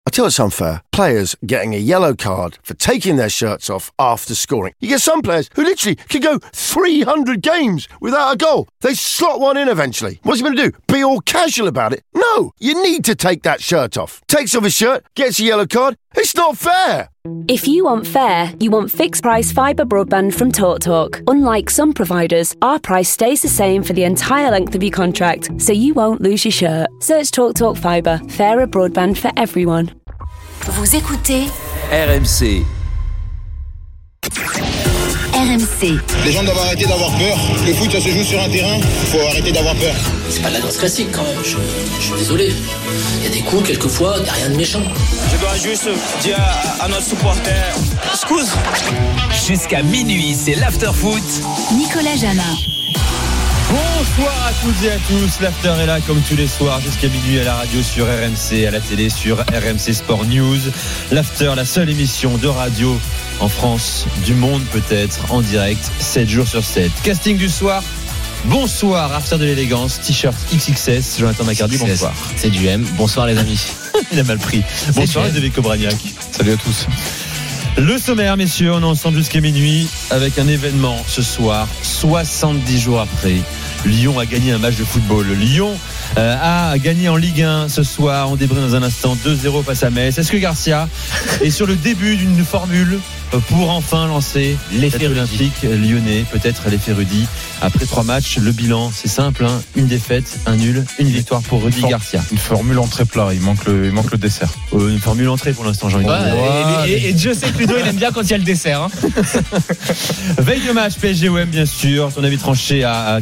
I tell you it's unfair. Players getting a yellow card for taking their shirts off after scoring. You get some players who literally can go 300 games without a goal. They slot one in eventually. What's he going to do? Be all casual about it? No, you need to take that shirt off. Takes off his shirt, gets a yellow card. It's not fair. If you want fair, you want fixed price fibre broadband from TalkTalk. Unlike some providers, our price stays the same for the entire length of your contract, so you won't lose your shirt. Search TalkTalk Fibre, fairer broadband for everyone. Vous écoutez RMC. RMC. Les gens doivent arrêter d'avoir peur. Le foot, ça se joue sur un terrain. Il faut arrêter d'avoir peur. C'est pas de la danse classique quand même. Je suis désolé. Il y a des coups, quelquefois, il n'y a rien de méchant. Je dois juste dire à notre supporter, excuse. Jusqu'à minuit, c'est l'after-foot. Nicolas Jamin. Bonsoir à toutes et à tous, l'after est là comme tous les soirs jusqu'à minuit à la radio sur RMC, à la télé sur RMC Sport News. L'after, la seule émission de radio en France, du monde peut-être, en direct, 7 jours sur 7. Casting du soir, bonsoir, after de l'élégance, t-shirt XXS, Jonathan Macardy, bonsoir. C'est du M, bonsoir les amis. Il a mal pris. Bonsoir les Devico Bragnac. Salut à tous. Le sommaire, messieurs, on est ensemble jusqu'à minuit avec un événement ce soir, 70 jours après. Lyon a gagné un match de football. Lyon a gagné en Ligue 1 ce soir. On débriefe dans un instant 2-0 face à Metz. Est-ce que Garcia est sur le début d'une formule pour enfin lancer l'effet olympique lyonnais, peut-être l'effet Rudy? Après 3 matchs, le bilan, c'est simple, hein, une défaite, un nul, une victoire pour Rudy Garcia. Une formule entrée plat, il manque le dessert. Une formule entrée pour l'instant, j'ai envie de dire. Et Dieu sait que Ludo, il aime bien quand il y a le dessert. Hein. Veille de match PSG-OM, bien sûr. Ton avis tranché a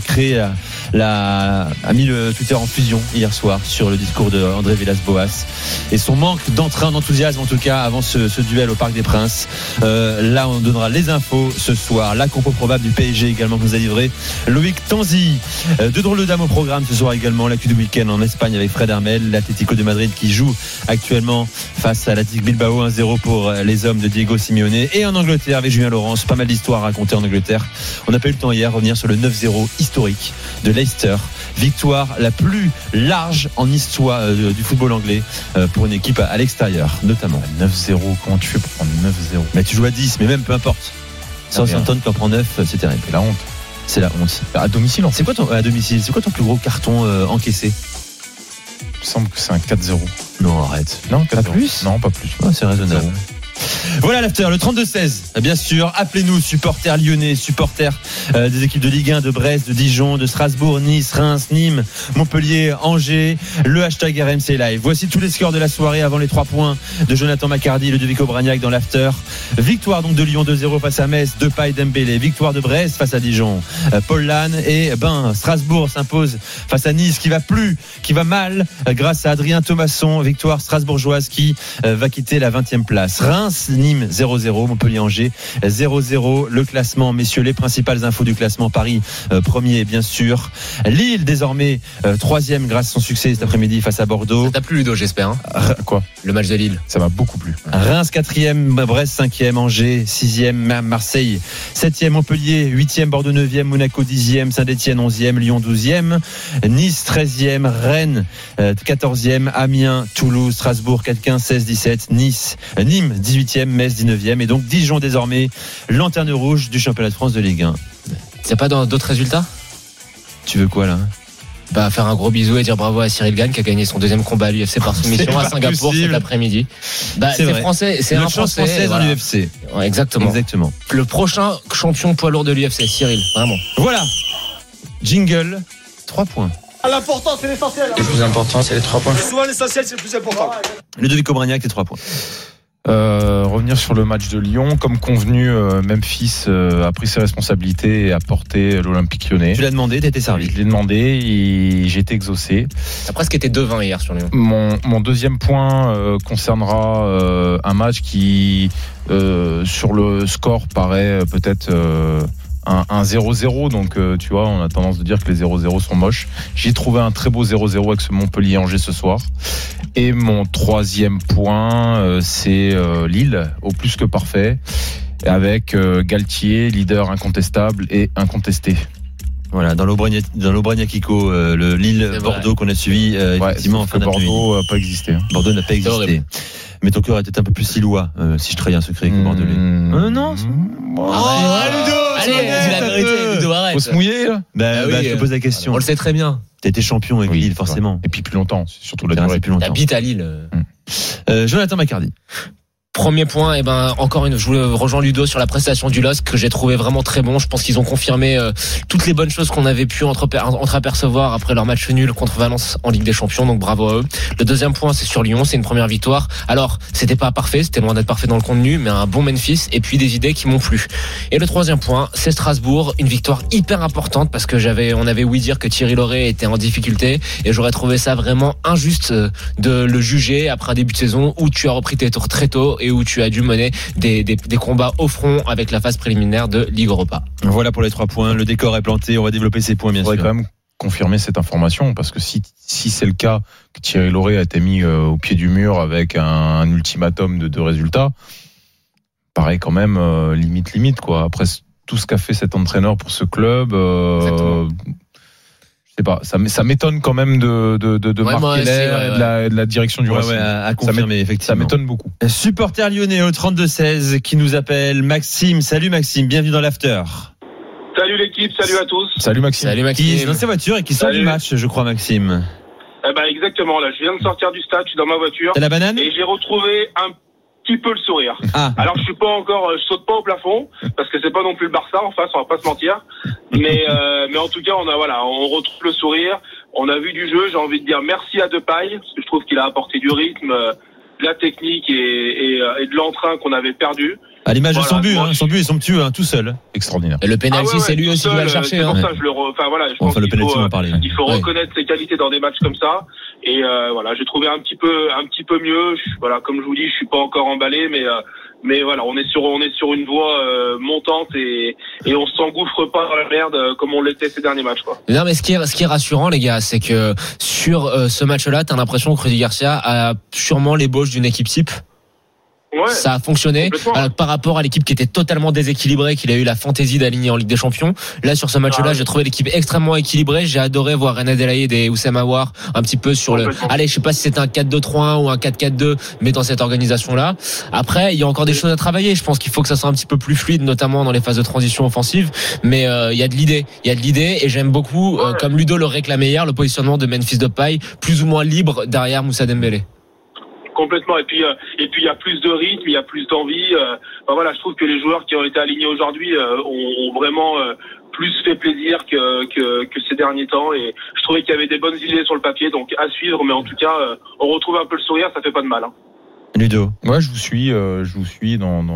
mis le Twitter en fusion hier soir sur le discours de André Villas-Boas et son manque d'entrain, d'enthousiasme en tout cas avant ce duel au Parc des Princes. Là on donnera les infos ce soir, la compo probable du PSG également que nous a livré Loïc Tanzi. Deux drôles de dames au programme ce soir également, l'actu du week-end en Espagne avec Fred Hermel, l'Atlético de Madrid qui joue actuellement face à l'Athletic Bilbao, 1-0 pour les hommes de Diego Simeone, et en Angleterre avec Julien Laurence, pas mal d'histoires à raconter en Angleterre. On n'a pas eu le temps hier de revenir sur le 9-0 historique de Leicester, victoire la plus large en histoire du football anglais pour une équipe à l'extérieur notamment. 9-0, comment tu fais pour prendre 9-0? Mais tu joues à 10, mais même peu importe. Southampton quand prend 9, c'est terrible. C'est la honte. C'est la honte. À domicile, c'est quoi à domicile, c'est quoi ton plus gros carton encaissé? Il me semble que c'est un 4-0. Non, arrête. Non, pas plus. Non, pas plus. Oh, c'est raisonnable. 0. Voilà l'after, le 32-16. Bien sûr, appelez-nous, supporters lyonnais, supporters des équipes de Ligue 1, de Brest, de Dijon, de Strasbourg, Nice, Reims, Nîmes, Montpellier, Angers. Le hashtag RMC Live. Voici tous les scores de la soirée avant les 3 points de Jonathan Macardy, le Devico Bragnac dans l'after. Victoire donc de Lyon 2-0 face à Metz, Depay, Dembélé. Victoire de Brest face à Dijon, Paul Lannes. Et Strasbourg s'impose face à Nice qui va mal grâce à Adrien Thomasson. Victoire strasbourgeoise qui va quitter la 20e place. Nîmes 0-0, Montpellier-Angers 0-0. Le classement, messieurs, les principales infos du classement. Paris premier bien sûr. Lille désormais 3e grâce à son succès cet après-midi face à Bordeaux. Ça t'a plu Ludo, j'espère, hein? Quoi? Le match de Lille. Ça m'a beaucoup plu. Reims 4e, Brest 5e, Angers 6e, Marseille 7e, Montpellier 8e, Bordeaux 9e, Monaco 10e, Saint-Etienne 11e, Lyon 12e, Nice 13e, Rennes 14e, Amiens, Toulouse, Strasbourg 15, 16, 17, Nîmes 18e, Metz 19e, et donc Dijon désormais lanterne rouge du championnat de France de Ligue 1. Il n'y a pas d'autres résultats? Tu veux quoi là? Faire un gros bisou et dire bravo à Cyril Gane qui a gagné son 2e combat à l'UFC par soumission à Singapour cet après-midi. C'est français, c'est un français française voilà. Dans l'UFC. Ouais, exactement. Le prochain champion poids lourd de l'UFC, Cyril, vraiment. Voilà. Jingle, 3 points. L'important, c'est l'essentiel. Le plus important, c'est les 3 points. Souvent, l'essentiel, c'est le plus important. Le Devico Bragnac, les 3 points. Revenir sur le match de Lyon, comme convenu, Memphis a pris ses responsabilités et a porté l'Olympique lyonnais. Tu l'as demandé, t'as été servi. Je l'ai demandé et j'ai été exaucé. T'as presque été 2-20 hier sur Lyon. Mon deuxième point concernera un match qui, sur le score, paraît peut-être un 0-0, donc tu vois, on a tendance de dire que les 0-0 sont moches. J'ai trouvé un très beau 0-0 avec ce Montpellier-Angers ce soir. Et mon troisième point, c'est Lille, au plus que parfait, avec Galtier, leader incontestable et incontesté. Voilà, dans l'Aubragnac-Kiko, le Lille-Bordeaux qu'on a suivi effectivement en fin d'après-midi. Bordeaux n'a pas existé. Bordeaux n'a pas existé. Mais ton cœur est peut-être un peu plus silois, si je trahis un secret avec le Bordelais. Non. Allez, dis la vérité, Ludo, arrête. Faut se mouiller, là. Je te pose la question. On le sait très bien. T'as été champion avec Lille, forcément. Et puis plus longtemps, c'est surtout la durée. Plus longtemps. T'habites à Lille. Jonathan Macardy. Premier point, je rejoins Ludo sur la prestation du LOSC que j'ai trouvé vraiment très bon. Je pense qu'ils ont confirmé toutes les bonnes choses qu'on avait pu entreapercevoir après leur match nul contre Valence en Ligue des Champions, donc bravo à eux. Le deuxième point, c'est sur Lyon, c'est une première victoire. Alors, c'était pas parfait, c'était loin d'être parfait dans le contenu, mais un bon Memphis et puis des idées qui m'ont plu. Et le troisième point, c'est Strasbourg, une victoire hyper importante parce que on avait ouï dire que Thierry Laurey était en difficulté et j'aurais trouvé ça vraiment injuste de le juger après un début de saison où tu as repris tes tours très tôt et où tu as dû mener des combats au front avec la phase préliminaire de Ligue Europa. Voilà pour les 3 points. Le décor est planté. On va développer ces points, bien sûr. Il faudrait quand même confirmer cette information parce que si c'est le cas que Thierry Laurey a été mis au pied du mur avec un ultimatum de 2 résultats, paraît quand même limite quoi. Après tout ce qu'a fait cet entraîneur pour ce club, ça m'étonne quand même de Marc Keller et de la direction du Racing. À confirmer, effectivement. Ça m'étonne beaucoup. Supporter lyonnais au 32-16 qui nous appelle Maxime. Salut Maxime, bienvenue dans l'after. Salut l'équipe, salut à tous. Salut Maxime. Qui est dans sa voiture et qui sort du match, je crois, Maxime. Exactement, là je viens de sortir du stade, je suis dans ma voiture. T'as la banane ? Et j'ai retrouvé un petit peu le sourire. Alors je saute pas au plafond parce que c'est pas non plus le Barça en face, on va pas se mentir. Mais en tout cas on retrouve le sourire. On a vu du jeu. J'ai envie de dire merci à Depay parce que je trouve qu'il a apporté du rythme, de la technique et de l'entrain qu'on avait perdu. À l'image de son but, son but et son petit tout seul. Extraordinaire. Et le penalty, c'est lui aussi qui va le chercher. C'est pour ça que je pense qu'il faut reconnaître ses qualités dans des matchs comme ça. Et j'ai trouvé un petit peu mieux. Comme je vous dis, je suis pas encore emballé, mais voilà, on est sur une voie montante et on s'engouffre pas dans la merde comme on l'était ces derniers matchs, quoi. Non, mais ce qui est rassurant, les gars, c'est que sur ce match-là, t'as l'impression que Rudy Garcia a sûrement l'ébauche d'une équipe type. Ouais, ça a fonctionné par rapport à l'équipe qui était totalement déséquilibrée, qu'il a eu la fantaisie d'aligner en Ligue des Champions. Là, sur ce match-là, j'ai trouvé l'équipe extrêmement équilibrée. J'ai adoré voir René Adelaïde et Oussem Aouar un petit peu sur je sais pas si c'est un 4-2-3-1 ou un 4-4-2, mais dans cette organisation-là. Après, il y a encore des choses à travailler. Je pense qu'il faut que ça soit un petit peu plus fluide, notamment dans les phases de transition offensive. Mais il y a de l'idée. Et j'aime beaucoup, comme Ludo le réclamait hier, le positionnement de Memphis Depay, plus ou moins libre derrière Moussa Dembélé. Complètement. Et puis il y a plus de rythme, il y a plus d'envie. Je trouve que les joueurs qui ont été alignés aujourd'hui ont vraiment plus fait plaisir que ces derniers temps. Et je trouvais qu'il y avait des bonnes idées sur le papier, donc à suivre. Mais en tout cas, on retrouve un peu le sourire, ça fait pas de mal. Ludo. Ouais, je vous suis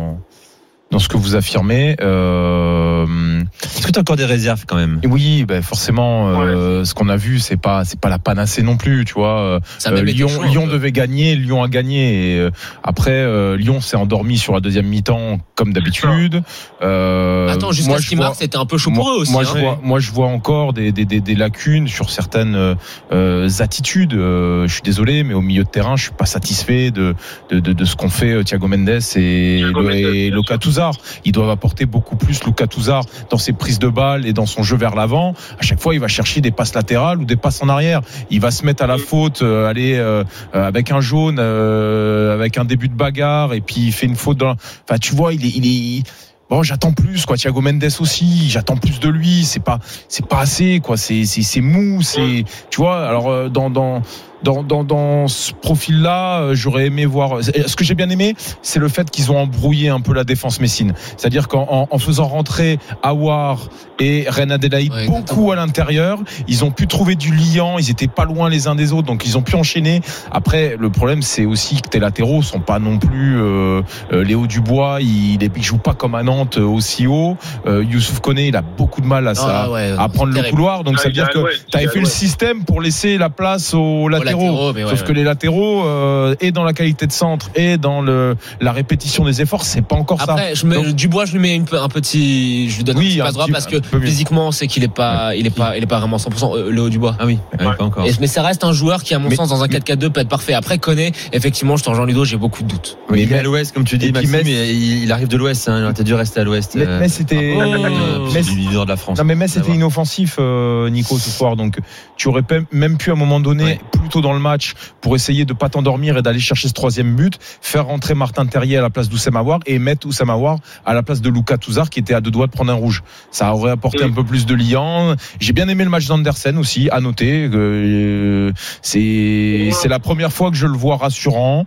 dans ce que vous affirmez. Est-ce que tu as encore des réserves quand même ? Oui, forcément. Ce qu'on a vu, c'est pas la panacée non plus, tu vois. Lyon devait gagner, Lyon a gagné. Et après, Lyon s'est endormi sur la deuxième mi-temps comme d'habitude. Attends, jusqu'à ce qu'il marque, c'était un peu chaud pour eux aussi. Moi, je vois encore des lacunes sur certaines attitudes. Je suis désolé, mais au milieu de terrain, je suis pas satisfait de ce qu'ont fait Thiago Mendes et Lucas Touzard. Ils doivent apporter beaucoup plus Lucas Touzard dans ses prises de balles et dans son jeu vers l'avant. À chaque fois, il va chercher des passes latérales ou des passes en arrière. Il va se mettre à la faute, avec un jaune, avec un début de bagarre, et puis il fait une faute Enfin, tu vois, il est. Bon, j'attends plus, quoi. Thiago Mendes aussi, j'attends plus de lui. C'est pas assez, quoi. C'est mou, tu vois. Alors dans ce profil-là, j'aurais aimé voir. Ce que j'ai bien aimé, c'est le fait qu'ils ont embrouillé un peu la défense messine. C'est-à-dire qu'en faisant rentrer Aouar et René Adelaïde beaucoup à l'intérieur, ils ont pu trouver du liant. Ils étaient pas loin les uns des autres, donc ils ont pu enchaîner. Après, le problème, c'est aussi que tes latéraux sont pas non plus Léo Dubois. Il joue pas comme à Nantes aussi haut. Youssouf Koné, il a beaucoup de mal à prendre le couloir. Donc ça veut dire que tu avais fait le système pour laisser la place aux latéraux. Sauf que les latéraux, et dans la qualité de centre et dans la répétition des efforts, c'est pas encore ça. Après, Dubois, je lui mets je lui donne un petit passe droit parce que physiquement, c'est qu'il est pas vraiment 100% Léo Dubois. Ah oui, pas encore. Mais ça reste un joueur qui, à mon sens, dans un 4-4-2 peut être parfait. Après, Koné, effectivement, je te rejoins Ludo, j'ai beaucoup de doutes. Mais à l'Ouest, comme tu dis, Maxime, il arrive de l'Ouest. Il aurait dû rester à l'Ouest. Mais c'était du leader de la France. Non, mais c'était inoffensif, Nico, ce soir. Donc, tu aurais même pu à un moment donné plutôt dans le match pour essayer de pas t'endormir et d'aller chercher ce troisième but, faire rentrer Martin Terrier à la place d'Oussem Aouar et mettre Oussem Aouar à la place de Lucas Touzard qui était à 2 doigts de prendre un rouge. Ça aurait apporté un peu plus de liant. J'ai bien aimé le match d'Andersen aussi, à noter. C'est la première fois que je le vois rassurant,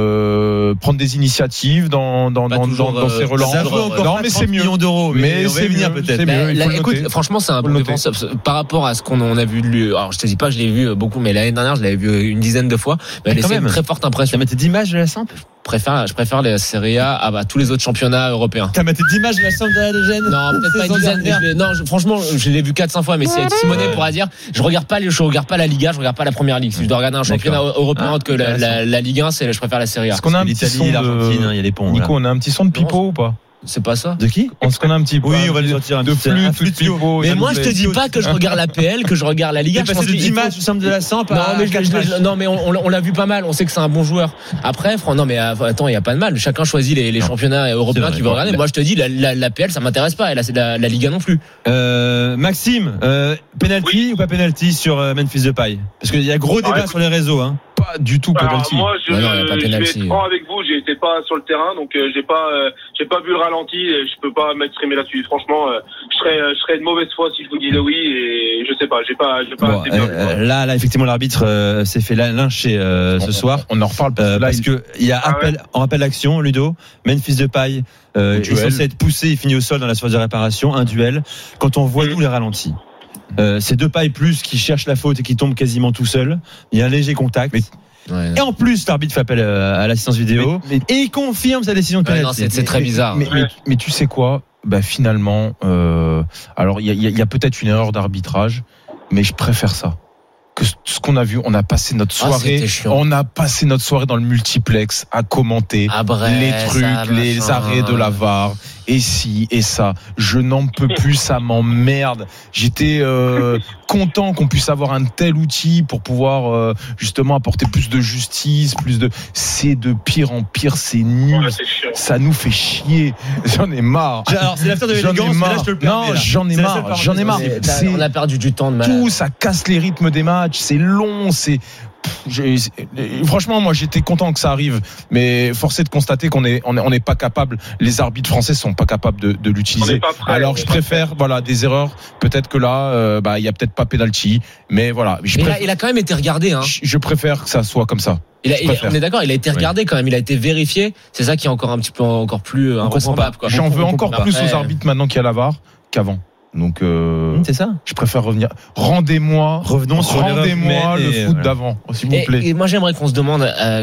prendre des initiatives dans ses relances. Ça vaut encore mais c'est mieux d'euros, mais c'est venir peut-être. Écoute, franchement, c'est un bon défenseur par rapport à ce qu'on a vu de lui. Alors, je te dis pas que je l'ai vu beaucoup, mais l'année dernière, je l'avais vu une dizaine de fois. Mais elle laissait une très forte impression. T'as metté d'image de la Samp? Je préfère les Serie A à tous les autres championnats européens. T'as metté d'image de la Samp de Gênes? Non, peut-être pas une dizaine. Non, franchement, je l'ai vu 4-5 fois, mais c'est Simonet pourra dire, je regarde pas la Liga, je regarde pas la Première Ligue. Si je dois regarder un championnat européen autre que la Ligue 1, je préfère la Serie A. Est-ce qu'on a un petit son l'Argentine, il y a les ponts. Nico, on a un petit son de Pipo ou pas? C'est pas ça? De qui? Est-ce qu'on a un petit peu? Oui, on va lui sortir un de flûte, Pipo. Mais moi, je te dis pas que je regarde la PL, que je regarde la Liga. Je pense que l'image du Samp de la Samp. Non, mais on l'a vu pas mal. On sait que c'est un bon joueur. Après, non, mais attends, il y a pas de mal. Chacun choisit les championnats européens qu'il veut regarder. Moi, je te dis, la PL, ça m'intéresse pas. Et là, c'est la Liga non plus. Maxime, penalty ou pas penalty sur Memphis Depay? Parce qu'il y a gros débat sur les réseaux, hein. Pas du tout penalty. Moi, je vais être franc avec vous. J'étais pas sur le terrain, donc j'ai pas vu le ralenti. Et je peux pas m'exprimer là-dessus. Franchement, je serais de mauvaise foi si je vous dis le oui. Et je sais pas. J'ai pas assez bien vu. Là, effectivement, l'arbitre s'est fait lyncher ce soir. On en reparle parce que il y a en rappel d'action, Ludo. Memphis Depay est censé être poussé, il finit au sol dans la surface de réparation. Un duel. Quand on voit nous les ralentis. C'est Depay plus qui cherche la faute et qui tombe quasiment tout seul. Il y a un léger contact. Et en plus, l'arbitre fait appel à l'assistance vidéo et il confirme sa décision de pénalty. C'est très bizarre. Mais tu sais quoi? Finalement, alors il y a peut-être une erreur d'arbitrage, mais je préfère ça que ce qu'on a vu. On a passé notre soirée, dans le multiplex à commenter les trucs, les arrêts de la VAR. Et si et ça, je n'en peux plus, ça m'emmerde. J'étais content qu'on puisse avoir un tel outil pour pouvoir justement apporter plus de justice, c'est de pire en pire, c'est nul, ça nous fait chier. J'en ai marre. Alors c'est l'affaire de l'élégance, mais là je te le permets. Non, j'en ai marre. On a perdu du temps de malade. Tout ça casse les rythmes des matchs, c'est long, franchement, moi j'étais content que ça arrive, mais force est de constater qu'on n'est pas capable. Les arbitres français sont pas capables de l'utiliser. Alors je préfère des erreurs. Peut-être que là, il y a peut-être pas penalty, mais voilà. Il a quand même été regardé. Hein. Je préfère que ça soit comme ça. On est d'accord, il a été regardé quand même, il a été vérifié. C'est ça qui est encore encore plus invraisemblable. J'en veux encore plus aux arbitres maintenant qu'il y a la VAR qu'avant. Donc c'est ça. Je préfère revenir. Revenons sur le foot d'avant, s'il vous plaît. Et moi j'aimerais qu'on se demande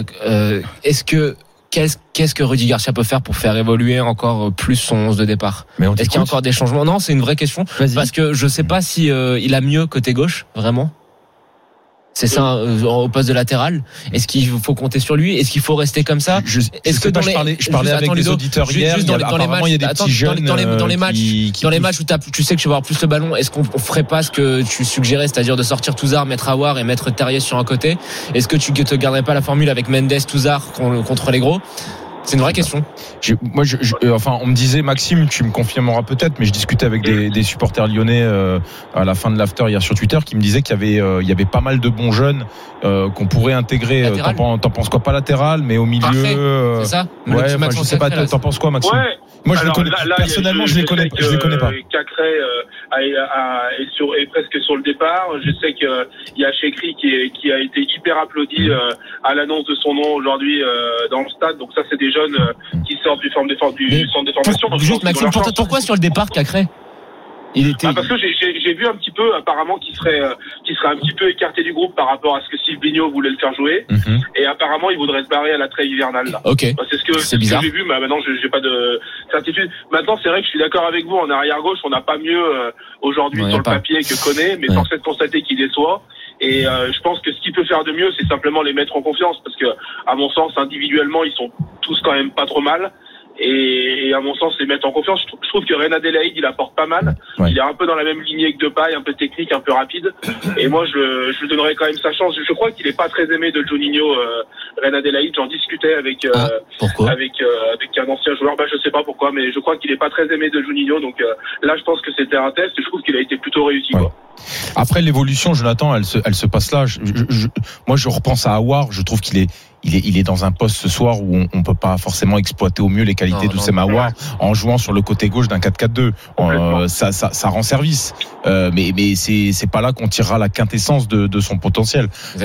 qu'est-ce que Rudy Garcia peut faire pour faire évoluer encore plus son 11 de départ? Est-ce qu'il y a encore des changements? Non, c'est une vraie question. Parce que je sais pas si il a mieux côté gauche, vraiment. C'est ça, au poste de latéral. Est-ce qu'il faut compter sur lui? Est-ce qu'il faut rester comme ça? Je parlais avec des auditeurs hier. Apparemment, il y a des petits jeunes dans les matchs où tu sais que tu vas avoir plus le ballon. Est-ce qu'on ferait pas ce que tu suggérais, c'est-à-dire de sortir Touzard, mettre Aouar et mettre Terrier sur un côté? Est-ce que tu te garderais pas la formule avec Mendes, Touzard contre les gros? C'est une vraie question. On me disait, Maxime, tu me confirmeras peut-être, mais je discutais avec des supporters lyonnais à la fin de l'after hier sur Twitter, qui me disaient qu'il y avait pas mal de bons jeunes qu'on pourrait intégrer. T'en penses quoi? Pas latéral, mais au milieu. C'est ça. Je sais pas. T'en penses quoi, Maxime? Moi, je les connais. Personnellement, je les connais pas. Cacré est presque sur le départ. Je sais qu'il y a Chekri qui a été hyper applaudi à l'annonce de son nom aujourd'hui dans le stade. Donc ça, c'est des jeunes qui sortent du centre de formation. Juste Maxime, pourquoi sur le départ Cacré? Parce que j'ai vu un petit peu apparemment qu'il serait un petit peu écarté du groupe par rapport à ce que Silvino voulait le faire jouer, et apparemment il voudrait se barrer à la trêve hivernale là. Okay. C'est ce que j'ai vu, mais maintenant j'ai pas de certitude. Maintenant c'est vrai que je suis d'accord avec vous, en arrière gauche on n'a pas mieux aujourd'hui sur le papier que Koné, mais force est de constater qu'il déçoit. Et je pense que ce qu'il peut faire de mieux, c'est simplement les mettre en confiance, parce que à mon sens individuellement ils sont tous quand même pas trop mal. Et à mon sens, les mettre en confiance. Je trouve que Reine Adélaïde, il apporte pas mal. Il est un peu dans la même lignée que Depay, un peu technique, un peu rapide. Et moi, je lui donnerais quand même sa chance. Je crois qu'il est pas très aimé de Juninho, Reine Adélaïde. J'en discutais avec un ancien joueur. Je sais pas pourquoi, mais je crois qu'il est pas très aimé de Juninho. Donc là, je pense que c'était un test. Et je trouve qu'il a été plutôt réussi. Après l'évolution, Jonathan, elle se passe là. Moi, je repense à Aouar. Je trouve qu'il est dans un poste ce soir où on peut pas forcément exploiter au mieux les qualités d'Oussem Aouar en jouant sur le côté gauche d'un 4-4-2. Ça rend service. Mais c'est pas là qu'on tirera la quintessence de son potentiel.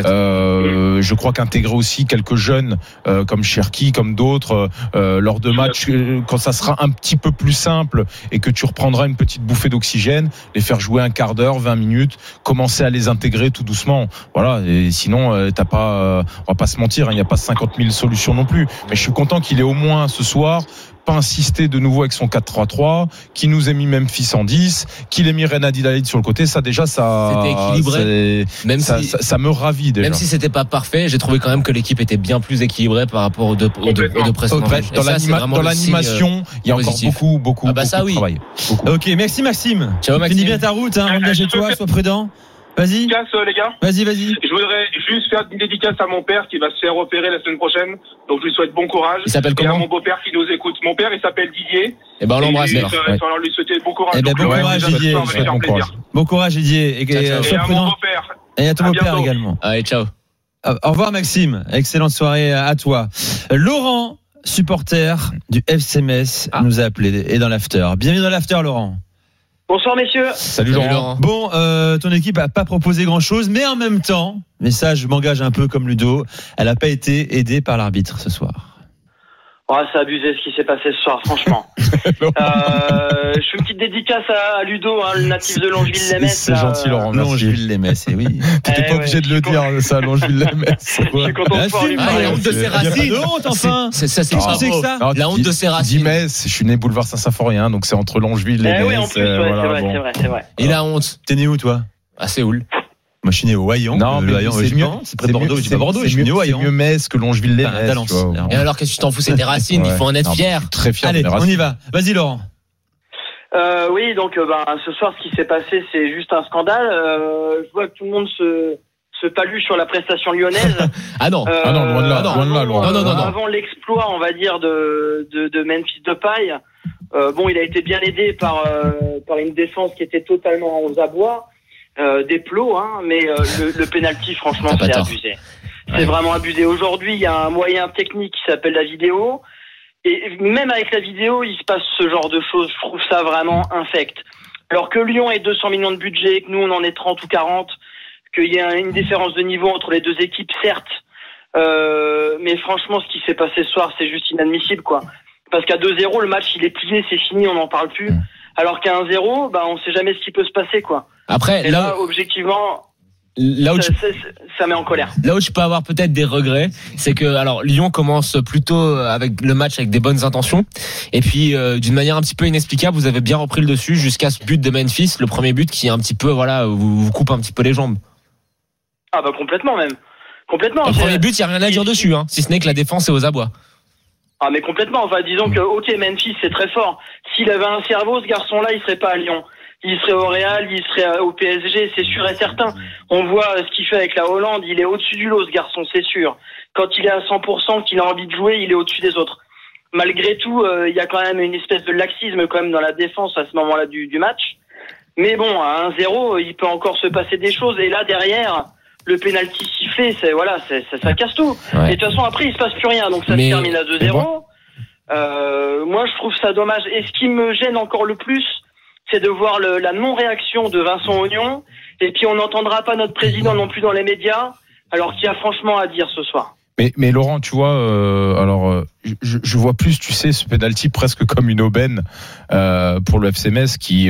Je crois qu'intégrer aussi quelques jeunes comme Cherki, comme d'autres lors de matchs quand ça sera un petit peu plus simple et que tu reprendras une petite bouffée d'oxygène, les faire jouer un quart d'heure, 20 minutes, commencer à les intégrer tout doucement. Voilà. Et sinon, on va pas se mentir, il n'y a pas 50 000 solutions non plus. Mais je suis content qu'il ait au moins ce soir pas insister de nouveau avec son 4-3-3, qui nous ait mis Memphis en 10, qu'il ait mis Renadi Dalit sur le côté. Ça déjà, c'était équilibré. Ça me ravit déjà. Même si c'était pas parfait, j'ai trouvé quand même que l'équipe était bien plus équilibrée par rapport aux deux précédents. Dans l'animation, il y a encore beaucoup de travail. Ok, merci Maxime. Ciao Maxime. Finis bien ta route, rentre chez toi, sois prudent. Vas-y. Dédicace, les gars. Vas-y. Je voudrais juste faire une dédicace à mon père qui va se faire opérer la semaine prochaine. Donc, je lui souhaite bon courage. Il s'appelle comment? Et à mon beau-père qui nous écoute. Mon père, il s'appelle Didier. Et on l'embrasse. Il va lui souhaiter bon courage. Bon courage, Didier. Bon courage, Didier. Et à mon beau-père. Et à ton beau-père également. Allez, ciao. Au revoir, Maxime. Excellente soirée à toi. Laurent, supporter du FC Metz, nous a appelé et dans l'after. Bienvenue dans l'after, Laurent. Bonsoir messieurs. Salut Laurent. Bon, ton équipe a pas proposé grand-chose, mais en même temps, mais ça je m'engage un peu comme Ludo, elle a pas été aidée par l'arbitre ce soir. Ouais, c'est abusé ce qui s'est passé ce soir, franchement. Je fais une petite dédicace à Ludo, le natif de Longeville-les-Metz. C'est gentil Laurent, merci. Longeville-les-Metz, oui. T'étais pas obligé de le dire ça, Longeville-les-Metz. Je suis content de pouvoir lui parler. La honte de ses racines. Enfin. C'est ça. La honte de ses racines. 10 Metz, je suis né boulevard Saint-Symphorien, donc c'est entre Longeville et Metz. Oui, en plus, c'est vrai. Et la honte. T'es né où toi? À Séoul. Moi, je suis né au Hayan. Non, mais c'est mieux. C'est près de Bordeaux. Je suis pas Bordeaux. Je suis né au Hayan. C'est mieux Metz que Longeville-les-Metz. Et alors, qu'est-ce que tu t'en fous? C'est tes racines. Il faut en être fier. Très fier. Allez, on y va. Vas-y, Laurent. Oui, donc, ce soir, ce qui s'est passé, c'est juste un scandale. Je vois que tout le monde se palue sur la prestation lyonnaise. Non, loin de là. Avant l'exploit, on va dire, de Memphis Depay. Il a été bien aidé par une défense qui était totalement aux abois. Des plots, mais le penalty, franchement, c'est abusé. C'est vraiment abusé. Aujourd'hui, il y a un moyen technique qui s'appelle la vidéo. Et même avec la vidéo, il se passe ce genre de choses. Je trouve ça vraiment infect. Alors que Lyon ait 200 millions de budget, que nous, on en ait 30 ou 40, qu'il y ait une différence de niveau entre les deux équipes, certes. Mais franchement, ce qui s'est passé ce soir, c'est juste inadmissible, quoi. Parce qu'à 2-0, le match, il est plié, c'est fini, on n'en parle plus. Alors qu'à 1-0, on sait jamais ce qui peut se passer, quoi. Après, et là, objectivement, ça met en colère. Là où je peux avoir peut-être des regrets, c'est que Lyon commence plutôt avec le match avec des bonnes intentions, et puis d'une manière un petit peu inexplicable, vous avez bien repris le dessus jusqu'à ce but de Memphis, le premier but qui est un petit peu vous coupe un petit peu les jambes. Ah complètement même. Complètement. Le premier but, il y a rien à dire dessus, si ce n'est que la défense est aux abois. Ah mais complètement. Enfin, disons que Memphis c'est très fort. S'il avait un cerveau, ce garçon-là, il serait pas à Lyon. Il serait au Real, il serait au PSG, c'est sûr et certain. On voit ce qu'il fait avec la Hollande, il est au-dessus du lot, ce garçon, c'est sûr. Quand il est à 100%, qu'il a envie de jouer, il est au-dessus des autres. Malgré tout, il y a quand même une espèce de laxisme quand même dans la défense à ce moment-là du match. Mais bon, à 1-0, il peut encore se passer des choses. Et là, derrière, le penalty sifflé, ça casse tout. Ouais. Et de toute façon, après, il se passe plus rien, donc ça se termine à 2-0. Moi, je trouve ça dommage. Et ce qui me gêne encore le plus, c'est de voir la non-réaction de Vincent Ognon, et puis on n'entendra pas notre président non plus dans les médias, alors qu'il y a franchement à dire ce soir. Mais Laurent, tu vois, je vois plus, tu sais, ce penalty presque comme une aubaine pour le FC Metz qui,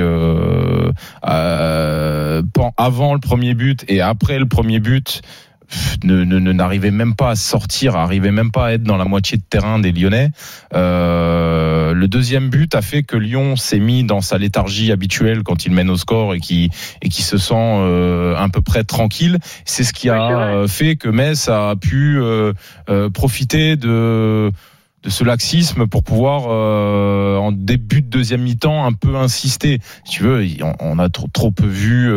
avant le premier but et après le premier but, n'arrivait même pas à sortir, arrivait même pas à être dans la moitié de terrain des Lyonnais. Le deuxième but a fait que Lyon s'est mis dans sa léthargie habituelle quand il mène au score et qui se sent à peu près tranquille. C'est ce qui a fait que Metz a pu profiter de ce laxisme pour pouvoir en début de deuxième mi-temps un peu insister. Si tu veux, on a trop peu vu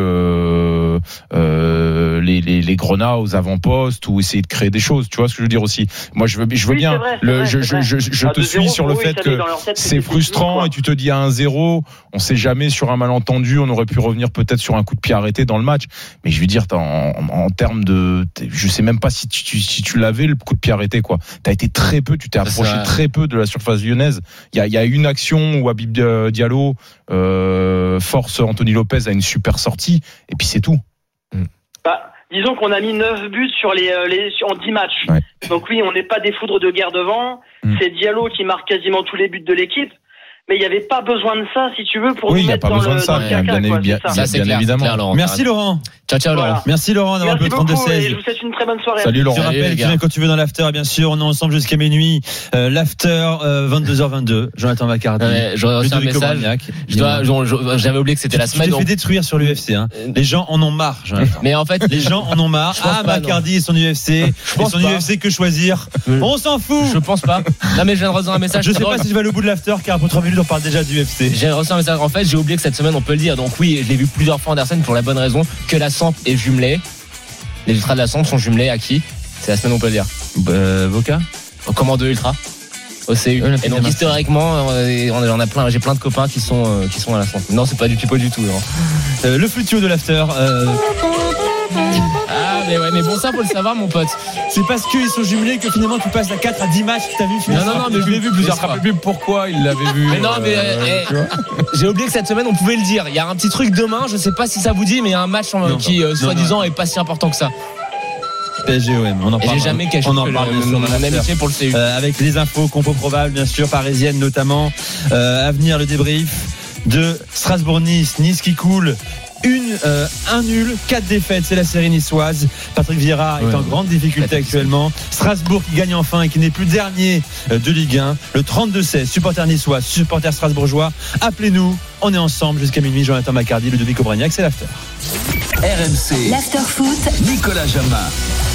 les grenats aux avant-postes ou essayer de créer des choses. Tu vois ce que je veux dire aussi. Moi, je veux bien. Je te suis sur le fait que c'est frustrant et tu te dis à 1-0, on sait jamais sur un malentendu, on aurait pu revenir peut-être sur un coup de pied arrêté dans le match. Mais je veux dire, en termes de, je sais même pas si tu l'avais le coup de pied arrêté quoi. T'as été très peu, tu t'es approché très peu de la surface lyonnaise. Il y a une action où Habib Diallo force Anthony Lopez à une super sortie et puis c'est tout. Disons qu'on a mis 9 buts sur en 10 matchs. Ouais. Donc oui, on n'est pas des foudres de guerre devant. C'est Diallo qui marque quasiment tous les buts de l'équipe. Mais il n'y avait pas besoin de ça, si tu veux, pour nous mettre dans le caca. Bien évidemment. Clair, Laurent. Merci Laurent. Ciao Laurent. Voilà. Merci Laurent d'avoir appelé le 32-16. Je vous souhaite une très bonne soirée. Salut Laurent. Je te rappelle que tu viens quand tu veux dans l'after, bien sûr. On est ensemble jusqu'à minuit. L'after 22h22. Jonathan Macardy. Je reçois un message. J'avais oublié que c'était la semaine. Tu t'es fait détruire sur l'UFC. Les gens en ont marre. Mais en fait, les gens en ont marre. Macardy et son UFC. Et son UFC que choisir. On s'en fout. Je pense pas. Non mais je viens de recevoir un message. Je sais pas si tu vas aller au bout de l'after car après 3 minutes on parle déjà du UFC. J'ai reçu un message. En fait, j'ai oublié que cette semaine on peut le dire. Donc oui, je l'ai vu plusieurs fois Anderson pour la bonne raison que la Samp est jumelée. Les ultras de la Samp sont jumelés à qui? C'est la semaine on peut le dire. Voca. Au Commando Ultra. Au CU. Et donc historiquement, on a plein. J'ai plein de copains qui sont à la Samp. Non, c'est pas du pipeau du tout. Le flutio de l'after. Mais bon, ça faut le savoir, mon pote. C'est parce qu'ils sont jumelés que finalement tu passes à 4 à 10 matchs que t'as vu finalement. Non, mais je l'ai vu plusieurs fois. Je me rappelle plus pourquoi il l'avait vu. Mais non, j'ai oublié que cette semaine on pouvait le dire. Il y a un petit truc demain, je sais pas si ça vous dit, mais il y a un match qui soi-disant est pas si important que ça. PSGOM, on en parle. J'ai jamais caché mon amitié pour le CU. Avec les infos, compo probable, bien sûr, parisienne notamment. À venir, le débrief de Strasbourg-Nice, Nice qui coule. Un nul, 4 défaites, c'est la série niçoise. Patrick Vieira est en grande difficulté actuellement. Strasbourg qui gagne enfin et qui n'est plus dernier de Ligue 1. Le 32-16, supporter niçois, supporter strasbourgeois. Appelez-nous, on est ensemble jusqu'à minuit. Jonathan Macardy, Ludovic Aubragnac, c'est l'after. RMC, l'after foot, Nicolas Jamin.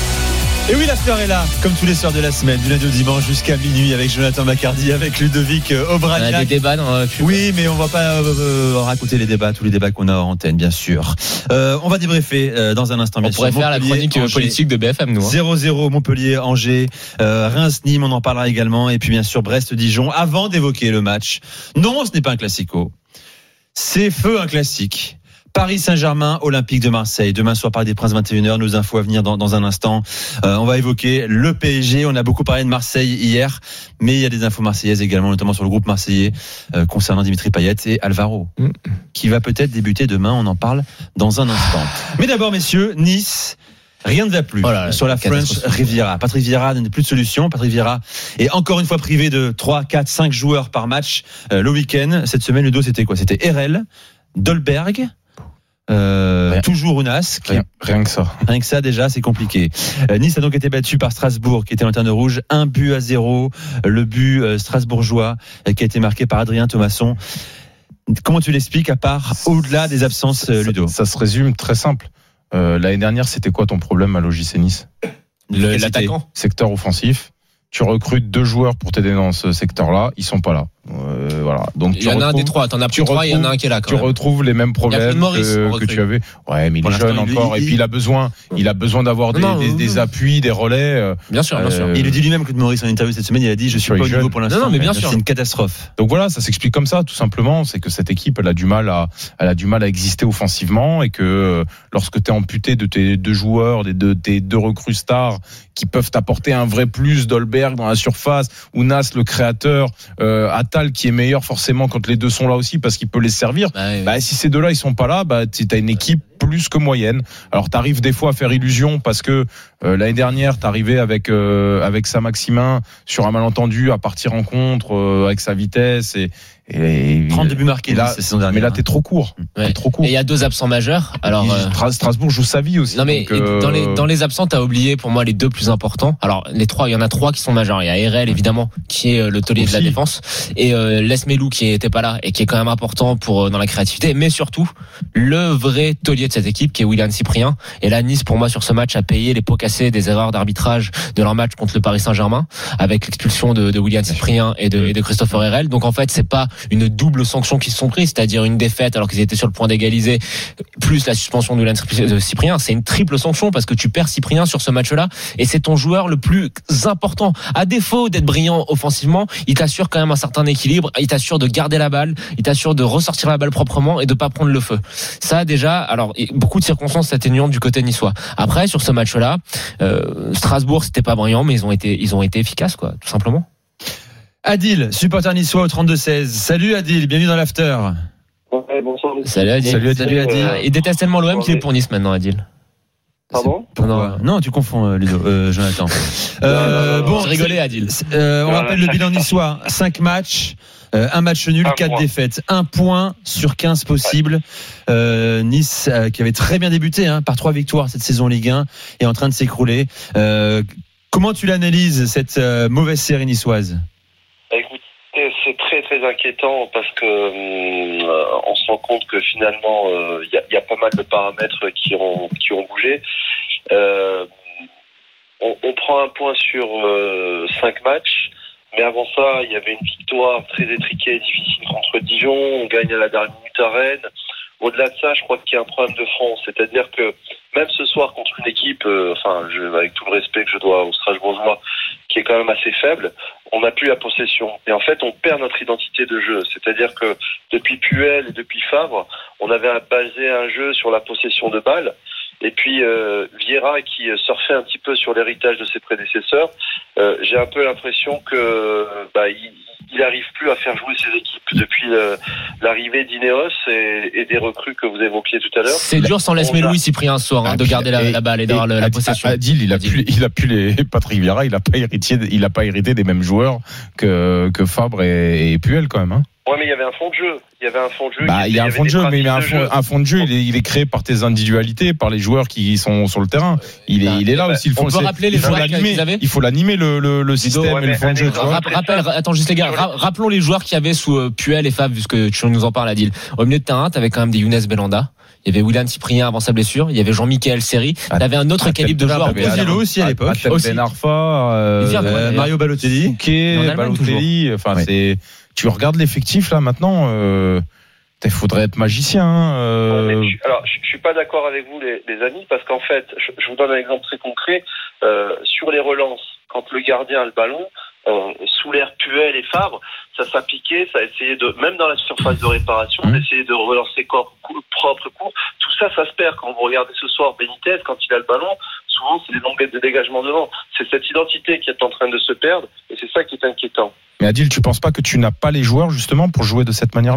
Et oui, l'after est là, comme tous les soirs de la semaine, du lundi au dimanche jusqu'à minuit, avec Jonathan Macardy, avec Ludovic Aubragnac. On a des débats dans la pub. Oui, mais on va pas raconter tous les débats qu'on a en antenne, bien sûr. On va débriefer dans un instant, bien sûr. On pourrait faire la chronique politique de BFM, nous. 0-0, Montpellier, Angers, Reims, Nîmes, on en parlera également. Et puis, bien sûr, Brest, Dijon, avant d'évoquer le match. Non, ce n'est pas un classico. C'est feu un classique. Paris Saint-Germain, Olympique de Marseille. Demain soir, Parc des Princes, 21h. Nos infos à venir dans un instant. On va évoquer le PSG. On a beaucoup parlé de Marseille hier, mais il y a des infos marseillaises également, notamment sur le groupe marseillais concernant Dimitri Payet et Alvaro, qui va peut-être débuter demain. On en parle dans un instant. Mais d'abord, messieurs, Nice. Rien ne va plus sur la French Riviera. Patrick Vieira n'a plus de solution. Patrick Vieira est encore une fois privé de 3, 4, 5 joueurs par match le week-end. Cette semaine, le dos, c'était quoi? C'était RL, Dolberg, toujours Ounas. Rien que ça. Rien que ça, déjà, c'est compliqué. Nice a donc été battu par Strasbourg, qui était en lanterne rouge. 1-0. Le but strasbourgeois qui a été marqué par Adrien Thomasson. Comment tu l'expliques, à part au-delà des absences, Ludo? Ça se résume très simple. L'année dernière, c'était quoi ton problème à l'OGC Nice? L'attaquant. Secteur offensif. Tu recrutes 2 joueurs pour t'aider dans ce secteur-là, ils sont pas là. Voilà. Donc il y en a un des 3, t'en as pris 3, il y en a un qui est là quand même. Tu retrouves les mêmes problèmes que tu avais. Ouais, mais il est jeune encore, et puis il a besoin d'avoir des appuis, des relais. Bien sûr. Il le dit lui-même, Claude Maurice, en interview cette semaine, il a dit je suis pas au niveau pour l'instant. Non, mais bien sûr. C'est une catastrophe. Donc voilà, ça s'explique comme ça, tout simplement, c'est que cette équipe elle a du mal à exister offensivement, et que lorsque tu es amputé de tes 2 joueurs, de tes 2 recrues stars qui peuvent t'apporter un vrai plus, Dolberg dans la surface, Ounas le créateur, Attal qui est meilleur forcément quand les 2 sont là aussi parce qu'il peut les servir. Si ces 2-là ils sont pas là, t'as une équipe plus que moyenne. Alors t'arrives des fois à faire illusion parce que l'année dernière t'arrivais avec Saint-Maximin sur un malentendu à partir en contre avec sa vitesse et 32 buts marqués là, mais là t'es trop court. Ouais. Trop court. Et il y a 2 absents majeurs. Alors Strasbourg joue sa vie aussi. Non mais donc, dans les absents, t'as oublié pour moi les 2 plus importants. Alors les 3, il y en a 3 qui sont majeurs. Il y a RL évidemment qui est le taulier de la défense, et Les Melou qui était pas là et qui est quand même important pour dans la créativité, mais surtout le vrai taulier levier de cette équipe qui est Willian Cyprien. Et là, Nice, pour moi, sur ce match, a payé les pots cassés des erreurs d'arbitrage de leur match contre le Paris Saint-Germain, avec l'expulsion de Willian Cyprien et de Christopher Herrel. Donc en fait, c'est pas une double sanction qui se sont prises, c'est-à-dire une défaite alors qu'ils étaient sur le point d'égaliser, plus la suspension de Willian Cyprien. C'est une triple sanction parce que tu perds Cyprien sur ce match-là et c'est ton joueur le plus important. À défaut d'être brillant offensivement, il t'assure quand même un certain équilibre, il t'assure de garder la balle, il t'assure de ressortir la balle proprement et de pas prendre le feu. Ça déjà, alors beaucoup de circonstances atténuantes du côté niçois. Après sur ce match-là, Strasbourg c'était pas brillant, mais ils ont été efficaces quoi, tout simplement. Adil, supporter niçois au 32-16. Salut Adil, bienvenue dans l'after. Ouais, bonsoir. Salut Adil. Salut Adil. Il déteste tellement l'OM qu'il est pour Nice maintenant, Adil. Pardon ? Non, tu confonds Ludo, Jonathan. Bon, je rigolais Adil. On rappelle le bilan niçois, 5 matchs, un match nul, 4 défaites, 1 point sur 15 possibles. Nice qui avait très bien débuté par 3 victoires cette saison Ligue 1 est en train de s'écrouler. Comment tu l'analyses cette mauvaise série niçoise ? Écoutez, c'est très très inquiétant parce que on se rend compte que finalement y a pas mal de paramètres qui ont bougé. On prend un point sur 5 matchs, mais avant ça, il y avait une victoire très étriquée et difficile contre Dijon. On gagne à la dernière minute à Rennes. Au-delà de ça, je crois qu'il y a un problème de fond, c'est-à-dire que même ce soir contre une équipe, avec tout le respect que je dois aux Strasbourgeois, qui est quand même assez faible, on n'a plus la possession. Et en fait, on perd notre identité de jeu. C'est-à-dire que depuis Puel et depuis Favre, on avait basé un jeu sur la possession de balles. Et puis Vieira qui surfait un petit peu sur l'héritage de ses prédécesseurs, j'ai un peu l'impression que il n'arrive plus à faire jouer ses équipes depuis l'arrivée d'Ineos et des recrues que vous évoquiez tout à l'heure. C'est dur sans Les Meloui, Cyprien, ce soir, de garder la balle et d'avoir la possession. Adil, il a plus les Patrick Vieira, il a pas hérité des mêmes joueurs que Fabre et Puel quand même. Hein. Ouais, mais il y avait un fond de jeu. Il y avait un fond de jeu. Il y a un fond de jeu, mais un fond de jeu, il est créé par tes individualités, par les joueurs qui sont sur le terrain. Il est là aussi. On peut rappeler les joueurs qu'ils avaient. Il faut l'animer le système et le fond de jeu. Attends juste les gars, rappelons les joueurs qu'il y avait sous Puel et Fab, puisque tu nous en parles, Adil. Au milieu de terrain, t'avais quand même des Younes Belhanda. Il y avait Willian Cyprien avant sa blessure. Il y avait Jean-Michel Seri. T'avais un autre calibre de joueur. Ozilo aussi à l'époque. Ben Arfa, Mario Balotelli. Balotelli. Enfin, c'est. Tu regardes l'effectif là maintenant, il faudrait être magicien. Alors, je suis pas d'accord avec vous les amis, parce qu'en fait, je vous donne un exemple très concret. Sur les relances, quand le gardien a le ballon, sous l'air Puel et Favre, ça s'appliquait, ça essayait de, même dans la surface de réparation, d'essayer de relancer propre court. Tout ça se perd. Quand vous regardez ce soir Benitez, quand il a le ballon, souvent c'est des longueurs de dégagement devant. C'est cette identité qui est en train de se perdre, et c'est ça qui est inquiétant. Mais Adil, tu penses pas que tu n'as pas les joueurs justement pour jouer de cette manière-là ?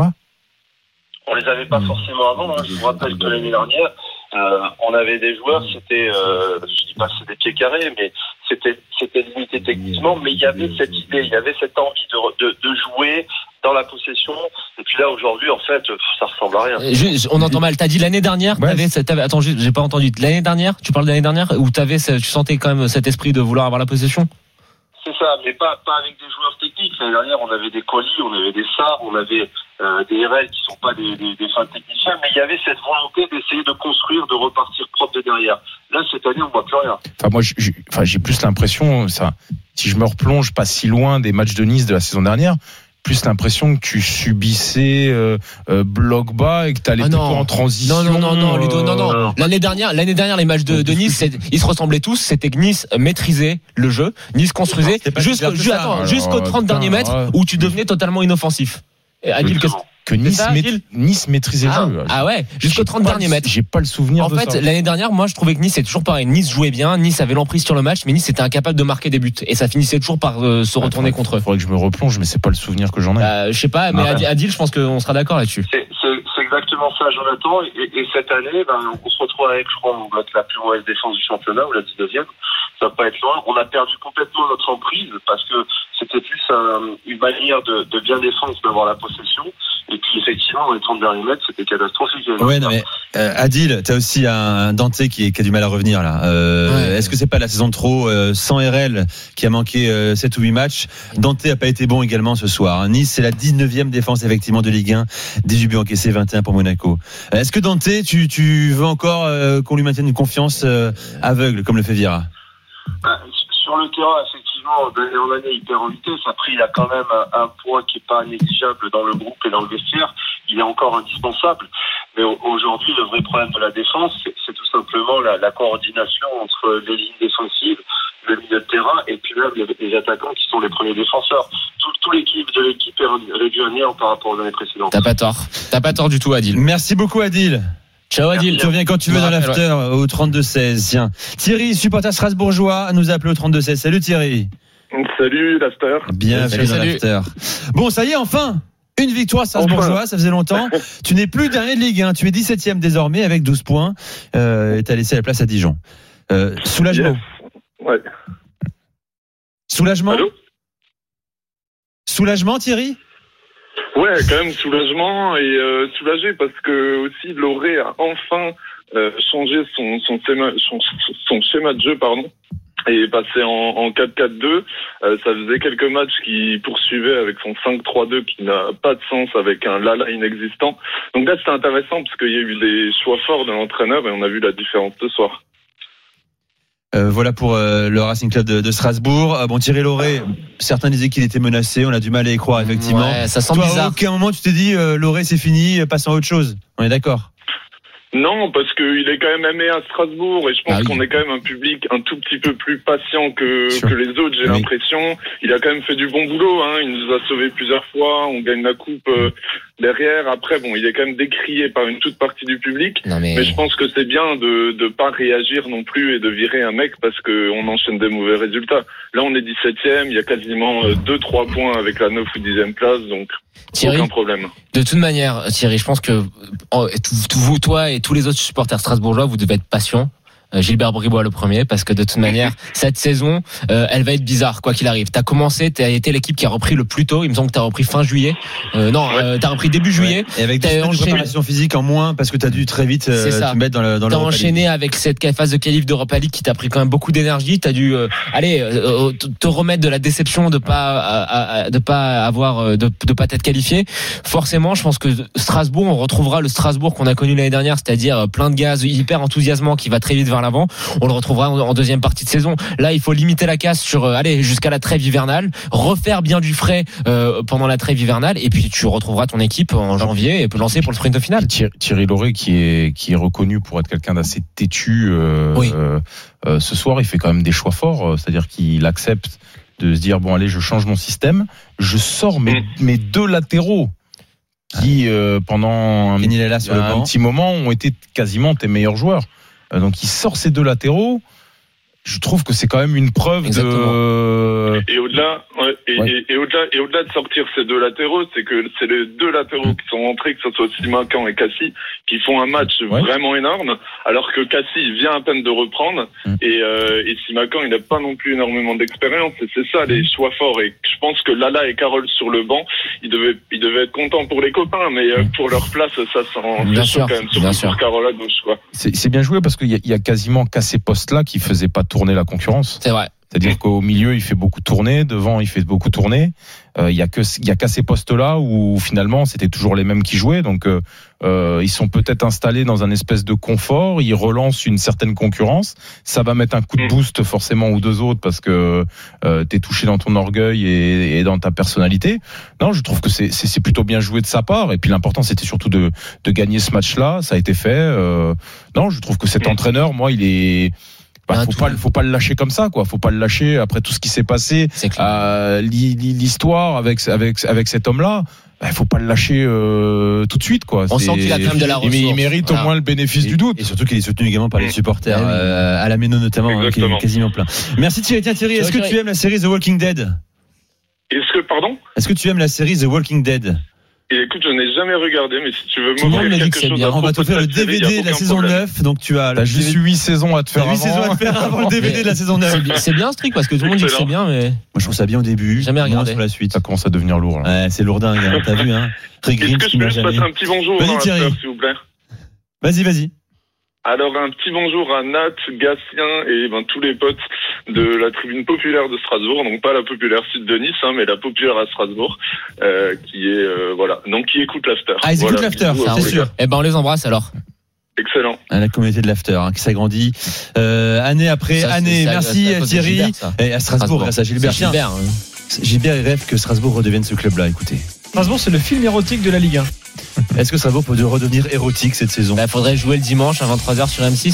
On les avait pas forcément avant. Je vous rappelle que l'année dernière, on avait des joueurs, c'était, je dis pas c'est des pieds carrés, mais c'était limité techniquement, mais il y avait cette idée, il y avait cette envie de jouer dans la possession. Et puis là aujourd'hui, en fait, ça ressemble à rien. On entend mal. T'as dit l'année dernière. Attends, j'ai pas entendu. L'année dernière, tu parles de l'année dernière où tu sentais quand même cet esprit de vouloir avoir la possession. C'est ça, mais pas avec des joueurs techniques. L'année dernière, on avait des Colis, on avait des Sarr, on avait des RL qui sont pas des fins techniciens, mais il y avait cette volonté d'essayer de construire, de repartir propre de derrière. Là, cette année, on voit plus rien. Enfin, moi, j'ai plus l'impression, si je me replonge pas si loin des matchs de Nice de la saison dernière, plus l'impression que tu subissais bloc bas et que t'allais plutôt en transition. Non, Ludo, non. L'année dernière, les matchs de Nice, ils se ressemblaient tous. C'était que Nice maîtrisait le jeu, Nice construisait jusqu'aux 30 derniers mètres où tu devenais totalement inoffensif. Adil, que Nice maîtrisait le jeu. Ah ouais, jusqu'aux 30 derniers mètres. J'ai pas le souvenir de ça. En fait, l'année dernière, moi, je trouvais que Nice, c'est toujours pareil. Nice jouait bien, Nice avait l'emprise sur le match, mais Nice était incapable de marquer des buts. Et ça finissait toujours par se retourner contre eux. Il faudrait que je me replonge, mais c'est pas le souvenir que j'en ai. Je sais pas, mais Adil, je pense qu'on sera d'accord là-dessus. C'est exactement ça, Jonathan. Et cette année, on se retrouve avec, je crois, la plus mauvaise défense du championnat, ou la 19e. Ça va pas être loin. On a perdu complètement notre emprise parce que c'était plus une manière de bien défendre, d'avoir la possession. Et puis effectivement, dans les 30 derniers mètres, c'était catastrophique. Ouais, non, mais Adil, t'as aussi un Dante qui a du mal à revenir là. Est-ce que c'est pas la saison de trop sans RL qui a manqué 7 ou 8 matchs? Dante a pas été bon également ce soir. Nice, c'est la 19e défense effectivement de Ligue 1, 18 buts encaissés, 21 pour Monaco. Est-ce que Dante, tu veux encore qu'on lui maintienne une confiance aveugle comme le fait Vieira? Sur le terrain, effectivement, d'année en année, il perd en vitesse. Après, il a quand même un poids qui est pas négligeable dans le groupe et dans le vestiaire. Il est encore indispensable. Mais aujourd'hui, le vrai problème de la défense, c'est tout simplement la coordination entre les lignes défensives, le milieu de terrain et puis même les attaquants qui sont les premiers défenseurs. Tout l'équipe est réduit à néant par rapport aux années précédentes. T'as pas tort du tout, Adil. Merci beaucoup, Adil. Ciao Adil. Tu reviens quand tu veux dans l'after au 32-16. Tiens, Thierry, supporter strasbourgeois, nous a appelé au 32-16. Salut Thierry. Salut l'after. Bienvenue dans l'after. Bon, ça y est, enfin une victoire strasbourgeoise, ça faisait longtemps. Tu n'es plus dernier de Ligue 1, tu es 17e désormais avec 12 points. Et t'as laissé la place à Dijon. Soulagement. Yes. Ouais. Soulagement. Allô. Soulagement, Thierry. Ouais, quand même soulagement et soulagé parce que aussi Loré a enfin changé son schéma de jeu, et est passé en 4-4-2. Ça faisait quelques matchs qui poursuivaient avec son 5-3-2 qui n'a pas de sens avec un Lala inexistant. Donc là, c'était intéressant parce qu'il y a eu des choix forts de l'entraîneur et on a vu la différence ce soir. Voilà pour le Racing Club de Strasbourg. Bon, Thierry Loré, certains disaient qu'il était menacé, on a du mal à y croire effectivement. Ouais, ça sent toi, bizarre. À aucun moment tu t'es dit Loré c'est fini, passons à autre chose. On est d'accord? Non, parce qu'il est quand même aimé à Strasbourg et je pense qu'on est quand même un public un tout petit peu plus patient que les autres, j'ai l'impression. Il a quand même fait du bon boulot, il nous a sauvés plusieurs fois, on gagne la coupe derrière. Après, bon, il est quand même décrié par une toute partie du public, mais je pense que c'est bien de pas réagir non plus et de virer un mec parce qu'on enchaîne des mauvais résultats. Là, on est 17e, il y a quasiment 2-3 points avec la 9 ou 10e place, donc Thierry, aucun problème. De toute manière, Thierry, je pense que vous, toi et tous les autres supporters strasbourgeois, vous devez être patients. Gilbert Bribois le premier, parce que de toute manière cette saison elle va être bizarre quoi qu'il arrive. T'as été l'équipe qui a repris le plus tôt, il me semble que t'as repris fin juillet, t'as repris début juillet, et avec des préparation physique en moins parce que t'as dû très vite te mettre dans t'as enchaîné avec cette phase de qualif d'Europa League qui t'a pris quand même beaucoup d'énergie, t'as dû te remettre de la déception de pas t'être qualifié. Forcément, je pense que Strasbourg, on retrouvera le Strasbourg qu'on a connu l'année dernière, c'est-à-dire plein de gaz, hyper enthousiasmant, qui va très vite vers l'avant. On le retrouvera en deuxième partie de saison. Là, il faut limiter la casse jusqu'à la trêve hivernale, refaire bien du frais pendant la trêve hivernale, et puis tu retrouveras ton équipe en janvier et peut lancer pour le sprint final. Thierry Loré qui est reconnu pour être quelqu'un d'assez têtu. Ce soir, il fait quand même des choix forts, c'est-à-dire qu'il accepte de se dire bon allez, je change mon système, je sors mes deux latéraux qui pendant un petit moment ont été quasiment tes meilleurs joueurs. Donc il sort ces deux latéraux. Je trouve que c'est quand même une preuve et au-delà de sortir ces deux latéraux, c'est que c'est les deux latéraux qui sont rentrés, que ce soit Simakan et Cassie, qui font un match vraiment énorme, alors que Cassie vient à peine de reprendre et Simakan il n'a pas non plus énormément d'expérience, et c'est ça les choix forts. Et je pense que Lala et Carole sur le banc, ils devaient être contents pour les copains, mais pour leur place ça sent bien sûr, quand même, surtout pour Carole à gauche quoi. C'est bien joué parce qu'il y a quasiment qu'à ces postes là qui faisaient pas tourner la concurrence. C'est vrai. C'est-à-dire qu'au milieu, il fait beaucoup tourner, devant, il fait beaucoup tourner. Il y a qu'à ces postes-là où finalement, c'était toujours les mêmes qui jouaient. Donc, ils sont peut-être installés dans un espèce de confort. Ils relancent une certaine concurrence. Ça va mettre un coup de boost forcément aux deux autres parce que t'es touché dans ton orgueil et dans ta personnalité. Non, je trouve que c'est plutôt bien joué de sa part. Et puis l'important, c'était surtout de gagner ce match-là. Ça a été fait. Non, je trouve que cet entraîneur, moi, il est... faut pas le lâcher comme ça, quoi. Faut pas le lâcher après tout ce qui s'est passé, l'histoire avec cet homme-là. Faut pas le lâcher tout de suite, quoi. On sent qu'il a quand même de la ressource. Il mérite au moins le bénéfice du doute. Et surtout qu'il est soutenu également par les supporters, à la Méno notamment, qui est quasiment plein. Merci Thierry. Tiens Thierry, est-ce que tu aimes la série The Walking Dead? Est-ce que tu aimes la série The Walking Dead? Et écoute, je n'ai jamais regardé, mais si tu veux m'offrir quelque chose, on va t'offrir le DVD de la saison 9, donc tu as juste 8 saisons à te faire avant le DVD de la saison 9. C'est bien ce truc parce que tout le monde dit que c'est bien, mais moi je trouve ça bien au début. Jamais regardé. Sur la suite, ça commence à devenir lourd. Ouais, c'est lourdingue, t'as vu, hein. Est-ce que je peux passer un petit bonjour dans l'after, s'il vous plaît? Vas-y. Alors un petit bonjour à Nat, Gatien et tous les potes de la tribune populaire de Strasbourg, donc pas la populaire sud de Nice, mais la populaire à Strasbourg, qui est donc qui écoute l'after. Ah, ils écoutent l'after, c'est sûr. Eh ben on les embrasse alors. Excellent. La communauté de l'after qui s'agrandit année après année. Merci Thierry. Et à Strasbourg, grâce à Gilbert. Gilbert il rêve que Strasbourg redevienne ce club-là. Écoutez. Strasbourg, c'est le film érotique de la Ligue 1. Est-ce que Strasbourg peut redevenir érotique cette saison ? Faudrait jouer le dimanche à 23h sur M6.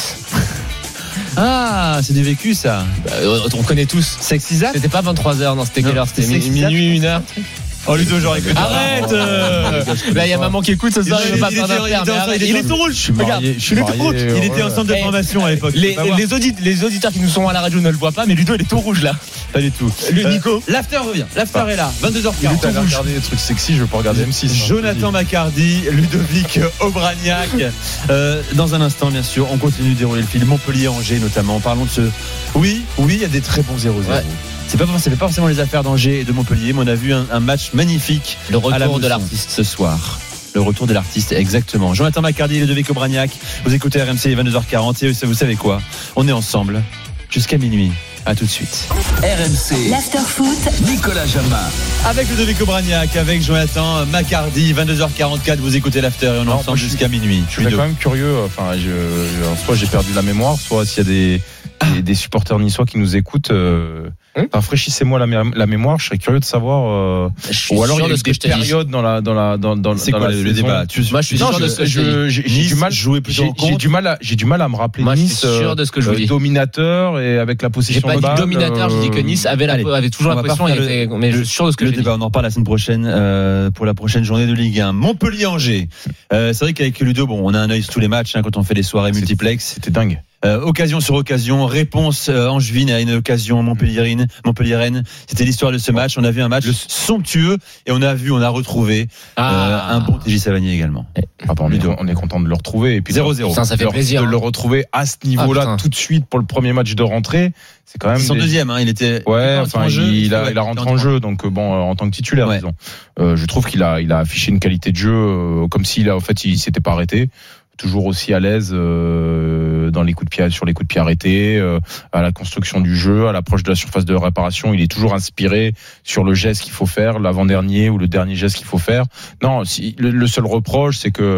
Ah, c'est du vécu ça. On connaît tous. Sexy-Zap ? C'était pas 23h, non, c'était quelle heure ? C'était minuit, 1h. Oh Ludo, j'aurais écouté. Arrête Là, il y a maman qui écoute ce soir, je veux pas faire d'affaire. Il est tout rouge. Regarde, il était en centre de formation à l'époque. Les auditeurs qui nous sont à la radio ne le voient pas, mais Ludo, il est tout rouge là. Pas du tout. Nico. L'after revient. L'after est là. 22h40. T'as regardé des trucs sexy, je veux pas regarder M6. Jonathan Macardy, Ludovic Obraniak. Dans un instant, bien sûr, on continue de dérouler le film. Montpellier-Angers notamment. Parlons de ce. Oui, il y a des très bons 0-0. Ouais. C'est pas forcément les affaires d'Angers et de Montpellier, mais on a vu un match magnifique. Le retour de l'artiste ce soir. Le retour de l'artiste, exactement. Jonathan Macardy et Ludovic Obraniak. Vous écoutez RMC, 22h40. Et vous savez quoi ? On est ensemble jusqu'à minuit. À tout de suite. RMC. L'after-foot. Nicolas Jamin. Avec Ludovic Obraniak, avec Jonathan Macardy, 22h44, vous écoutez l'after et on est ensemble jusqu'à minuit. Je suis quand même curieux. Soit j'ai perdu la mémoire, soit s'il y a des supporters niçois qui nous écoutent. Rafraîchissez-moi la mémoire. Je serais curieux de savoir. Ou alors il y a des périodes dans la c'est quoi le débat? Moi, je suis sûr de ce que j'ai du mal jouer j'ai du mal à me rappeler Nice. Sûr de ce que je vous dis. Dominateur et avec la possession de balle. J'ai pas dit dominateur. Je dis que Nice avait toujours la pression. Mais je suis sûr de ce que je dis. Le débat, on en parle la semaine prochaine pour la prochaine journée de Ligue 1. Montpellier-Angers. C'est vrai qu'avec Ludo, on a un œil sur tous les matchs quand on fait les soirées multiplex. C'était dingue. Occasion sur occasion, réponse angevine à une occasion montpelliéraine. C'était l'histoire de ce match. On a vu un match somptueux et on a retrouvé un bon TJ Savanier également. On est content de le retrouver et puis 0-0. Ça fait plaisir de le retrouver à ce niveau-là tout de suite pour le premier match de rentrée. C'est quand même son deuxième. Il était. Il a rentré en jeu donc en tant que titulaire. Disons. Je trouve qu'il a affiché une qualité de jeu comme s'il s'était pas arrêté. Toujours aussi à l'aise dans les coups de pied, sur les coups de pied arrêtés, à la construction du jeu, à l'approche de la surface de réparation. Il est toujours inspiré sur le geste qu'il faut faire, l'avant-dernier ou le dernier geste qu'il faut faire. Non, le seul reproche, c'est que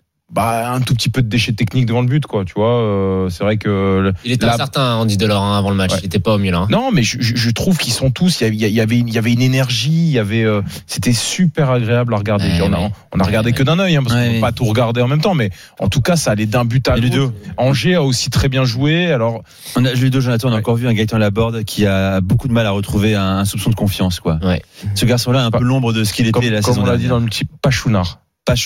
un tout petit peu de déchets techniques devant le but, quoi. Tu vois, c'est vrai que il était incertain, Andy Delors, avant le match. Il était pas au mieux là. Non, mais je trouve qu'ils sont tous. Il y avait une énergie. C'était super agréable à regarder. On a regardé que d'un œil, parce qu'on peut pas tout regarder en même temps. Mais en tout cas, ça allait d'un but à l'autre. Angers a aussi très bien joué. Alors, Ludo, Jonathan, on a encore vu un Gaëtan Laborde qui a beaucoup de mal à retrouver un soupçon de confiance, quoi. Ouais. Ce garçon-là, un peu l'ombre de ce qu'il était la saison dernière. Comme on l'a dit dans le petit Pachounard.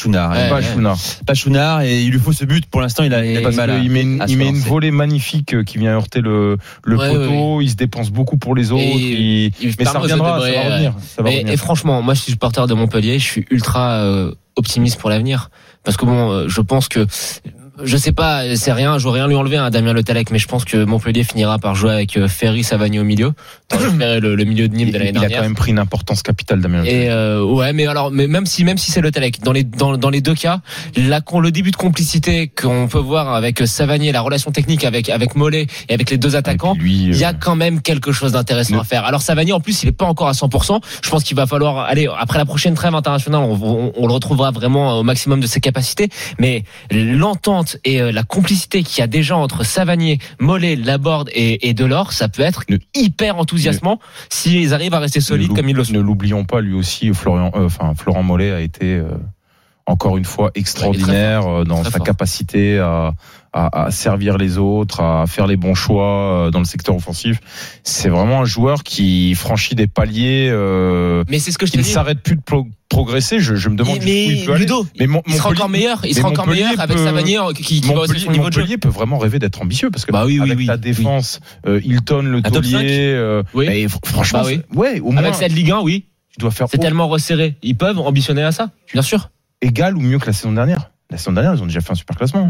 Pachounar, et il lui faut ce but. Pour l'instant, il a pas de mal. Il met une volée magnifique qui vient heurter le poteau. Il se dépense beaucoup pour les autres. Mais ça reviendra, ça va revenir. Et franchement, moi, je suis supporter de Montpellier. Je suis ultra optimiste pour l'avenir, parce que je pense que. Je sais pas, c'est rien, je veux rien lui enlever à Damien Le Tallec, mais je pense que Montpellier finira par jouer avec Ferry, Savanier au milieu. Le milieu de Nîmes de l'année dernière. Il a quand même pris une importance capitale, Damien Le Tallec. Mais même si c'est Le Tallec, dans les deux cas, le début de complicité qu'on peut voir avec Savanier, la relation technique avec Mollet et avec les deux attaquants, il y a quand même quelque chose d'intéressant à faire. Alors Savanier, en plus, il est pas encore à 100%. Je pense qu'il va falloir aller après la prochaine trêve internationale, on le retrouvera vraiment au maximum de ses capacités. Mais l'entente et la complicité qu'il y a déjà entre Savanier, Mollet, Laborde et Delors, ça peut être hyper enthousiasmant s'ils arrivent à rester solides comme ils le sont. Ne l'oublions pas, lui aussi, Florent Mollet a été encore une fois extraordinaire dans sa capacité à servir les autres, à faire les bons choix dans le secteur offensif. C'est vraiment un joueur qui franchit des paliers. Mais c'est ce que je te dis. Il ne s'arrête plus de progresser. Je me demande jusqu'où il peut Ludo, aller. Mais il sera encore meilleur. Il sera encore meilleur avec Savanier qui va aussi son niveau de jeu. Montpellier peut vraiment rêver d'être ambitieux parce que avec la défense, Hilton, Le Taulier, franchement, au moins avec cette Ligue 1, oui. Tu dois faire. C'est tellement resserré. Ils peuvent ambitionner à ça, bien sûr. Égal ou mieux que la saison dernière. La saison dernière, ils ont déjà fait un super classement.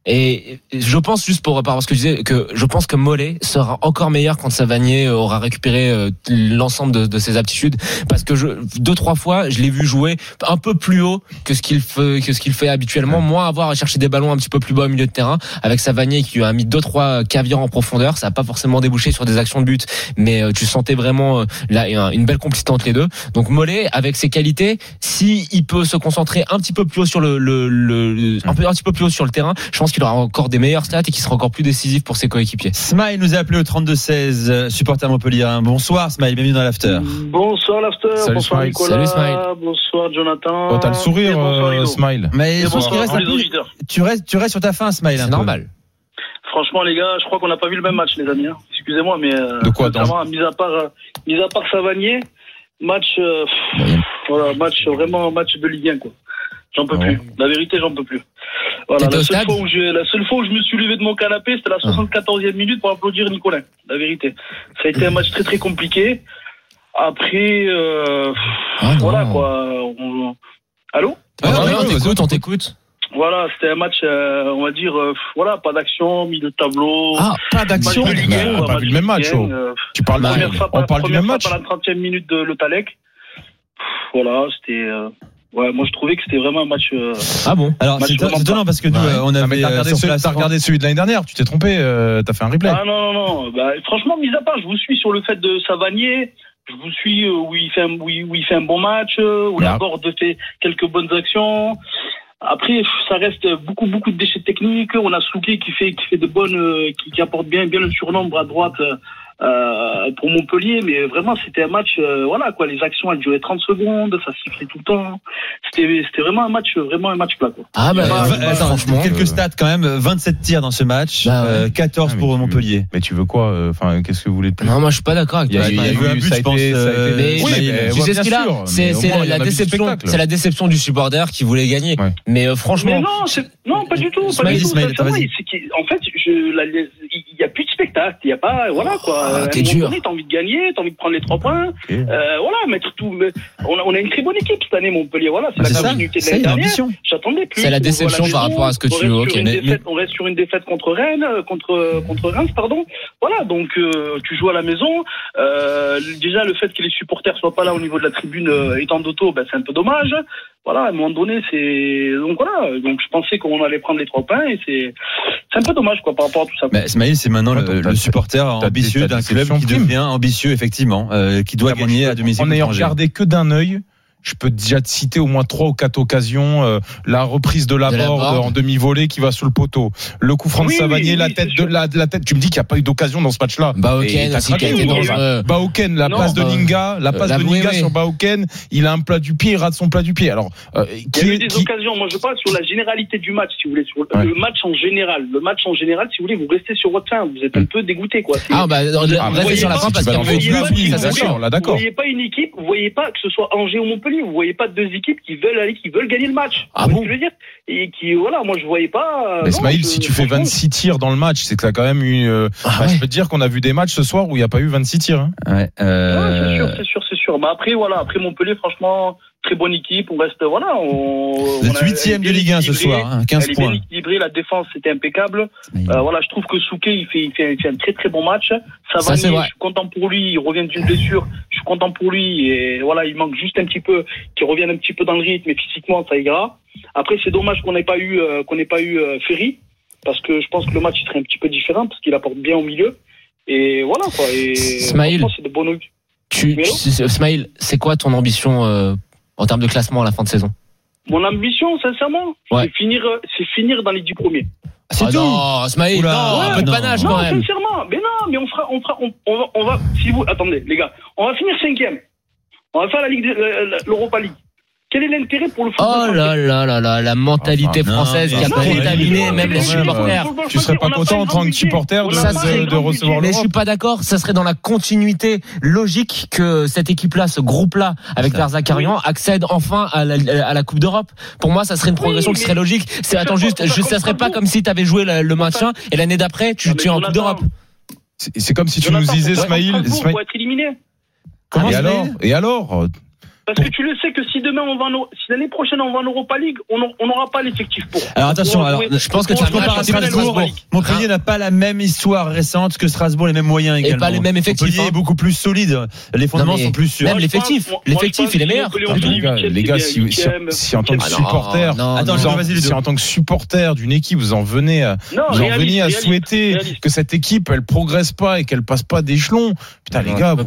Et je pense juste pour rapport à ce que je disais que je pense que Mollet sera encore meilleur quand Savanier aura récupéré l'ensemble de ses aptitudes, parce que 2-3 fois je l'ai vu jouer un peu plus haut que ce qu'il fait habituellement, moins avoir à chercher des ballons un petit peu plus bas au milieu de terrain, avec Savanier qui a mis 2-3 caviars en profondeur. Ça n'a pas forcément débouché sur des actions de but, mais tu sentais vraiment là une belle complicité entre les deux. Donc Mollet, avec ses qualités, si il peut se concentrer un petit peu plus haut sur un petit peu plus haut sur le terrain, je pense qu'il aura encore des meilleures stats et qu'il sera encore plus décisif pour ses coéquipiers. Smile nous a appelé au 32-16, supporter Montpellier. Bonsoir Smile, bienvenue dans l'after. Bonsoir l'after. Salut, bonsoir Smile. Nicolas. Salut, Smile. Bonsoir Jonathan. Oh, t'as le sourire, Smile. Mais je pense qu'il reste tu restes sur ta fin, Smile. C'est normal. Franchement les gars, je crois qu'on n'a pas vu le même match les amis. Excusez-moi, mais de quoi mis à part Savanier, match vraiment match de Ligue 1 quoi. J'en peux plus. La vérité, j'en peux plus. Voilà, la seule fois où je me suis levé de mon canapé, c'était la 74e minute pour applaudir Nicolas. La vérité. Ça a été un match très très compliqué. Après, voilà quoi. Allô? On t'écoute. Voilà, c'était un match, on va dire, voilà, pas d'action, milieu de tableau. Ah, pas d'action. On n'a pas vu le même match. Tu parles on parle du même match. À la 30e minute de Le Talec. Voilà, c'était. Ouais, moi je trouvais que c'était vraiment un match. Ah bon? Alors c'est étonnant parce que nous on avait. T'as regardé celui de l'année dernière. Tu t'es trompé. T'as fait un replay. Ah non. Bah, franchement, mis à part, je vous suis sur le fait de Savanier. Je vous suis où il fait un bon match, où la Borde fait quelques bonnes actions. Après, ça reste beaucoup de déchets techniques. On a Souquet qui fait de bonnes, qui apporte bien le surnombre à droite. Pour Montpellier, mais vraiment c'était un match, voilà quoi, les actions elles duraient 30 secondes, ça sifflait tout le temps. C'était vraiment un match plat quoi. Ah bah franchement, quelques stats quand même, 27 tirs dans ce match, 14 pour Montpellier. Mais tu veux quoi? Enfin, qu'est-ce que vous voulez de plus? Non, moi je suis pas d'accord avec toi. Il y a eu un but, je pense. Tu sais ce qu'il a? C'est la déception. C'est la déception du supporter qui voulait gagner. Mais franchement. Non, pas du tout. En fait, il y a plus de spectacle. Il y a pas, voilà quoi. T'es dur. T'as envie de gagner, t'as envie de prendre les 3 points. Voilà, mettre tout. On a une très bonne équipe cette année, Montpellier. Voilà, c'est la continuité de l'année dernière. J'attendais plus. C'est la déception par rapport à ce que tu veux. On reste sur une défaite contre Rennes, contre Reims, pardon. Voilà, donc tu joues à la maison. Déjà le fait que les supporters soient pas là au niveau de la tribune étant d'auto, ben c'est un peu dommage. Voilà, à un moment donné, donc je pensais qu'on allait prendre les 3 points et c'est un peu dommage quoi par rapport à tout ça. Mais Ismaël, c'est maintenant le supporter ambitieux d'un club qui devient ambitieux effectivement, qui doit gagner à domicile. En n'ayant regardé que d'un œil, je peux déjà te citer au moins 3 ou 4 occasions. La reprise de la Borde en demi-volée qui va sous le poteau. Le coup franc de Savanier, la tête. Tu me dis qu'il n'y a pas eu d'occasion dans ce match-là. Baoken aussi qui a été dangereux. Baoken, la passe de Ninga, sur Baoken. Il a un plat du pied, il rate son plat du pied. Alors, il y a eu des occasions. Moi, je parle sur la généralité du match, si vous voulez, sur le match en général. Le match en général, si vous voulez, vous restez sur votre fin. Vous êtes un peu dégoûté, quoi. Restez sur la fin parce qu'il y a eu plus, ça c'est sûr. Vous voyez pas une équipe, vous voyez pas que ce soit Angers ou Montpellier. Vous voyez pas 2 équipes qui veulent gagner le match. Ah bon? Je veux dire, et qui, voilà, moi je voyais pas. Mais Ismaël, si tu fais 26 tirs dans le match, c'est que ça a quand même eu. Je peux te dire qu'on a vu des matchs ce soir où il n'y a pas eu 26 tirs. Hein. Ouais. C'est sûr. Mais après Montpellier, franchement, très bonne équipe. On reste, voilà. Vous êtes 8e de Ligue 1 ce soir, 15 points. Elle est bien équilibrée, la défense c'était impeccable. Voilà, je trouve que Souquet il fait un très très bon match. Savanier, je suis content pour lui. Il revient d'une blessure. Je suis content pour lui et voilà, il manque juste un petit peu, qu'il revienne un petit peu dans le rythme et physiquement ça ira. Après, c'est dommage qu'on n'ait pas eu Ferry parce que je pense que le match il serait un petit peu différent parce qu'il apporte bien au milieu. Et voilà quoi. Et Smaïl, c'est de bonnes. Smaïl, c'est quoi ton ambition en termes de classement à la fin de saison? Mon ambition, sincèrement, c'est finir dans les 10 premiers. C'est tout. Non, Smaïl, un peu de panache quand même. Sincèrement, mais on va, si vous, attendez, les gars, on va finir 5e. On va faire l'Europa League. Quel est l'intérêt pour le football? Oh là là, la mentalité française qui a contaminé même les supporters. Tu serais pas content en tant que supporter de recevoir l'Europe? Mais je suis pas d'accord, ça serait dans la continuité logique que cette équipe-là, ce groupe-là, avec Darzakarian, accède enfin à la Coupe d'Europe. Pour moi, ça serait une progression qui serait logique. Ça serait pas comme si tu avais joué le maintien et l'année d'après, tu es en Coupe d'Europe. C'est comme si tu nous disais, Smaïl. Pour être éliminé. Et alors? Parce que tu le sais que si demain si l'année prochaine on va en Europa League, on n'aura pas l'effectif pour. Alors attention, je pense que tu compares à Strasbourg. Montpellier n'a pas la même histoire récente que Strasbourg, les mêmes moyens également. Et pas les mêmes effectifs. Montpellier est beaucoup plus solide. Les fondements sont plus sûrs. Même l'effectif, il est meilleur. Les gars, si en tant que supporter, si en tant que supporter d'une équipe, vous en venez à souhaiter que cette équipe elle progresse pas et qu'elle passe pas d'échelon. Putain les gars, vous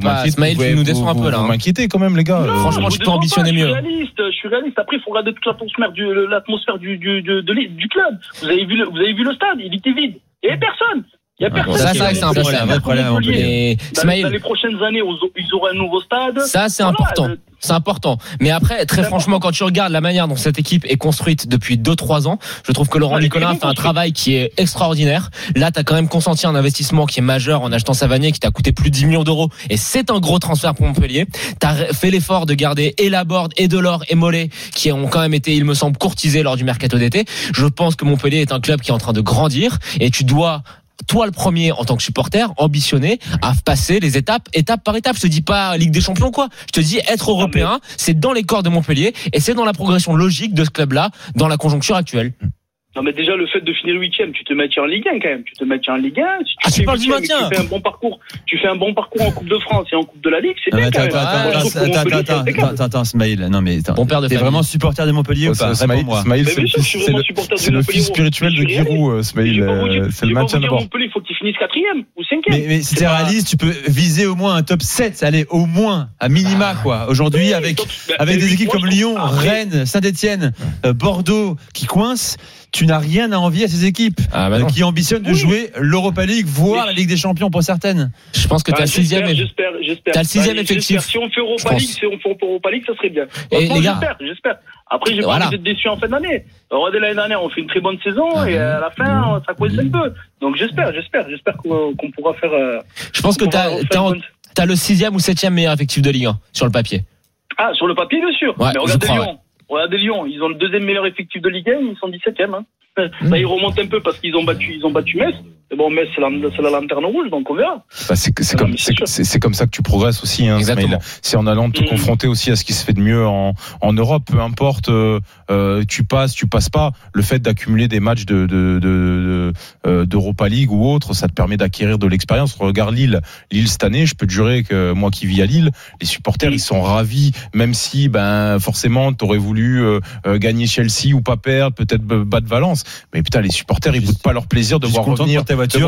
m'inquiétez quand même les gars. Franchement, je peux ambitionner mieux. Je suis réaliste. Après, il faut regarder toute l'atmosphère du club. Vous avez vu le stade, il était vide. Il n'y avait personne. Il y a personne. Ça, c'est un problème. Dans les prochaines années, ils auront un nouveau stade. Ça, c'est important. C'est important. Mais après, très franchement, quand tu regardes la manière dont cette équipe est construite depuis 2-3 ans, je trouve que Laurent Nicolin fait un travail qui est extraordinaire. Là, t'as quand même consenti un investissement qui est majeur en achetant Savanier, qui t'a coûté plus de 10 millions d'euros. Et c'est un gros transfert pour Montpellier. T'as fait l'effort de garder et Laborde, et Delors, et Mollet, qui ont quand même été, il me semble, courtisés lors du mercato d'été. Je pense que Montpellier est un club qui est en train de grandir. Et tu dois, toi le premier en tant que supporter, ambitionner à passer les étape par étape. Je te dis pas Ligue des Champions quoi. Je te dis être européen, c'est dans les corps de Montpellier et c'est dans la progression logique de ce club-là dans la conjoncture actuelle. Non mais déjà le fait de finir 8e, tu te maintiens en Ligue 1 quand même. Tu te maintiens en Ligue 1. Si tu parles du maintien. Tu fais un bon parcours. Tu fais un bon parcours en Coupe de France et en Coupe de la Ligue, c'est bien quand même. Attends, Smaïl. Non mais bon père de t'es vraiment supporter de Montpellier ou pas? Smaïl, c'est le fils spirituel de Giroud. Smaïl, c'est le maintien d'abord. Montpellier, il faut qu'il finisse 4e ou 5e. Mais si t'es réaliste, tu peux viser au moins un top 7. Allez, au moins à minima quoi. Aujourd'hui avec des équipes comme Lyon, Rennes, Saint-Etienne, Bordeaux qui coincent. Tu n'as rien à envier à ces équipes qui ambitionnent de jouer l'Europa League, voire la Ligue des Champions pour certaines. Je pense que tu as le 6e. J'espère. T'as le 6e effectif. Si on fait Europa League, ça serait bien. Et les gars, j'espère. Après, j'ai pas envie d'être déçu en fin d'année. Regardez l'année dernière, on fait une très bonne saison et à la fin, ça coince un peu. Donc j'espère qu'on pourra faire. Je pense que t'as le 6e ou 7e meilleur effectif de Ligue 1 sur le papier. Ah, sur le papier, bien sûr. Ouais, mais regardez Lyon. Regardez Lyon, ils ont le 2e meilleur effectif de Ligue 1, ils sont 17e. Là, ils remontent un peu parce qu'ils ont battu Metz. Mais bon, Metz, c'est la lanterne rouge, donc on verra. C'est comme ça que tu progresses aussi, hein, Smaïl. C'est en allant te confronter aussi à ce qui se fait de mieux en Europe. Peu importe, tu passes pas. Le fait d'accumuler des matchs d'Europa League ou autre, ça te permet d'acquérir de l'expérience. Regarde Lille cette année, je peux te jurer que moi qui vis à Lille, les supporters, ils sont ravis, même si, forcément, t'aurais voulu gagner Chelsea ou pas perdre, peut-être battre Valence. Mais putain, les supporters, ils goûtent pas leur plaisir de voir revenir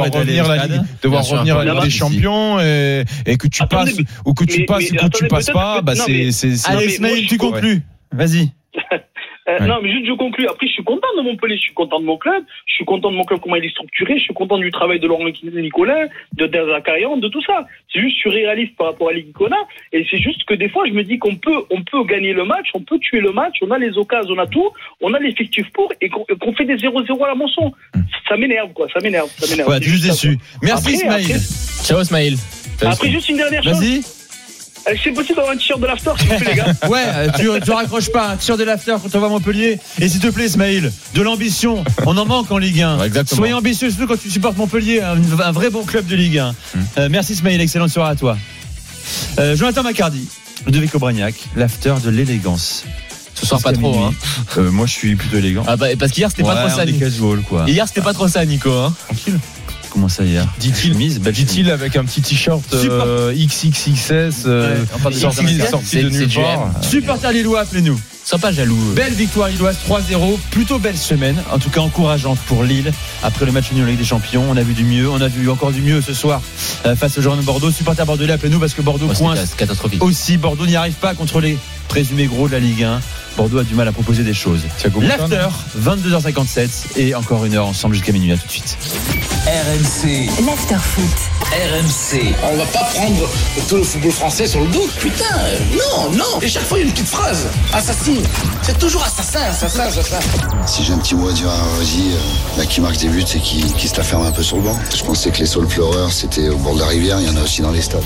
la Ligue des Champions et que tu passes ou que tu passes ou que tu passes pas. C'est. Allez, Smaïl, tu conclus. Vas-y. Non, mais juste je conclus. Après, je suis content de Montpellier, je suis content de mon club, je suis content de mon club comment il est structuré, je suis content du travail de Laurent Nicolin, de Zakarian, de tout ça. C'est juste, je suis réaliste par rapport à Nicolas, et c'est juste que des fois, je me dis qu'on peut gagner le match, on peut tuer le match, on a les occasions, on a tout, on a l'effectif pour, et qu'on fait des 0-0 à la moisson. Ça m'énerve, quoi, ça m'énerve. Ouais, t'es juste déçu. Merci, Smaïl. Ciao, Smaïl. Après, juste une dernière chose. Vas-y. C'est possible d'avoir un t-shirt de l'after, s'il vous plaît, les gars. Ouais, tu raccroches pas un t-shirt de l'after quand on va à Montpellier. Et s'il te plaît, Smaïl, de l'ambition. On en manque en Ligue 1. Ouais, soyez ambitieux, surtout quand tu supportes Montpellier, un vrai bon club de Ligue 1. Merci, Smaïl. Excellente soirée à toi. Jonathan Macardy, Ludovic Obraniak, l'after de l'élégance. Ce soir, pas trop, hein. Moi, je suis plutôt élégant. Ah parce qu'hier, c'était pas trop ça, Nico. Hier, c'était pas trop ça, Nico, hein. Tranquille. Comment ça hier? Dit-il avec un petit t-shirt XXXS sorti de nulle part. Supporter lillois, appelez-nous. Sois pas jaloux. Belle victoire lilloise 3-0, plutôt belle semaine, en tout cas encourageante pour Lille. Après le match nul en Ligue des Champions, on a vu du mieux, on a vu encore du mieux ce soir face au joueurs de Bordeaux. Supporter bordelais, appelez-nous parce que Bordeaux coince catastrophique. Aussi. Bordeaux n'y arrive pas contre les présumés gros de la Ligue 1. Bordeaux a du mal à proposer des choses. L'after, 22h57 et encore une heure ensemble jusqu'à minuit. À tout de suite. RMC. L'after foot. RMC. On va pas prendre tout le football français sur le dos. Putain, non. Et chaque fois, il y a une petite phrase. Assassin. C'est toujours assassin. Si j'ai un petit mot à dire à Rosie, qui marque des buts et qui se la ferme un peu sur le banc. Je pensais que les saules pleureurs, c'était au bord de la rivière. Il y en a aussi dans les stades.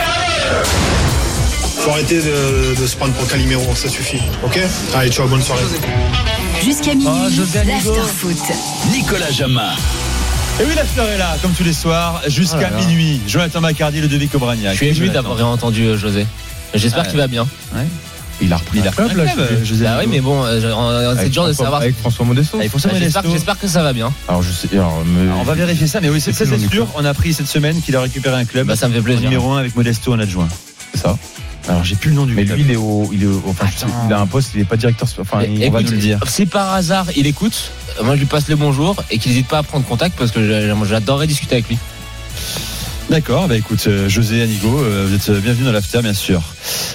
Faut arrêter de se prendre pour Calimero, ça suffit. Ok ? Allez, ciao, bonne soirée. Jusqu'à minuit, l'after foot. Nicolas Jamin. Et oui, l'after est là, comme tous les soirs, jusqu'à minuit. Jonathan Macardy, Ludovic Obraniak. Je suis ému d'avoir réentendu José. J'espère qu'il va bien. Ouais. Il a repris un club, là, José. Bah oui, mais bon, c'est dur de savoir. Avec François Modesto. J'espère que ça va bien. Alors, je sais. On va vérifier ça, mais oui, c'est sûr. On a appris cette semaine qu'il a récupéré un club. Bah, ça me fait plaisir. Numéro 1 avec Modesto en adjoint. C'est ça. Alors, j'ai plus le nom du club. Mais lui, il a un poste, il est pas directeur. Enfin, on va nous le dire. Si par hasard il écoute, moi je lui passe le bonjour et qu'il n'hésite pas à prendre contact parce que j'adorerais discuter avec lui. D'accord, bah écoute, José Anigo, vous êtes bienvenu dans l'after, bien sûr.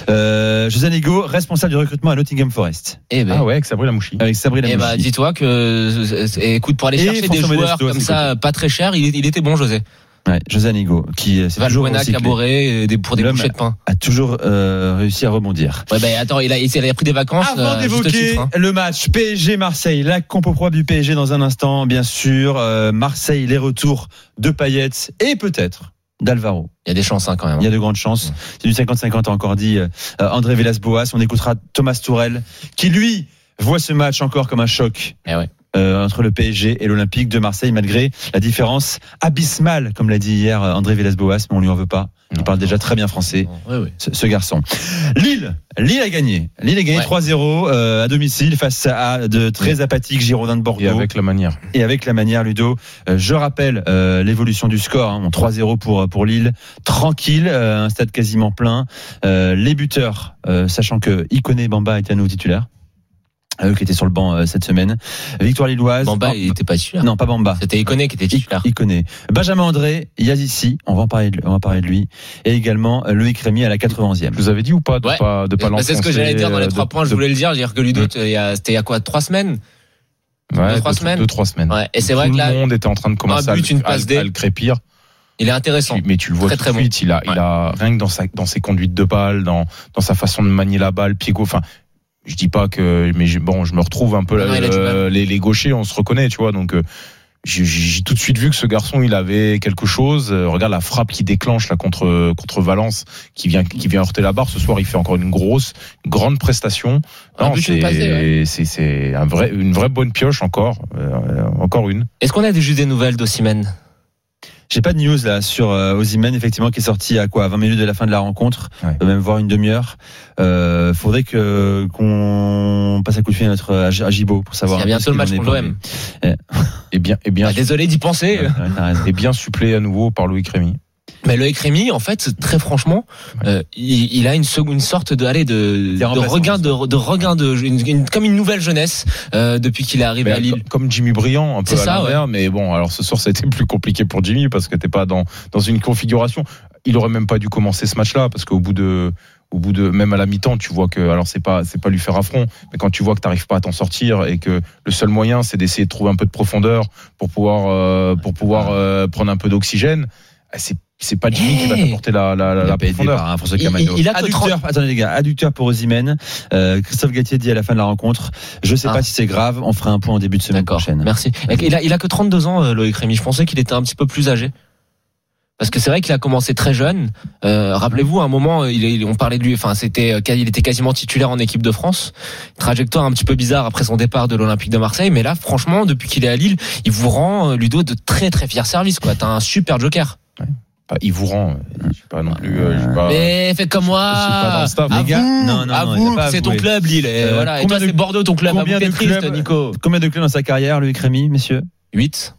José Anigo, responsable du recrutement à Nottingham Forest. Ah ouais, avec Sabri Lamouchi. Bah dis-toi que, écoute, pour aller chercher des joueurs comme ça, pas très chers, il était bon, José. Ouais, José Anigo, qui c'est toujours Caboret pour des bouchées de pain, a toujours réussi à rebondir. Ouais, bah attends, il a pris des vacances. Avant d'évoquer le match PSG Marseille, la compo probable du PSG dans un instant, bien sûr. Marseille, les retours de Payet et peut-être d'Alvaro. Il y a des chances quand même. Il y a de grandes chances. C'est du 50-50, a encore dit André Villas-Boas. On écoutera Thomas Tourelle, qui lui voit ce match encore comme un choc. Entre le PSG et l'Olympique de Marseille, malgré la différence abysmale, comme l'a dit hier André Villas-Boas, mais on lui en veut pas. Il parle déjà très bien français, ce garçon. Lille a gagné. Lille a gagné 3-0 à domicile face à de très apathiques Girondins de Bordeaux. Et avec la manière, Ludo. Je rappelle l'évolution du score. 3-0 pour Lille. Tranquille, un stade quasiment plein. Les buteurs, sachant que Ikoné Bamba était à nouveau titulaire. Qui était sur le banc cette semaine. Victoire lilloise. Bamba, il était pas titulaire. Non, pas Bamba. C'était Ikoné qui était titulaire. Ikoné. Benjamin André, Yazici, on va en parler de lui. Et également Loïc Rémy à la 90e. Vous avez dit ou pas de pas lancer. C'est ce que j'allais dire dans les 3 points. Je voulais le dire que Ludo, c'était il y a quoi, 3 semaines? 2-3 semaines. 2-3 semaines. Ouais. Et c'est vrai que là, tout le monde était en train de commencer à le crépir. Il est intéressant. Mais tu le vois tout de suite. Il a rien que dans ses conduites de balle, dans sa façon de manier la balle, pied gauche. Enfin, je dis pas que, mais je me retrouve un peu les gauchers, on se reconnaît, tu vois. Donc j'ai tout de suite vu que ce garçon, il avait quelque chose. Regarde la frappe qui déclenche là contre Valence, qui vient heurter la barre. Ce soir, il fait encore une grande prestation. Non, c'est une vraie bonne pioche encore une. Est-ce qu'on a juste des nouvelles d'Osimhen? J'ai pas de news là sur Osimhen, effectivement, qui est sorti à 20 minutes de la fin de la rencontre, même voire une demi-heure. Faudrait qu'on passe un coup de fil à notre Agibo pour savoir. Il y a bientôt le match contre l'OM. Et bien. Désolé d'y penser. Et bien suppléé à nouveau par Loïc Rémy. Mais Loïc Rémy, en fait, très franchement, il a une sorte de regain comme une nouvelle jeunesse depuis qu'il est arrivé à Lille. Comme Jimmy Briand, un peu à l'envers. Mais bon, alors ce soir, ça a été plus compliqué pour Jimmy parce que t'es pas dans une configuration. Il aurait même pas dû commencer ce match-là parce qu'au bout de même à la mi-temps, tu vois que, alors c'est pas lui faire affront, mais quand tu vois que t'arrives pas à t'en sortir et que le seul moyen c'est d'essayer de trouver un peu de profondeur pour pouvoir prendre un peu d'oxygène, c'est pas Jimmy qui va t'apporter la profondeur. Il a attendez les gars, adducteur pour Osimhen. Christophe Galtier dit à la fin de la rencontre, je sais pas si c'est grave, on fera un point en début de semaine prochaine. Merci. Il a que 32 ans, Loïc Rémy. Je pensais qu'il était un petit peu plus âgé. Parce que c'est vrai qu'il a commencé très jeune. Rappelez-vous, à un moment, on parlait de lui. Enfin, il était quasiment titulaire en équipe de France. Trajectoire un petit peu bizarre après son départ de l'Olympique de Marseille. Mais là, franchement, depuis qu'il est à Lille, il vous rend, Ludo, de très très fiers services, quoi. T'as un super joker. Il vous rend. Je suis pas non plus. Mais faites comme moi. Je suis pas dans le staff. Les gars, non, c'est ton club, Lille. Voilà. Et toi, c'est Bordeaux, ton club. Combien de clubs, Nico? Combien de clubs dans sa carrière, Loïc Rémy, messieurs? 8.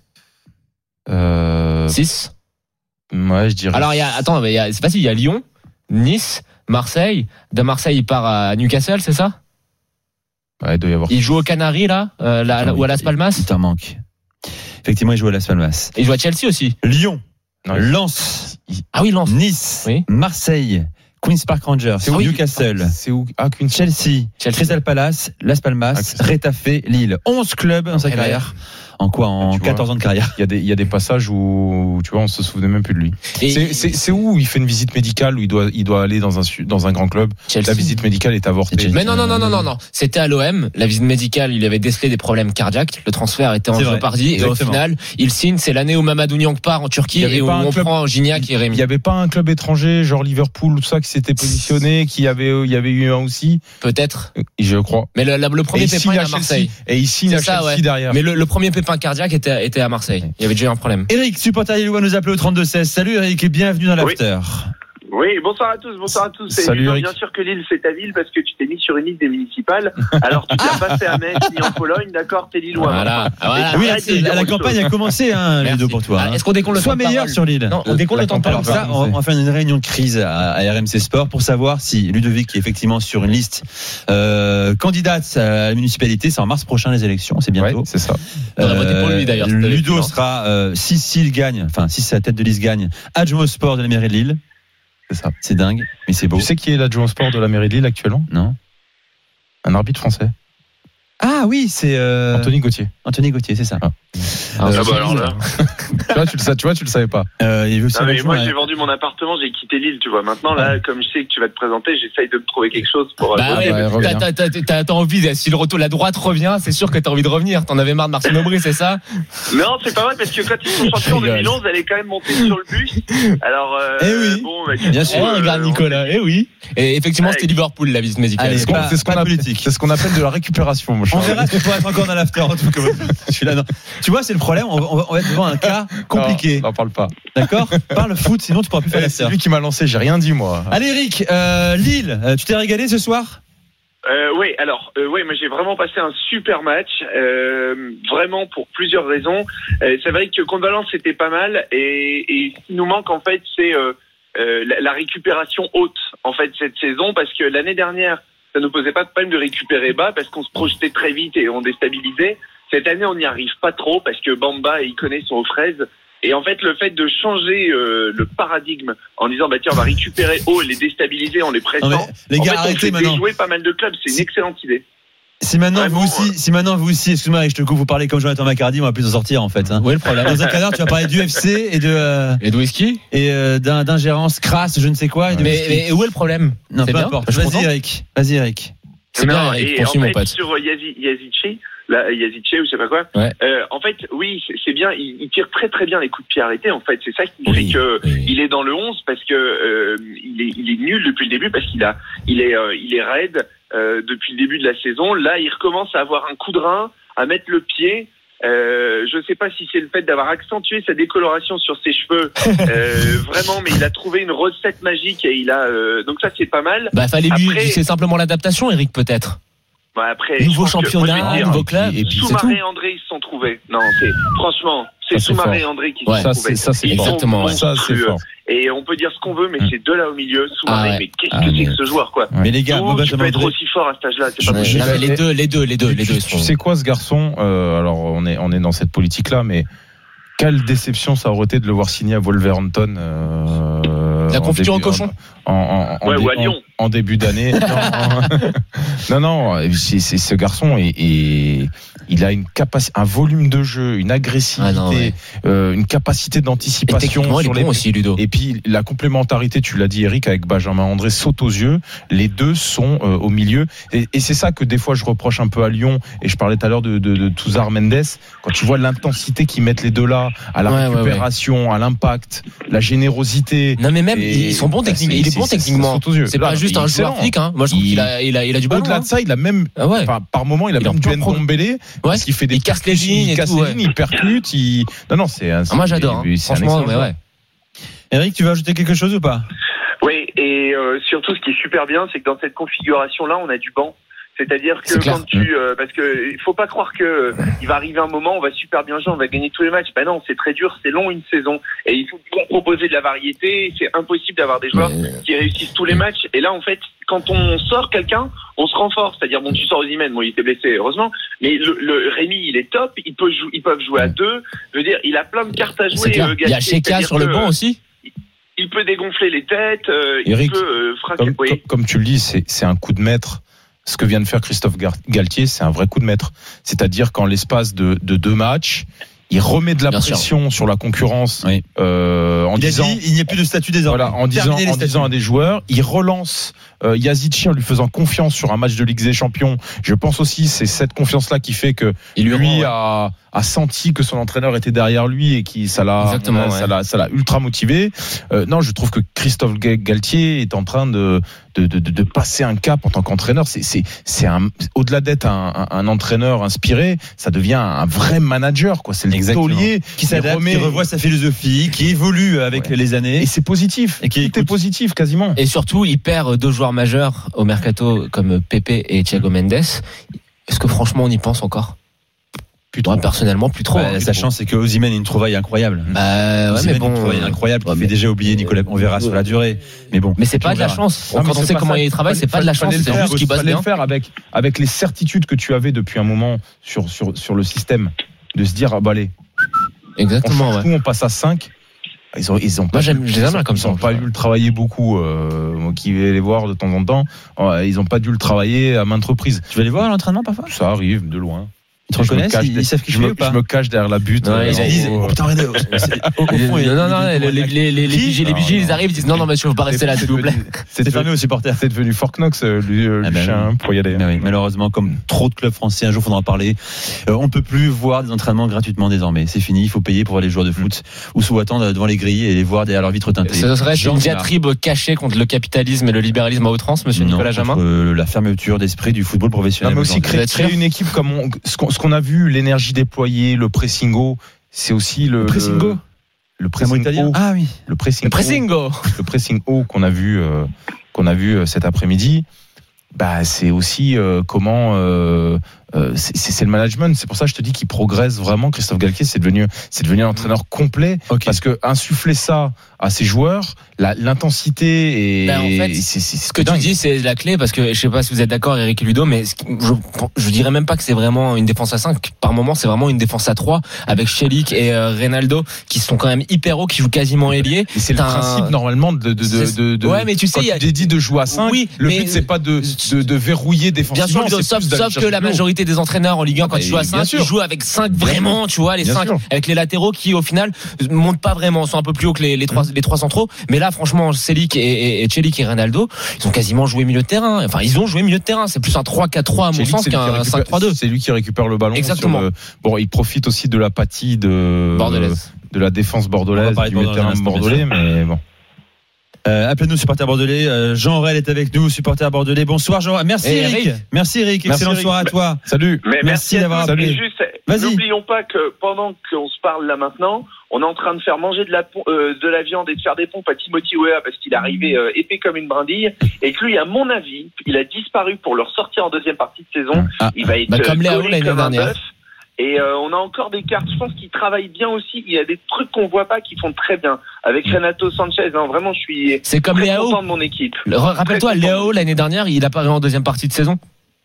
6. Ouais, je dirais. Alors, c'est facile, il y a Lyon, Nice, Marseille. De Marseille, il part à Newcastle, c'est ça? Ouais, il doit y avoir. Il joue aux Canaries, là, ou à Las Palmas? Il t'en manque. Effectivement, il joue à Las Palmas. Il joue à Chelsea aussi. Lyon, Lens. Ah oui, Lens. Nice, Marseille, Queen's Park Rangers, Newcastle, c'est où? Chelsea, Crystal Palace, Las Palmas, Retafe, Lille. 11 clubs dans sa carrière. En 14 ans de carrière. Il y a des passages où, tu vois, on se souvenait même plus de lui. C'est où il fait une visite médicale, où il doit aller dans un grand club. Chelsea. La visite médicale est avortée. Mais non. C'était à l'OM. La visite médicale, il avait décelé des problèmes cardiaques. Le transfert était en Jeopardy. Et au final, il signe. C'est l'année où Mamadou Niang part en Turquie et où on prend Gignac et Rémy. Il y avait pas un club étranger, genre Liverpool ou tout ça, qui s'était positionné, il y avait eu un aussi. Peut-être. Je crois. Mais le premier pépin est à Marseille. Et ici, il y a Chelsea derrière. Mais le premier pépin cardiaque était à Marseille. Il y avait déjà eu un problème. Eric, supporter lillois, nous appelait au 32-16. Salut Eric et bienvenue dans l'after. Oui, bonsoir à tous. Salut, évident, Eric. bien sûr que Lille, c'est ta ville parce que tu t'es mis sur une liste des municipales. Alors, tu t'as pas fait à Metz ni en Pologne, d'accord, t'es Lillois. Voilà. Oui, la campagne a commencé, Ludo, pour toi. Est-ce qu'on décompte le temps Sois de parole meilleur sur Lille. Non, on décompte le temps de parole. Alors ça, on va faire une réunion de crise à RMC Sport pour savoir si Ludovic est effectivement sur une liste candidate à la municipalité. C'est en mars prochain les élections, c'est bientôt. Ouais, c'est ça. On a voté pour lui d'ailleurs. Ludo sera, si sa tête de liste gagne, adjoint au sport de la mairie de Lille. C'est ça. C'est dingue, mais c'est beau. Tu sais qui est l'adjoint au sport de la mairie de Lille actuellement ? Non. Un arbitre français. Ah oui, c'est Anthony Gauthier. Anthony Gauthier, c'est ça. Alors là. tu vois, tu le savais pas. Moi, j'ai vendu mon appartement, j'ai quitté Lille, tu vois. Maintenant, là, comme je sais que tu vas te présenter, j'essaye de me trouver quelque chose pour. T'as envie, si la droite revient, c'est sûr que t'as envie de revenir. T'en avais marre de Marcel Aubry, c'est ça ? Non, c'est pas vrai, parce que quand ils sont champions en 2011, elle est quand même montée sur le bus. Alors, bien sûr, regarde Nicolas, oui. Et effectivement, c'était Liverpool, la visite médicale. C'est ce qu'on appelle de la récupération. On verra si tu pourras être encore dans l'after. Je suis là. Non. Tu vois, c'est le problème. On va être devant un cas compliqué. Non, parle pas. D'accord ? Parle foot, sinon tu pourras plus faire l'after. C'est lui qui m'a lancé, j'ai rien dit moi. Allez, Eric, Lille, tu t'es régalé ce soir ? Oui, moi j'ai vraiment passé un super match, vraiment pour plusieurs raisons. C'est vrai que contre Valence c'était pas mal, et ce qui nous manque en fait c'est la récupération haute en fait cette saison, parce que l'année dernière ça nous posait pas de problème de récupérer bas parce qu'on se projetait très vite et on déstabilisait. Cette année on n'y arrive pas trop parce que Bamba et Ikoné sont aux fraises. Et en fait, le fait de changer le paradigme en disant on va récupérer haut et les déstabiliser en les pressant. Les gars, en fait, arrêtez on fait déjouer pas mal de clubs. C'est une excellente idée. Si maintenant vous aussi, excuse-moi, je te coupe, vous parlez comme Jonathan Maccardy, on va plus en sortir en fait. Oui, le problème. Dans un quart d'heure, tu vas parler d'UFC et de whisky et d'ingérence crasse, je ne sais quoi. Mais où est le problème ? Non, peu importe. Vas-y, Eric. C'est bien, Eric. Et en mon fait, pote. sur Yazici ou je sais pas quoi. Ouais. En fait, oui, c'est bien. Il tire très très bien les coups de pied arrêtés. En fait, c'est ça qui fait que il est dans le 11 parce que il est nul depuis le début parce qu'il est raide depuis le début de la saison. Là, il recommence à avoir un coup de rein, à mettre le pied. Je sais pas si c'est le fait d'avoir accentué sa décoloration sur ses cheveux, vraiment, mais il a trouvé une recette magique et il a donc ça c'est pas mal. C'est simplement l'adaptation, Eric, peut-être. Après, nouveau championnat, nouveau club. Et puis Soumaré et André ils se sont trouvés. Non, c'est Soumaré et André qui se sont trouvés. Ça c'est exactement. Ça c'est fort. Et on peut dire ce qu'on veut, mais c'est deux là au milieu. Soumaré, mais qu'est-ce que c'est que ce joueur, quoi. Mais les gars, tu peux être aussi fort à cet âge-là. C'est pas possible. Les deux. Tu sais quoi, ce garçon, alors on est dans cette politique-là, mais quelle déception ça aurait été de le voir signer à Wolverhampton. La confiture au cochon. Ou à Lyon. En début d'année. Non, c'est ce garçon et il a une capacité, un volume de jeu, une agressivité, une capacité d'anticipation sur les bons aussi, Ludo. Et puis la complémentarité, tu l'as dit, Eric, avec Benjamin André, saute aux yeux. Les deux sont au milieu, et c'est ça que des fois je reproche un peu à Lyon. Et je parlais tout à l'heure de Touzard Mendes. Quand tu vois l'intensité qu'ils mettent les deux là, à la récupération, à l'impact, la générosité. Non mais même ils sont bons techniquement. Il est bon techniquement. C'est pas juste un joueur flic. Moi je trouve qu'il a du ballon. Au-delà de ça, il a même par moment il a même du Ndombele. Parce qu'il fait des casse les lignes, il percute. C'est moi j'adore. Franchement, ouais. Eric, tu veux ajouter quelque chose ou pas ? Oui, et surtout ce qui est super bien, c'est que dans cette configuration-là, on a du banc. C'est-à-dire que quand parce que il faut pas croire que il va arriver un moment, on va super bien jouer, on va gagner tous les matchs. Ben non, c'est très dur, c'est long une saison, et il faut toujours proposer de la variété. C'est impossible d'avoir des joueurs qui réussissent tous les matchs. Et là, en fait, quand on sort quelqu'un, on se renforce. C'est-à-dire, tu sors Osimhen, il était blessé, heureusement, mais le Rémi, il est top. Ils peuvent jouer à deux. Je veux dire, il a plein de cartes à jouer. Il y a Cheka sur le banc aussi. Il peut dégonfler les têtes. Eric, il peut fracasser. Comme tu le dis, c'est un coup de maître. Ce que vient de faire Christophe Galtier, c'est un vrai coup de maître. C'est-à-dire qu'en l'espace de 2 matchs, il remet de la pression sur la concurrence en disant il n'y a plus de statut désormais. Voilà, en disant à des joueurs, il relance Yazici en lui faisant confiance sur un match de Ligue des Champions. Je pense aussi c'est cette confiance-là qui fait que lui a senti que son entraîneur était derrière lui et qui ça l'a ultra motivé. Non, je trouve que Christophe Galtier est en train de de passer un cap en tant qu'entraîneur. C'est au-delà d'être un entraîneur inspiré, ça devient un vrai manager, quoi. C'est le taulier qui s'adapte, qui revoit sa philosophie, qui évolue avec les années. Et c'est positif. Et qui est positif quasiment. Et surtout, il perd 2 joueurs majeurs au mercato comme Pepe et Thiago Mendes. Est-ce que franchement on y pense encore? Personnellement, plus trop. Sa chance, c'est que Osimhen a une trouvaille incroyable. Mais bon, une trouvaille incroyable qui fait déjà oublier Nicolas. On verra sur la durée. Mais bon. Mais c'est pas de la chance. Quand on sait comment il travaille, c'est pas de la chance. C'est juste qu'il bosse bien. Le faire avec les certitudes que tu avais depuis un moment sur le système, de se dire allez. Exactement. On passe à 5. Ils ont pas. J'aime bien comme ça. Ils n'ont pas dû le travailler beaucoup. Moi qui vais les voir de temps en temps, ils n'ont pas dû le travailler à maintes reprises. Tu vas les voir à l'entraînement parfois? Ça arrive de loin. Ils te reconnaissent, ils savent qui je suis ou pas? Je me cache derrière la butte. Ils disent, putain, regardez. Les vigiles, ils arrivent, ils disent, non, monsieur, vous pas rester là, s'il vous plaît. C'est fermé aux supporters. C'est devenu Fort Knox, le chien, pour y aller. Malheureusement, comme trop de clubs français, un jour, il faudra en parler. On ne peut plus voir des entraînements gratuitement désormais. C'est fini, il faut payer pour voir les joueurs de foot ou attendre devant les grilles et les voir derrière leur vitre teintée. Ce serait une diatribe cachée contre le capitalisme et le libéralisme à outrance, monsieur Nicolas Jamin? La fermeture d'esprit du football professionnel. Mais aussi créer une équipe comme ce qu'on a vu, l'énergie déployée, le pressing haut, c'est aussi le pressing haut. Le pressing haut. Ah oui. Le pressing haut qu'on a vu cet après-midi. C'est aussi comment c'est le management. C'est pour ça que je te dis qu'il progresse vraiment. Christophe Galtier, c'est devenu un entraîneur complet. Parce que insuffler ça à ses joueurs, l'intensité et en fait, c'est ce que tu dis, c'est la clé, parce que je sais pas si vous êtes d'accord, Eric et Ludo, mais je dirais même pas que c'est vraiment une défense à 5. Par moment, c'est vraiment une défense à 3 avec Chelik et Reynaldo qui sont quand même hyper hauts, qui jouent quasiment ailier. Et c'est le principe normalement de ouais, mais tu sais, quand tu dit de jouer à 5. Oui, le but c'est pas de verrouiller défensivement. Bien sûr, sauf que la majorité des entraîneurs en Ligue 1, quand ils jouent à 5, ils jouent avec 5 vraiment, tu vois, les 5 avec les latéraux qui au final montent pas vraiment, sont un peu plus hauts que les trois centraux. Mais là, franchement, Chelik et Reynaldo, ils ont quasiment joué milieu de terrain. Enfin, ils ont joué milieu de terrain. C'est plus un 3-4-3 à mon sens qu'un 5-3-2. C'est lui qui récupère le ballon. Exactement. Il profite aussi de l'apathie de la défense bordelaise, du milieu de terrain bordelais, mais bon. Appelez-nous, supporter bordelais. Jean Aurel est avec nous, supporter bordelais. Bonsoir Jean. Merci Eric. Merci Eric. Excellente soirée à toi. Salut. Merci d'avoir appelé. Juste, n'oublions pas que pendant qu'on se parle là maintenant, on est en train de faire manger de la viande et de faire des pompes à Timothy Weah parce qu'il est arrivé épais comme une brindille, et que lui, à mon avis, il a disparu pour le ressortir en deuxième partie de saison. Il va être comme Léo l'année comme un dernière. bœuf. Et on a encore des cartes. Je pense qu'ils travaillent bien aussi. Il y a des trucs qu'on voit pas qui font très bien. Avec Renato Sanchez, vraiment, je suis très content de mon équipe. Rappelle-toi, Léo l'année dernière, il a paru en deuxième partie de saison.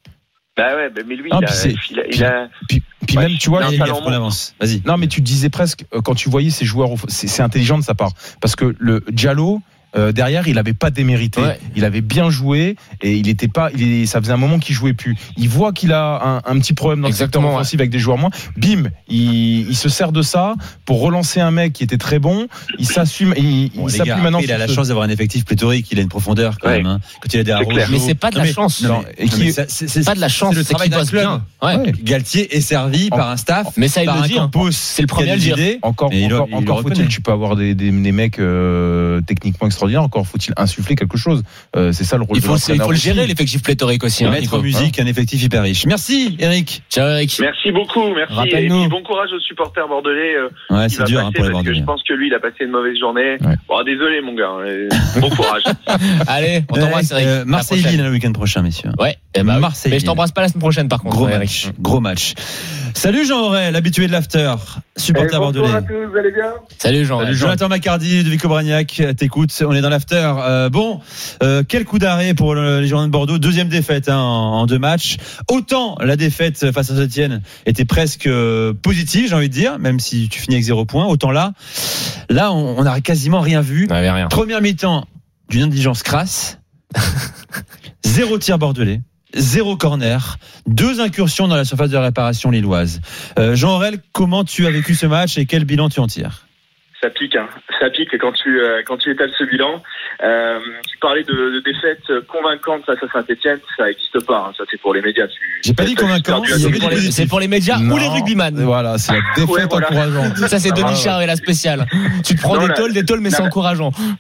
Mais lui, il a. Puis même, tu vois, il a on avance. Vas-y. Non, mais tu disais presque quand tu voyais ces joueurs, c'est intelligent de sa part, parce que le Diallo. Derrière, il avait pas démérité. Ouais. Il avait bien joué et ça faisait un moment qu'il jouait plus. Il voit qu'il a un petit problème dans le secteur offensif avec des joueurs moins. Bim, il se sert de ça pour relancer un mec qui était très bon. Il s'assume. Il s'appuie maintenant. Il a la chance d'avoir un effectif pléthorique. Il a une profondeur quand même. Hein. Quand il a des arroses. Mais c'est pas de la chance. C'est pas de la chance. C'est le travail d'un club. Galtier est servi par un staff. Mais ça, il le dit. C'est le premier à le dire. Encore faut-il. Tu peux avoir des mecs techniquement extraordinaires. Encore faut-il insuffler quelque chose. C'est ça le rôle. Il faut le gérer, l'effectif pléthorique aussi. Mettre en musique un effectif hyper riche. Merci Eric. Ciao Eric. Merci beaucoup. Merci. Et puis bon courage aux supporters bordelais. C'est dur pour les bordelais. Je pense que lui, il a passé une mauvaise journée. Bon, désolé mon gars. Bon courage. Allez, on t'embrasse Eric. Marseille-Lille le week-end prochain, messieurs. Ouais. Marseille. Mais je t'embrasse pas la semaine prochaine par contre. Gros match. Salut Jean Aurel, habitué de l'after, supporter bordelais. Bonjour à tous, vous allez bien? Salut Jean. Jonathan Macardy, de Vico Bragnac, t'écoute, on est dans l'after. Quel coup d'arrêt pour les Girondins de Bordeaux, deuxième défaite en 2 matchs. Autant la défaite face à Saint-Etienne était presque positive, j'ai envie de dire, même si tu finis avec 0 points. Autant là on n'a quasiment rien vu. Rien. Première mi-temps d'une indigence crasse. 0 tir bordelais. 0 corner, 2 incursions dans la surface de réparation lilloise. Jean Aurel, comment tu as vécu ce match et quel bilan tu en tires? Ça pique, hein. Ça pique quand tu étales ce bilan. Tu parlais de défaite convaincante face à Saint-Etienne, ça n'existe pas. Hein. Ça c'est pour les médias. J'ai pas dit convaincant. C'est pour les médias ou les rugbyman. Voilà, c'est la défaite encourageante. Ça c'est Denis Charvet, la spéciale. Tu te prends des tôles, mais c'est encourageant.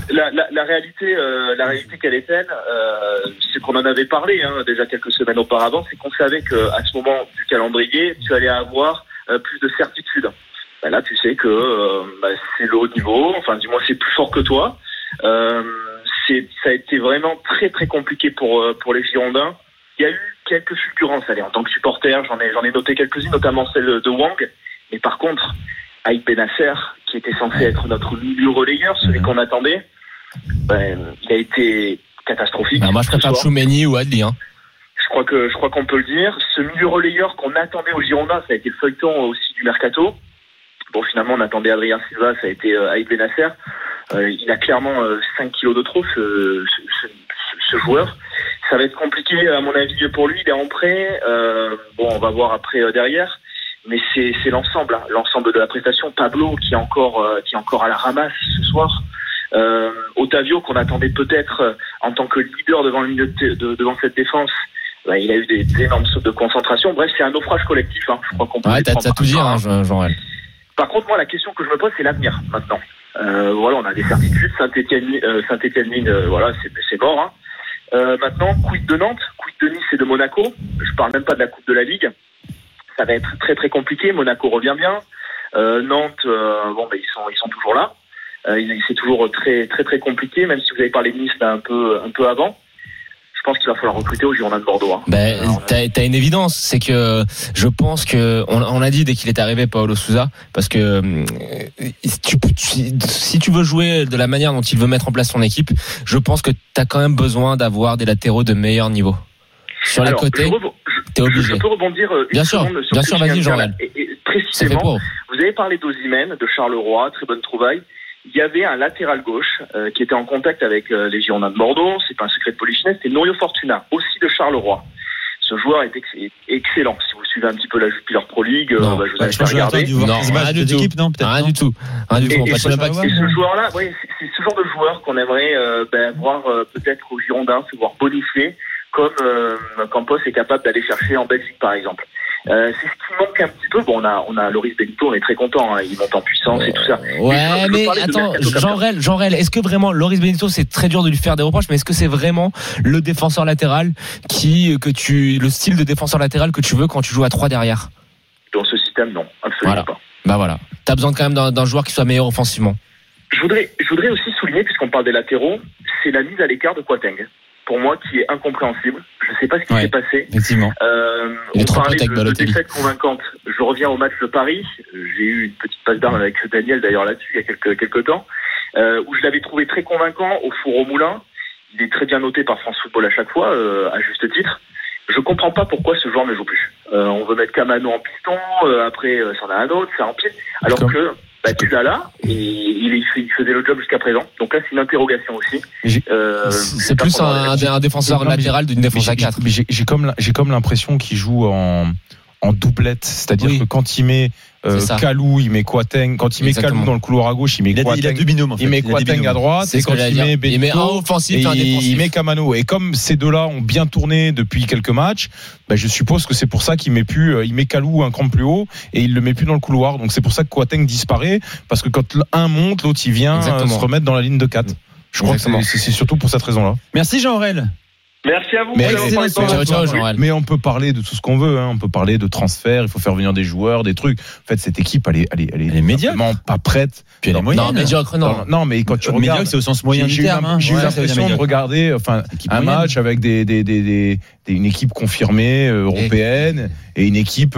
La réalité quelle est-elle, c'est qu'on en avait parlé déjà quelques semaines auparavant, c'est qu'on savait qu'à ce moment du calendrier, tu allais avoir plus de certitude. Ben là, tu sais que c'est le haut niveau, enfin du moins c'est plus fort que toi. Ça a été vraiment très très compliqué pour les Girondins. Il y a eu quelques fulgurances. Allez, en tant que supporter, j'en ai noté quelques-unes, notamment celle de Wang. Mais par contre, Aït Benasser, qui était censé être notre milieu relayeur, celui qu'on attendait, il a été catastrophique. Moi, je préfère Tchouméni ou Adli. Je crois qu'on peut le dire. Ce milieu relayeur qu'on attendait aux Girondins, ça a été le feuilleton aussi du mercato. Bon, finalement, on attendait Adrien Silva, ça a été Aït Benasser. Il a clairement 5 kilos de trop, ce joueur. Ça va être compliqué, à mon avis, pour lui. Il est en prêt. On va voir après derrière. Mais c'est l'ensemble de la prestation. Pablo qui est encore à la ramasse ce soir. Otavio qu'on attendait peut-être en tant que leader devant le milieu devant cette défense. Il a eu des énormes sautes de concentration. Bref, c'est un naufrage collectif. Je crois qu'on peut. Ouais, t'as tout dit, Jean-Réal. Par contre, moi, la question que je me pose, c'est l'avenir maintenant. On a des certitudes. Saint-Étienne, voilà, c'est mort. Maintenant, quid de Nantes, quid de Nice et de Monaco. Je parle même pas de la Coupe de la Ligue. Ça va être très très compliqué. Monaco revient bien. Nantes, ils sont toujours là. C'est toujours très très très compliqué. Même si vous avez parlé de Nice là un peu avant. Je pense qu'il va falloir recruter aux Girondins de Bordeaux. T'as une évidence, c'est que je pense que on a dit dès qu'il est arrivé Paulo Sousa, parce que si tu veux jouer de la manière dont il veut mettre en place son équipe, je pense que t'as quand même besoin d'avoir des latéraux de meilleur niveau. Sur les côtés, t'es obligé. Je peux rebondir bien sûr, vas-y, Jean-Réal. Et précisément, vous avez parlé d'Osimhen, de Charleroi, très bonne trouvaille. Il y avait un latéral gauche qui était en contact avec les Girondins de Bordeaux. C'est pas un secret de Polichinelle, c'était Norio Fortuna, aussi de Charleroi. Ce joueur est excellent. Si vous suivez un petit peu la Jupiler Pro League, je vous invite à regarder. Rien du tout. Et ce joueur-là, c'est ce genre de joueur qu'on aimerait voir peut-être aux Girondins, se voir bonifier, comme Campos est capable d'aller chercher en Belgique, par exemple. C'est ce qui manque un petit peu. On a Loris Benito, on est très content. Il monte en puissance et tout ça. Mais attends, Jean-Réal, est-ce que vraiment Loris Benito, c'est très dur de lui faire des reproches, mais est-ce que c'est vraiment le défenseur latéral le style de défenseur latéral que tu veux quand tu joues à 3 derrière? Dans ce système, non, absolument pas. Voilà. T'as besoin quand même d'un joueur qui soit meilleur offensivement. Je voudrais aussi souligner, puisqu'on parle des latéraux, c'est la mise à l'écart de Kouateng. Pour moi, qui est incompréhensible. Je ne sais pas ce qui s'est passé. Effectivement. On parlait de défaite convaincante. Je reviens au match de Paris. J'ai eu une petite passe d'armes avec Daniel, d'ailleurs, là-dessus, il y a quelques temps, où je l'avais trouvé très convaincant au four au moulin. Il est très bien noté par France Football à chaque fois, à juste titre. Je comprends pas pourquoi ce joueur ne joue plus. On veut mettre Camano en piston, après, c'en a un autre, c'est en pied. Alors que, tu l'as là, et il faisait le job jusqu'à présent. Donc là, c'est une interrogation aussi. C'est plus un défenseur latéral d'une défense à 4. J'ai comme l'impression qu'il joue en doublette. C'est-à-dire que quand il met Kalou, il met Kouateng. Quand il met Kalou dans le couloir à gauche, il met Kouateng. Il a deux binômes, en fait. Il met Kouateng à droite. Et quand il met un offensif, il met Camano. Et comme ces deux-là ont bien tourné depuis quelques matchs, je suppose que c'est pour ça qu'il met Kalou un cran plus haut et il le met plus dans le couloir. Donc c'est pour ça que Kouateng disparaît, parce que quand un monte, l'autre il vient se remettre dans la ligne de 4. Je crois que c'est surtout pour cette raison-là. Merci Jean-Réal. Merci à vous. Mais on peut parler de tout ce qu'on veut. On peut parler de transfert. Il faut faire venir des joueurs, des trucs. En fait, cette équipe, elle est médiocre, pas prête. Puis elle est moyenne. Non, médiocre, non. Non, mais quand tu regardes, médiocre, c'est au sens moyen du terme. J'ai eu l'impression de regarder, un match avec une équipe confirmée européenne et une équipe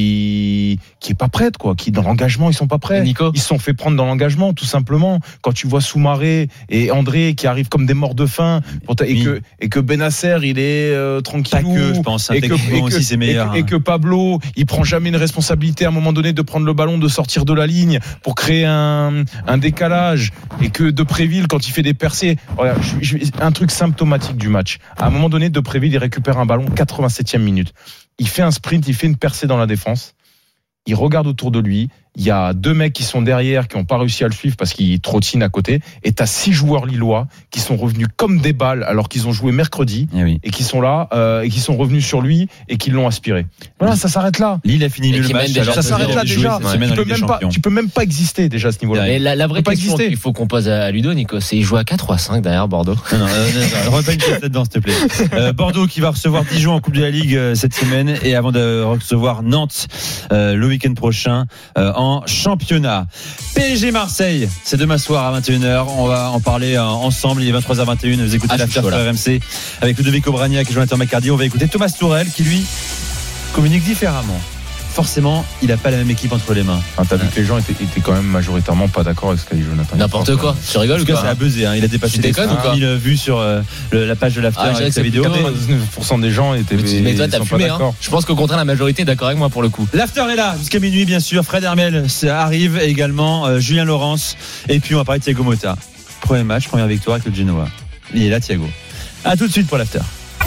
qui est pas prête, quoi. Qui dans l'engagement, ils sont pas prêts. Nico. Ils se sont fait prendre dans l'engagement, tout simplement. Quand tu vois Soumaré et André qui arrivent comme des morts de faim, et que Benasser, il est tranquille. Pas que, je pense. Et que Pablo, il prend jamais une responsabilité à un moment donné de prendre le ballon, de sortir de la ligne pour créer un décalage. Et que Depréville, quand il fait des percées, regarde, un truc symptomatique du match. À un moment donné, Depréville, il récupère un ballon, 87e minute. Il fait un sprint, il fait une percée dans la défense. Il regarde autour de lui il y a 2 mecs qui sont derrière qui n'ont pas réussi à le suivre parce qu'ils trottinent à côté, et t'as 6 joueurs lillois qui sont revenus comme des balles alors qu'ils ont joué mercredi et qui sont là et qui sont revenus sur lui et qui l'ont aspiré. Voilà, ça s'arrête là. Lille a fini le match. Ça s'arrête là déjà. Tu peux même pas exister déjà à ce niveau-là. Mais la vraie question qu'il faut qu'on pose à Ludo, Nico, c'est il joue à 4 ou à 5 derrière Bordeaux. Non, remets une pièce là-dedans, s'il te plaît. Bordeaux qui va recevoir Dijon en Coupe de la Ligue cette semaine, et avant de recevoir Nantes le week-end prochain en championnat. PSG Marseille, c'est demain soir à 21h. On va en parler ensemble. Il est 23h21. Vous écoutez l'After sur RMC avec Ludovic Obraniak et Jonathan Macardy. On va écouter Thomas Tourelle qui, lui, communique différemment. Forcément, il n'a pas la même équipe entre les mains. T'as vu que les gens étaient quand même majoritairement pas d'accord avec ce qu'a dit Jonathan. N'importe quoi. Tu rigoles ou quoi? Ça a buzzé. Il a dépassé les 1000 vues sur la page de l'After avec sa vidéo. 99% des gens étaient. Mais toi, t'as fumé. Je pense qu'au contraire, la majorité est d'accord avec moi pour le coup. L'After est là jusqu'à minuit, bien sûr. Fred Hermel arrive également. Julien Laurence. Et puis on va parler de Thiago Motta. Premier match, première victoire avec le Genoa. Il est là, Thiago. À tout de suite pour l'After.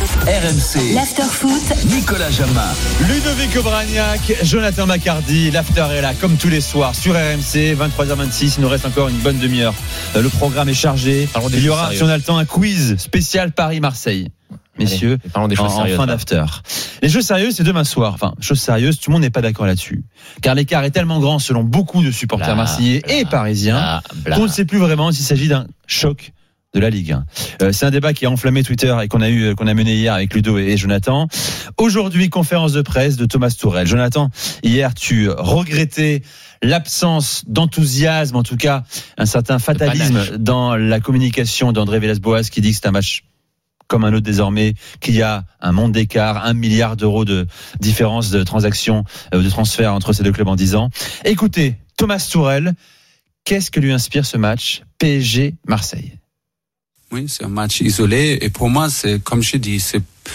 RMC. L'After Foot. Nicolas Jamin. Ludovic Obraniak, Jonathan Macardy. L'After est là comme tous les soirs sur RMC. 23h26. Il nous reste encore une bonne demi-heure. Le programme est chargé. Il y aura, si on a le temps, un quiz spécial Paris-Marseille. Messieurs, allez, en fin d'after. Les jeux sérieux, c'est demain soir. Enfin, chose sérieuse, tout le monde n'est pas d'accord là-dessus. Car l'écart est tellement grand selon beaucoup de supporters marseillais et parisiens qu'on ne sait plus vraiment s'il s'agit d'un choc de la Ligue 1. C'est un débat qui a enflammé Twitter et qu'on a mené hier avec Ludo et Jonathan. Aujourd'hui, conférence de presse de Thomas Tourelle. Jonathan, hier, tu regrettais l'absence d'enthousiasme, en tout cas un certain fatalisme dans la communication d'André Villas-Boas qui dit que c'est un match comme un autre désormais, qu'il y a un monde d'écart, 1 milliard d'euros de différence de transactions, de transferts entre ces deux clubs en 10 ans. Écoutez, Thomas Tourelle, qu'est-ce que lui inspire ce match PSG-Marseille? Oui, c'est un match isolé et pour moi, c'est comme je dis,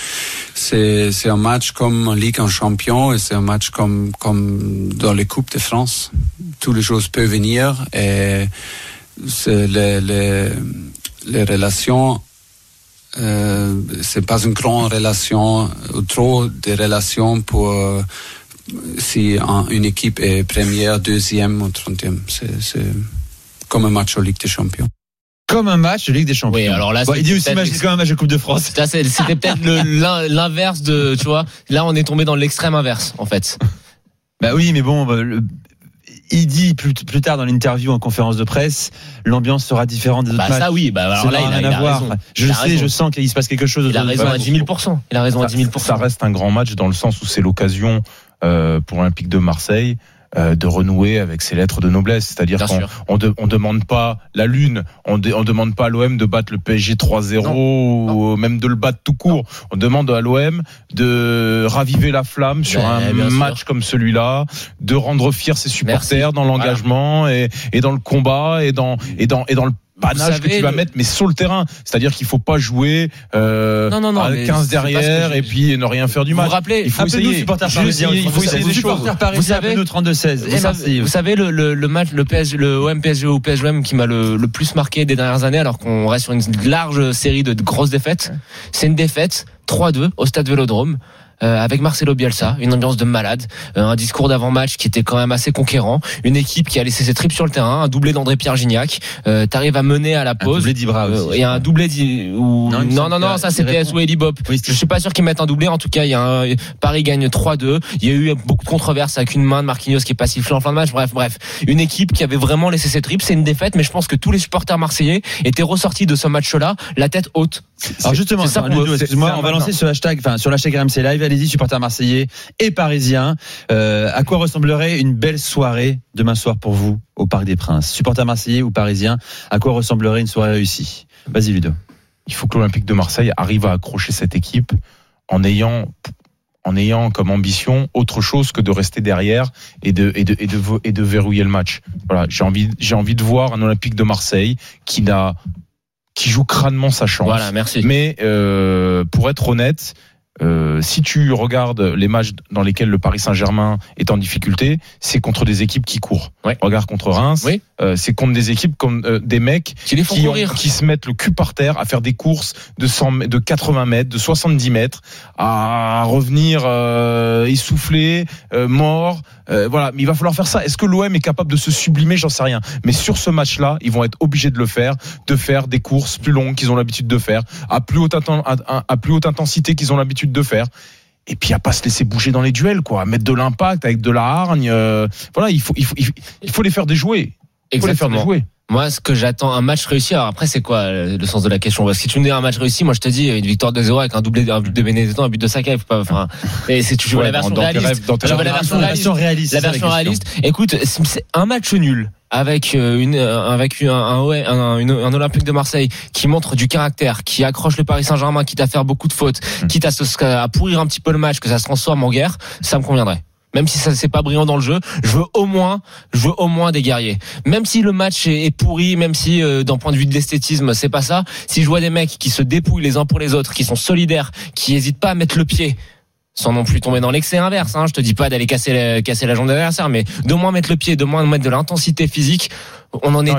c'est un match comme en Ligue en champion et c'est un match comme dans les Coupes de France. Toutes les choses peuvent venir et c'est les relations. C'est pas une grande relation ou trop de relations pour si une équipe est première, deuxième ou 30e. C'est comme un match en Ligue des Champions. Comme un match de Ligue des Champions. Oui, alors là, il dit aussi c'est comme un match de Coupe de France. Là, c'était peut-être l'inverse de, tu vois. Là, on est tombé dans l'extrême inverse, en fait. Bah oui, mais bon, il dit plus tard dans l'interview en conférence de presse, l'ambiance sera différente des autres matchs. Ça oui, alors là, il a raison. Je sens qu'il se passe quelque chose. Il a raison à 10 000%. Il a raison à 10 000%. Ça reste un grand match dans le sens où c'est l'occasion pour l'Olympique de Marseille de renouer avec ses lettres de noblesse, c'est-à-dire qu'on demande pas la lune, on demande pas à l'OM de battre le PSG 3-0 ou même de le battre tout court. On demande à l'OM de raviver la flamme sur un match comme celui-là, de rendre fiers ses supporters dans l'engagement et dans le combat et dans le panache que tu vas mettre mais sur le terrain, c'est-à-dire qu'il faut pas jouer à 15 derrière et puis ne rien faire du match. Vous vous rappelez, il faut essayer, il faut essayer des choses. Vous savez, 32-16 vous savez le match le OM PSG ou PSG qui m'a le plus marqué des dernières années, alors qu'on reste sur une large série de grosses défaites, c'est une défaite 3-2 au Stade Vélodrome. Avec Marcelo Bielsa, une ambiance de malade, un discours d'avant-match qui était quand même assez conquérant, une équipe qui a laissé ses tripes sur le terrain, un doublé d'André-Pierre Gignac, t'arrives à mener à la pause. Un doublé d'Ibra aussi. Et un doublé non, ça c'était Swahili Bop. Oui, je suis pas sûr qu'ils mettent un doublé, en tout cas, Paris gagne 3-2, il y a eu beaucoup de controverses avec une main de Marquinhos qui est pas sifflée en fin de match, bref. Une équipe qui avait vraiment laissé ses tripes, c'est une défaite, mais je pense que tous les supporters marseillais étaient ressortis de ce match-là, la tête haute. Alors justement, excuse-moi, on va lancer sur l'hashtag RMC Live. Allez-y, supporters marseillais et parisiens. À quoi ressemblerait une belle soirée demain soir pour vous au Parc des Princes? Supporters marseillais ou parisiens, à quoi ressemblerait une soirée réussie? Vas-y, Ludo. Il faut que l'Olympique de Marseille arrive à accrocher cette équipe en ayant comme ambition autre chose que de rester derrière et de verrouiller le match. Voilà, j'ai envie de voir un Olympique de Marseille qui joue crânement sa chance. Voilà, merci. Mais pour être honnête, si tu regardes les matchs dans lesquels le Paris Saint-Germain est en difficulté, c'est contre des équipes qui courent. Regarde contre Reims, c'est contre des équipes comme des mecs qui se mettent le cul par terre à faire des courses de 80 mètres, de 70 mètres, à revenir essoufflés, morts. Voilà, mais il va falloir faire ça. Est-ce que l'OM est capable de se sublimer? J'en sais rien. Mais sur ce match-là, ils vont être obligés de le faire, de faire des courses plus longues qu'ils ont l'habitude de faire, à plus haute intensité qu'ils ont l'habitude de faire. Et puis à pas se laisser bouger dans les duels, quoi, à mettre de l'impact avec de la hargne. Voilà, il faut les faire déjouer. Exactement. Moi, ce que j'attends, un match réussi. Alors après, c'est quoi le sens de la question? Parce que si tu me dis un match réussi, moi je te dis une victoire 2-0 avec un but de Benedetto, un but de Saka. Et c'est toujours la version réaliste. La version réaliste. Écoute, c'est un match nul avec un Olympique de Marseille qui montre du caractère, qui accroche le Paris Saint-Germain, quitte à faire beaucoup de fautes, quitte à pourrir un petit peu le match, que ça se transforme en guerre, ça me conviendrait. Même si ça c'est pas brillant dans le jeu, je veux au moins des guerriers. Même si le match est pourri, même si d'un point de vue de l'esthétisme c'est pas ça, si je vois des mecs qui se dépouillent les uns pour les autres, qui sont solidaires, qui hésitent pas à mettre le pied, sans non plus tomber dans l'excès inverse, je te dis pas d'aller casser la jambe de l'adversaire, mais de moins mettre le pied, de moins mettre de l'intensité physique, on en est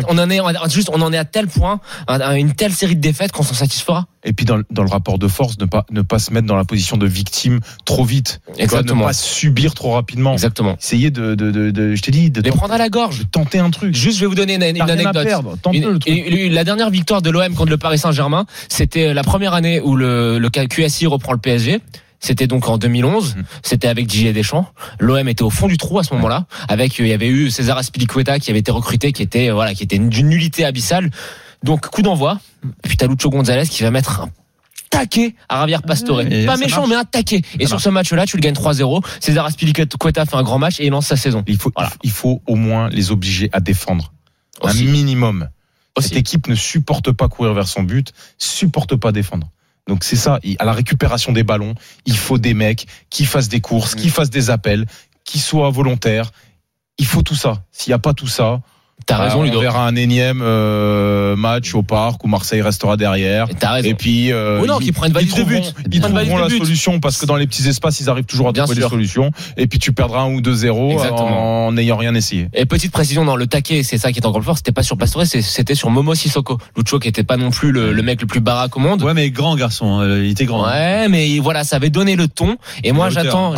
à tel point, à une telle série de défaites qu'on s'en satisfera. Et puis dans le rapport de force, ne pas se mettre dans la position de victime trop vite. Exactement. Ne pas subir trop rapidement. Exactement. Essayer je t'ai dit, de les prendre à la gorge, de tenter un truc. Juste, je vais vous donner une anecdote. La dernière victoire de l'OM contre le Paris Saint-Germain, c'était la première année où le QSI reprend le PSG. C'était donc en 2011. C'était avec Didier Deschamps. L'OM était au fond du trou à ce moment-là. Il y avait eu César Azpilicueta qui avait été recruté, qui était d'une nullité abyssale. Donc coup d'envoi. Et puis t'as Lucho Gonzalez qui va mettre un taquet à Javier Pastore. Pas méchant, mais un taquet. Et sur ce match-là, tu le gagnes 3-0. César Azpilicueta fait un grand match et il lance sa saison. Il faut au moins les obliger à défendre. Un minimum. Cette équipe ne supporte pas courir vers son but, supporte pas défendre. Donc c'est ça, à la récupération des ballons, il faut des mecs qui fassent des courses, qui fassent des appels, qui soient volontaires. Il faut tout ça. S'il n'y a pas tout ça, t'as raison, on verra un énième match au parc où Marseille restera derrière. T'as raison. Et puis qui prend une valise de but. Ils trouveront la solution parce que dans les petits espaces, ils arrivent toujours à trouver des solutions. Et puis tu perdras 1 ou 2-0 en n'ayant rien essayé. Et petite précision, dans le taquet, c'est ça qui est encore plus fort. C'était pas sur Pastore, c'était sur Momo Sissoko. Lucho qui était pas non plus le mec le plus baraque au monde. Ouais, mais grand garçon, il était grand. Ouais, mais voilà, ça avait donné le ton. Et moi, j'attends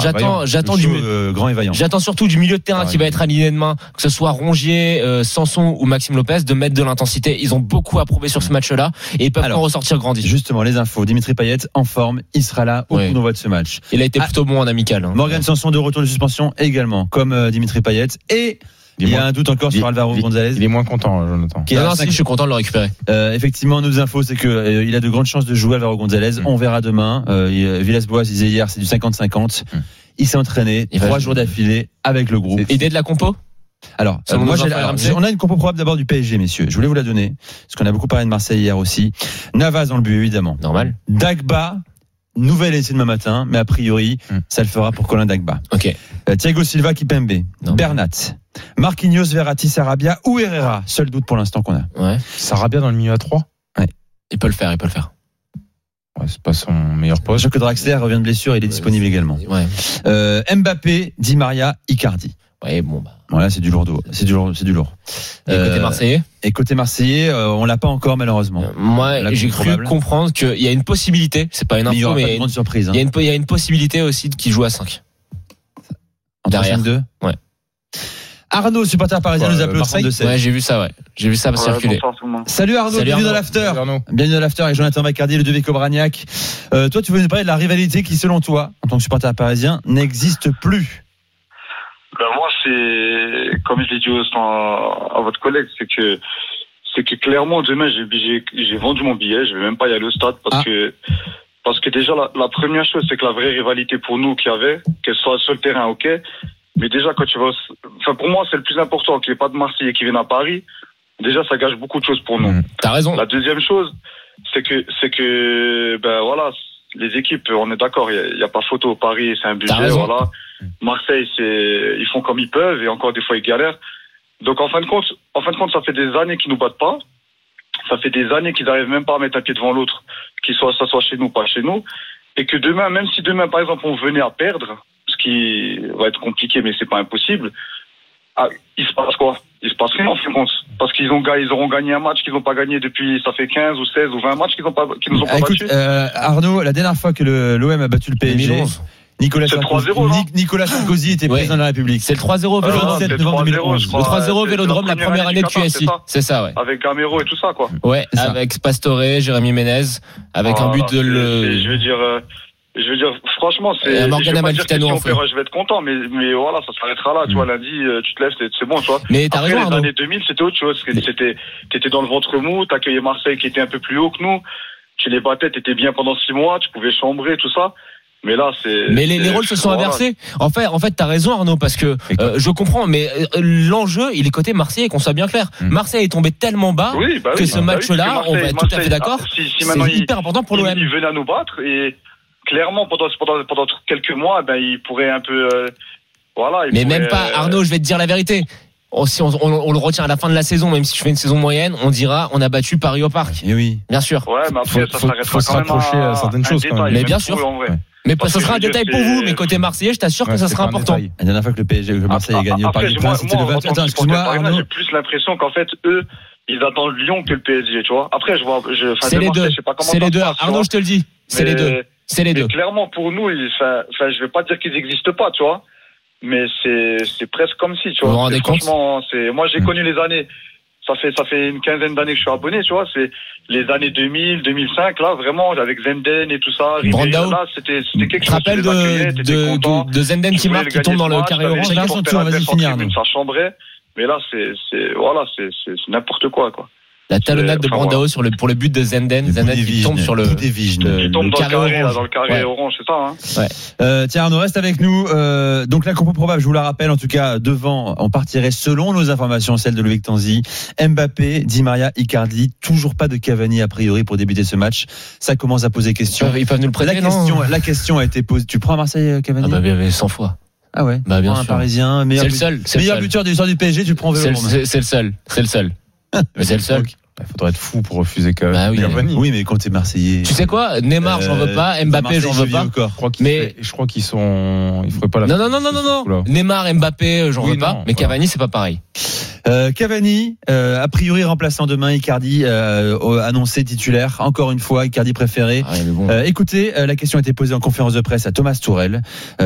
grand et vaillant. J'attends surtout du milieu de terrain qui va être aligné demain, que ce soit Rongier, Sanson ou Maxime Lopez, de mettre de l'intensité. Ils ont beaucoup à prouver sur ce match-là et ils peuvent en ressortir grandis. Justement, les infos. Dimitri Payet en forme, il sera là au coup d'envoi de ce match. Il a été plutôt bon en amical. Morgan Sanson de retour de suspension également, comme Dimitri Payet. Et il y a un doute encore sur Alvaro Gonzalez. Il est moins content, Jonathan. Je suis content de le récupérer. Effectivement, nos infos, c'est que il a de grandes chances de jouer Alvaro Gonzalez. On verra demain. Villas-Boas disait hier, c'est du 50-50. Il s'est entraîné 3 jours d'affilée avec le groupe. Idée de la compo? Alors, on a une compo probable d'abord du PSG, messieurs. Je voulais vous la donner, parce qu'on a beaucoup parlé de Marseille hier aussi. Navas dans le but, évidemment. Normal. Dagba, nouvel essai demain matin, mais a priori, ça le fera pour Colin Dagba. Ok. Thiago Silva, Kipembe, Bernat, Marquinhos, Verratti, Sarabia ou Herrera. Seul doute pour l'instant qu'on a. Ouais. Sarabia dans le milieu à 3. Ouais. Il peut le faire. Ouais, c'est pas son meilleur poste. Jacques Draxler revient de blessure, il est disponible également. Ouais. Mbappé, Di Maria, Icardi. Ouais, bon, Voilà, c'est du lourd. Et côté Marseillais, on l'a pas encore malheureusement. Moi, j'ai cru comprendre qu'il y a une possibilité, c'est pas une info, mais il y a une grande surprise. Il y a une possibilité aussi qu'il joue à 5. Derrière 5-2. Ouais. Arnaud, supporter parisien, nous appelle au 32-16. Ouais, j'ai vu ça circuler. Salut Arnaud, bienvenue dans l'after. Bienvenue dans l'after avec Jonathan Maccardy et Ludovic Obraniak. Toi, tu veux nous parler de la rivalité qui, selon toi, en tant que supporter parisien, n'existe plus. Moi, c'est, comme je l'ai dit à votre collègue, c'est que clairement, demain, j'ai vendu mon billet, je vais même pas y aller au stade parce que déjà, la première chose, c'est que la vraie rivalité pour nous qu'il y avait, qu'elle soit sur le terrain, ok, mais déjà, quand tu vas, pour moi, c'est le plus important, qu'il n'y ait pas de Marseillais qui viennent à Paris. Déjà, ça gâche beaucoup de choses pour nous. T'as raison. La deuxième chose, c'est que, voilà, les équipes, on est d'accord, il y a pas photo. Paris, c'est un budget, voilà. Marseille, ils font comme ils peuvent et encore des fois ils galèrent. Donc en fin de compte, ça fait des années qu'ils nous battent pas. Ça fait des années qu'ils n'arrivent même pas à mettre un pied devant l'autre, ça soit chez nous, pas chez nous. et que demain, même si demain, par exemple, on venait à perdre, ce qui va être compliqué, mais c'est pas impossible, il se passe quoi? Il se passe rien en France. Parce qu'ils auront gagné un match qu'ils n'ont pas gagné depuis, ça fait 15 ou 16 ou 20 matchs qu'ils nous ont pas battus. Arnaud, la dernière fois que l'OM a battu le PSG, 2011. Nicolas Sarkozy était président de la République. C'est le 3-0 Vélodrome. 27 novembre 2011. Le 3-0 Vélodrome, la première année de QSI. C'est ça, ouais. Avec Gamero et tout ça, quoi. Ouais, avec Pastore, Jérémy Ménez, avec un but de je veux dire, franchement, je vais pas dire que je vais être content, mais voilà, ça s'arrêtera là, tu vois, lundi, tu te lèves, c'est bon, tu vois. Mais t'as raison, les années 2000, c'était autre chose. T'étais dans le ventre mou, t'accueillais Marseille qui était un peu plus haut que nous, tu les battais, t'étais bien pendant 6 mois, tu pouvais chambrer, tout ça. Mais là, les rôles se sont inversés. En fait, t'as raison, Arnaud, parce que je comprends, mais l'enjeu, il est côté Marseille, qu'on soit bien clair. Marseille est tombé tellement bas que ce match-là, on va être tout à fait d'accord. C'est hyper important pour l'OM. Il venait à nous battre et clairement pendant quelques mois, il pourrait un peu, voilà. Mais même pas, Arnaud, je vais te dire la vérité. Si on le retient à la fin de la saison, même si tu fais une saison moyenne, on dira on a battu Paris au Parc. Et oui, bien sûr. Ouais, mais après faut se rapprocher à certaines choses quand même. Mais bien sûr. Mais ce sera un détail pour vous, mais côté Marseillais, je t'assure que ça sera important. La dernière fois que le Marseille a gagné au Parc des Princes, c'était le 27. Attends, excuse-moi, j'ai plus l'impression qu'en fait eux, ils attendent Lyon que le PSG, tu vois. Après, c'est les deux. C'est les deux. Arnaud, je te le dis. C'est les deux. C'est les deux. Clairement, pour nous, je vais pas dire qu'ils n'existent pas, tu vois. Mais c'est presque comme si, tu vois. Vous vous rendez compte? Franchement, moi, j'ai connu les années. Ça fait une quinzaine d'années que je suis abonné, tu vois. C'est les années 2000, 2005, là, vraiment, avec Zenden et tout ça. Brandao. Là, c'était quelque chose. Tu te rappelles de Zenden qui marque, qui tombe dans le carré orange, là? Vas-y, finir. Ça chambrait. Mais là, c'est n'importe quoi. La talonnade de Brandao pour le but de Zenden qui tombe sur le carré orange, c'est ça, hein. Ouais. Tiens, Arnaud, reste avec nous. Donc la compo probable, je vous la rappelle, en tout cas, devant, on partirait selon nos informations, celles de Loïc Tanzi, Mbappé, Di Maria, Icardi, toujours pas de Cavani a priori pour débuter ce match. Ça commence à poser question. Ils peuvent nous le prêter, la question a été posée. Tu prends à Marseille, Cavani? Ah bah bien, 100 fois. Ah ouais. Bah bien sûr. Un Parisien, meilleur buteur de l'histoire du PSG, tu prends Vélodrome. C'est le seul. Mais c'est le seul. Il faudrait être fou pour refuser Cavani. Oui, mais quand t'es Marseillais. Tu sais quoi, Neymar, j'en veux pas. Mbappé, j'en veux pas. Je crois qu'ils sont. Il faudrait pas la. Non. Neymar, Mbappé, j'en veux pas. Mais Cavani, c'est pas pareil. Cavani, a priori remplaçant demain. Icardi annoncé titulaire. Encore une fois, Icardi préféré. Écoutez, la question a été posée en conférence de presse à Thomas Tourelle.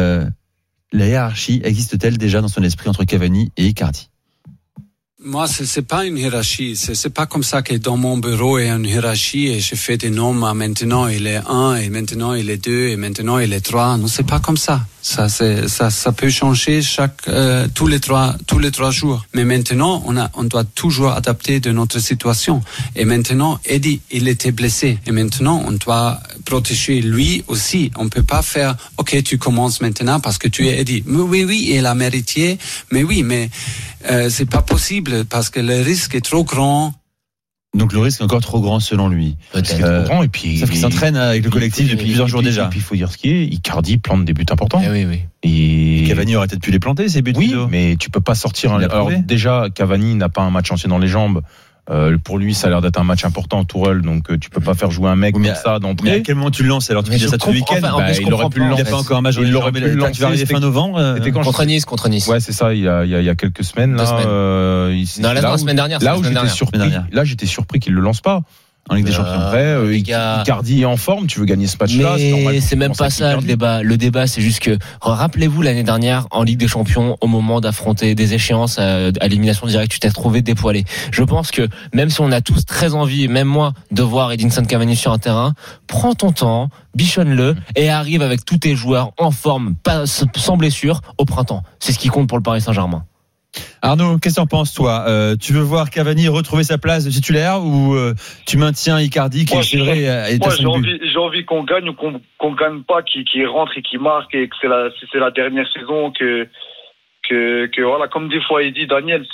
La hiérarchie existe-t-elle déjà dans son esprit entre Cavani et Icardi? Moi, c'est pas une hiérarchie. C'est pas comme ça que dans mon bureau il y a une hiérarchie et je fais des noms. Maintenant il est 1 et maintenant il est 2 et maintenant il est 3. Non, c'est pas comme ça. Ça peut changer tous les trois jours. Mais maintenant, on doit toujours adapter de notre situation. Et maintenant, Eddie, il était blessé. Et maintenant, on doit protéger lui aussi. On peut pas faire, OK, tu commences maintenant parce que tu es Eddie. Mais oui, il a mérité. Mais c'est pas possible parce que le risque est trop grand. Donc le risque est encore trop grand selon lui. Trop grand et puis sauf qu'il s'entraîne avec le collectif depuis plusieurs jours déjà. Et puis il faut dire ce qui est, Icardi plante des buts importants. Oui. Et Cavani aurait peut-être pu les planter ces buts. Oui, mais tu peux pas sortir. Alors déjà, Cavani n'a pas un match entier dans les jambes. Pour lui, ça a l'air d'être un match important, Tourelle, donc tu peux pas faire jouer un mec comme ça d'entrée. Mais à quel moment tu le lances alors? Tu peux dire ça tout le week-end? Il aurait pu le lancer. Il n'y a pas encore un match. Il aurait pu le lancer. Tu vas arriver fin novembre. Contre Nice. Ouais, c'est ça. Il y a quelques semaines là. La semaine dernière. Là où j'étais surpris qu'il le lance pas. En Ligue des Champions. Après, Icardi est en forme, tu veux gagner ce match-là. Mais c'est même pas ça le débat. Le débat, c'est juste que, rappelez-vous l'année dernière, en Ligue des Champions, au moment d'affronter des échéances à l'élimination directe, tu t'es trouvé dépoilé. Je pense que, même si on a tous très envie, même moi, de voir Edinson Cavani sur un terrain, prends ton temps, bichonne-le, et arrive avec tous tes joueurs en forme, sans blessure, au printemps. C'est ce qui compte pour le Paris Saint-Germain. Arnaud, qu'est-ce que t'en penses toi? Tu veux voir Cavani retrouver sa place de titulaire ou tu maintiens Icardi qui j'ai envie qu'on gagne ou qu'on gagne pas, qui rentre et qui marque et que c'est la dernière saison que voilà, comme des fois il dit Daniel,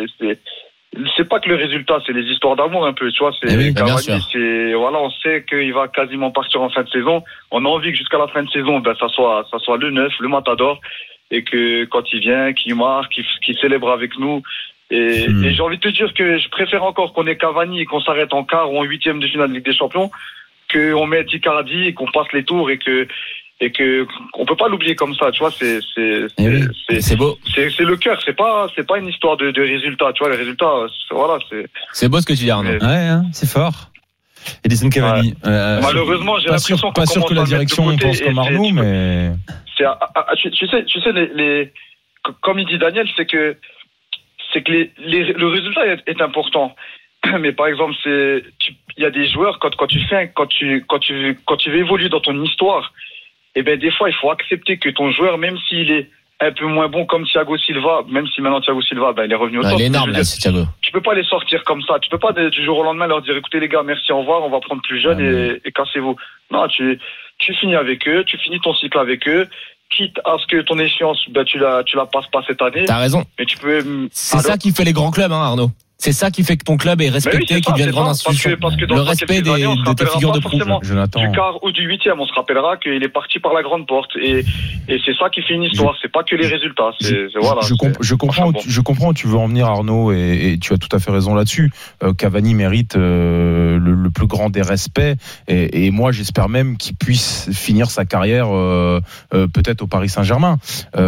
c'est pas que le résultat, c'est les histoires d'amour un peu, tu vois. Cavani, on sait qu'il va quasiment partir en fin de saison. On a envie que jusqu'à la fin de saison, ça soit le 9, le Matador. Et que quand il vient, qu'il marque, qu'il célèbre avec nous. Et j'ai envie de te dire que je préfère encore qu'on ait Cavani et qu'on s'arrête en quart ou en huitième de finale de Ligue des Champions qu'on mette Icardi et qu'on passe les tours et que on peut pas l'oublier comme ça, tu vois, c'est beau. C'est le cœur, c'est pas une histoire de résultats, tu vois, les résultats, voilà, c'est beau ce que tu dis, Arnaud. Ouais, hein, c'est fort. Edison Cavani. Ouais. Malheureusement, j'ai l'impression qu'on pas sûr que la direction pense comme Arnaud, mais tu sais, comme il dit Daniel, c'est que le résultat est important. Mais par exemple, il y a des joueurs quand tu veux évoluer dans ton histoire, et ben des fois il faut accepter que ton joueur, même s'il est un peu moins bon comme Thiago Silva, même si maintenant Thiago Silva il est revenu au top. Il est énorme là, c'est Thiago. Tu peux pas les sortir comme ça. Tu peux pas du jour au lendemain leur dire écoutez les gars, merci, au revoir, on va prendre plus jeune et cassez-vous. Non, tu finis avec eux, tu finis ton cycle avec eux. Quitte à ce que ton échéance, tu la passes pas cette année. T'as raison. Mais tu peux. C'est ça qui fait les grands clubs, hein, Arnaud. C'est ça qui fait que ton club est respecté, qu'il devient une grande institution. Parce que le respect de tes figures de proue. Du quart ou du huitième, on se rappellera qu'il est parti par la grande porte. Et c'est ça qui fait une histoire. C'est pas que les résultats. Je comprends où tu veux en venir, Arnaud, et tu as tout à fait raison là-dessus. Cavani mérite le plus grand des respects. Et moi, j'espère même qu'il puisse finir sa carrière peut-être au Paris Saint-Germain.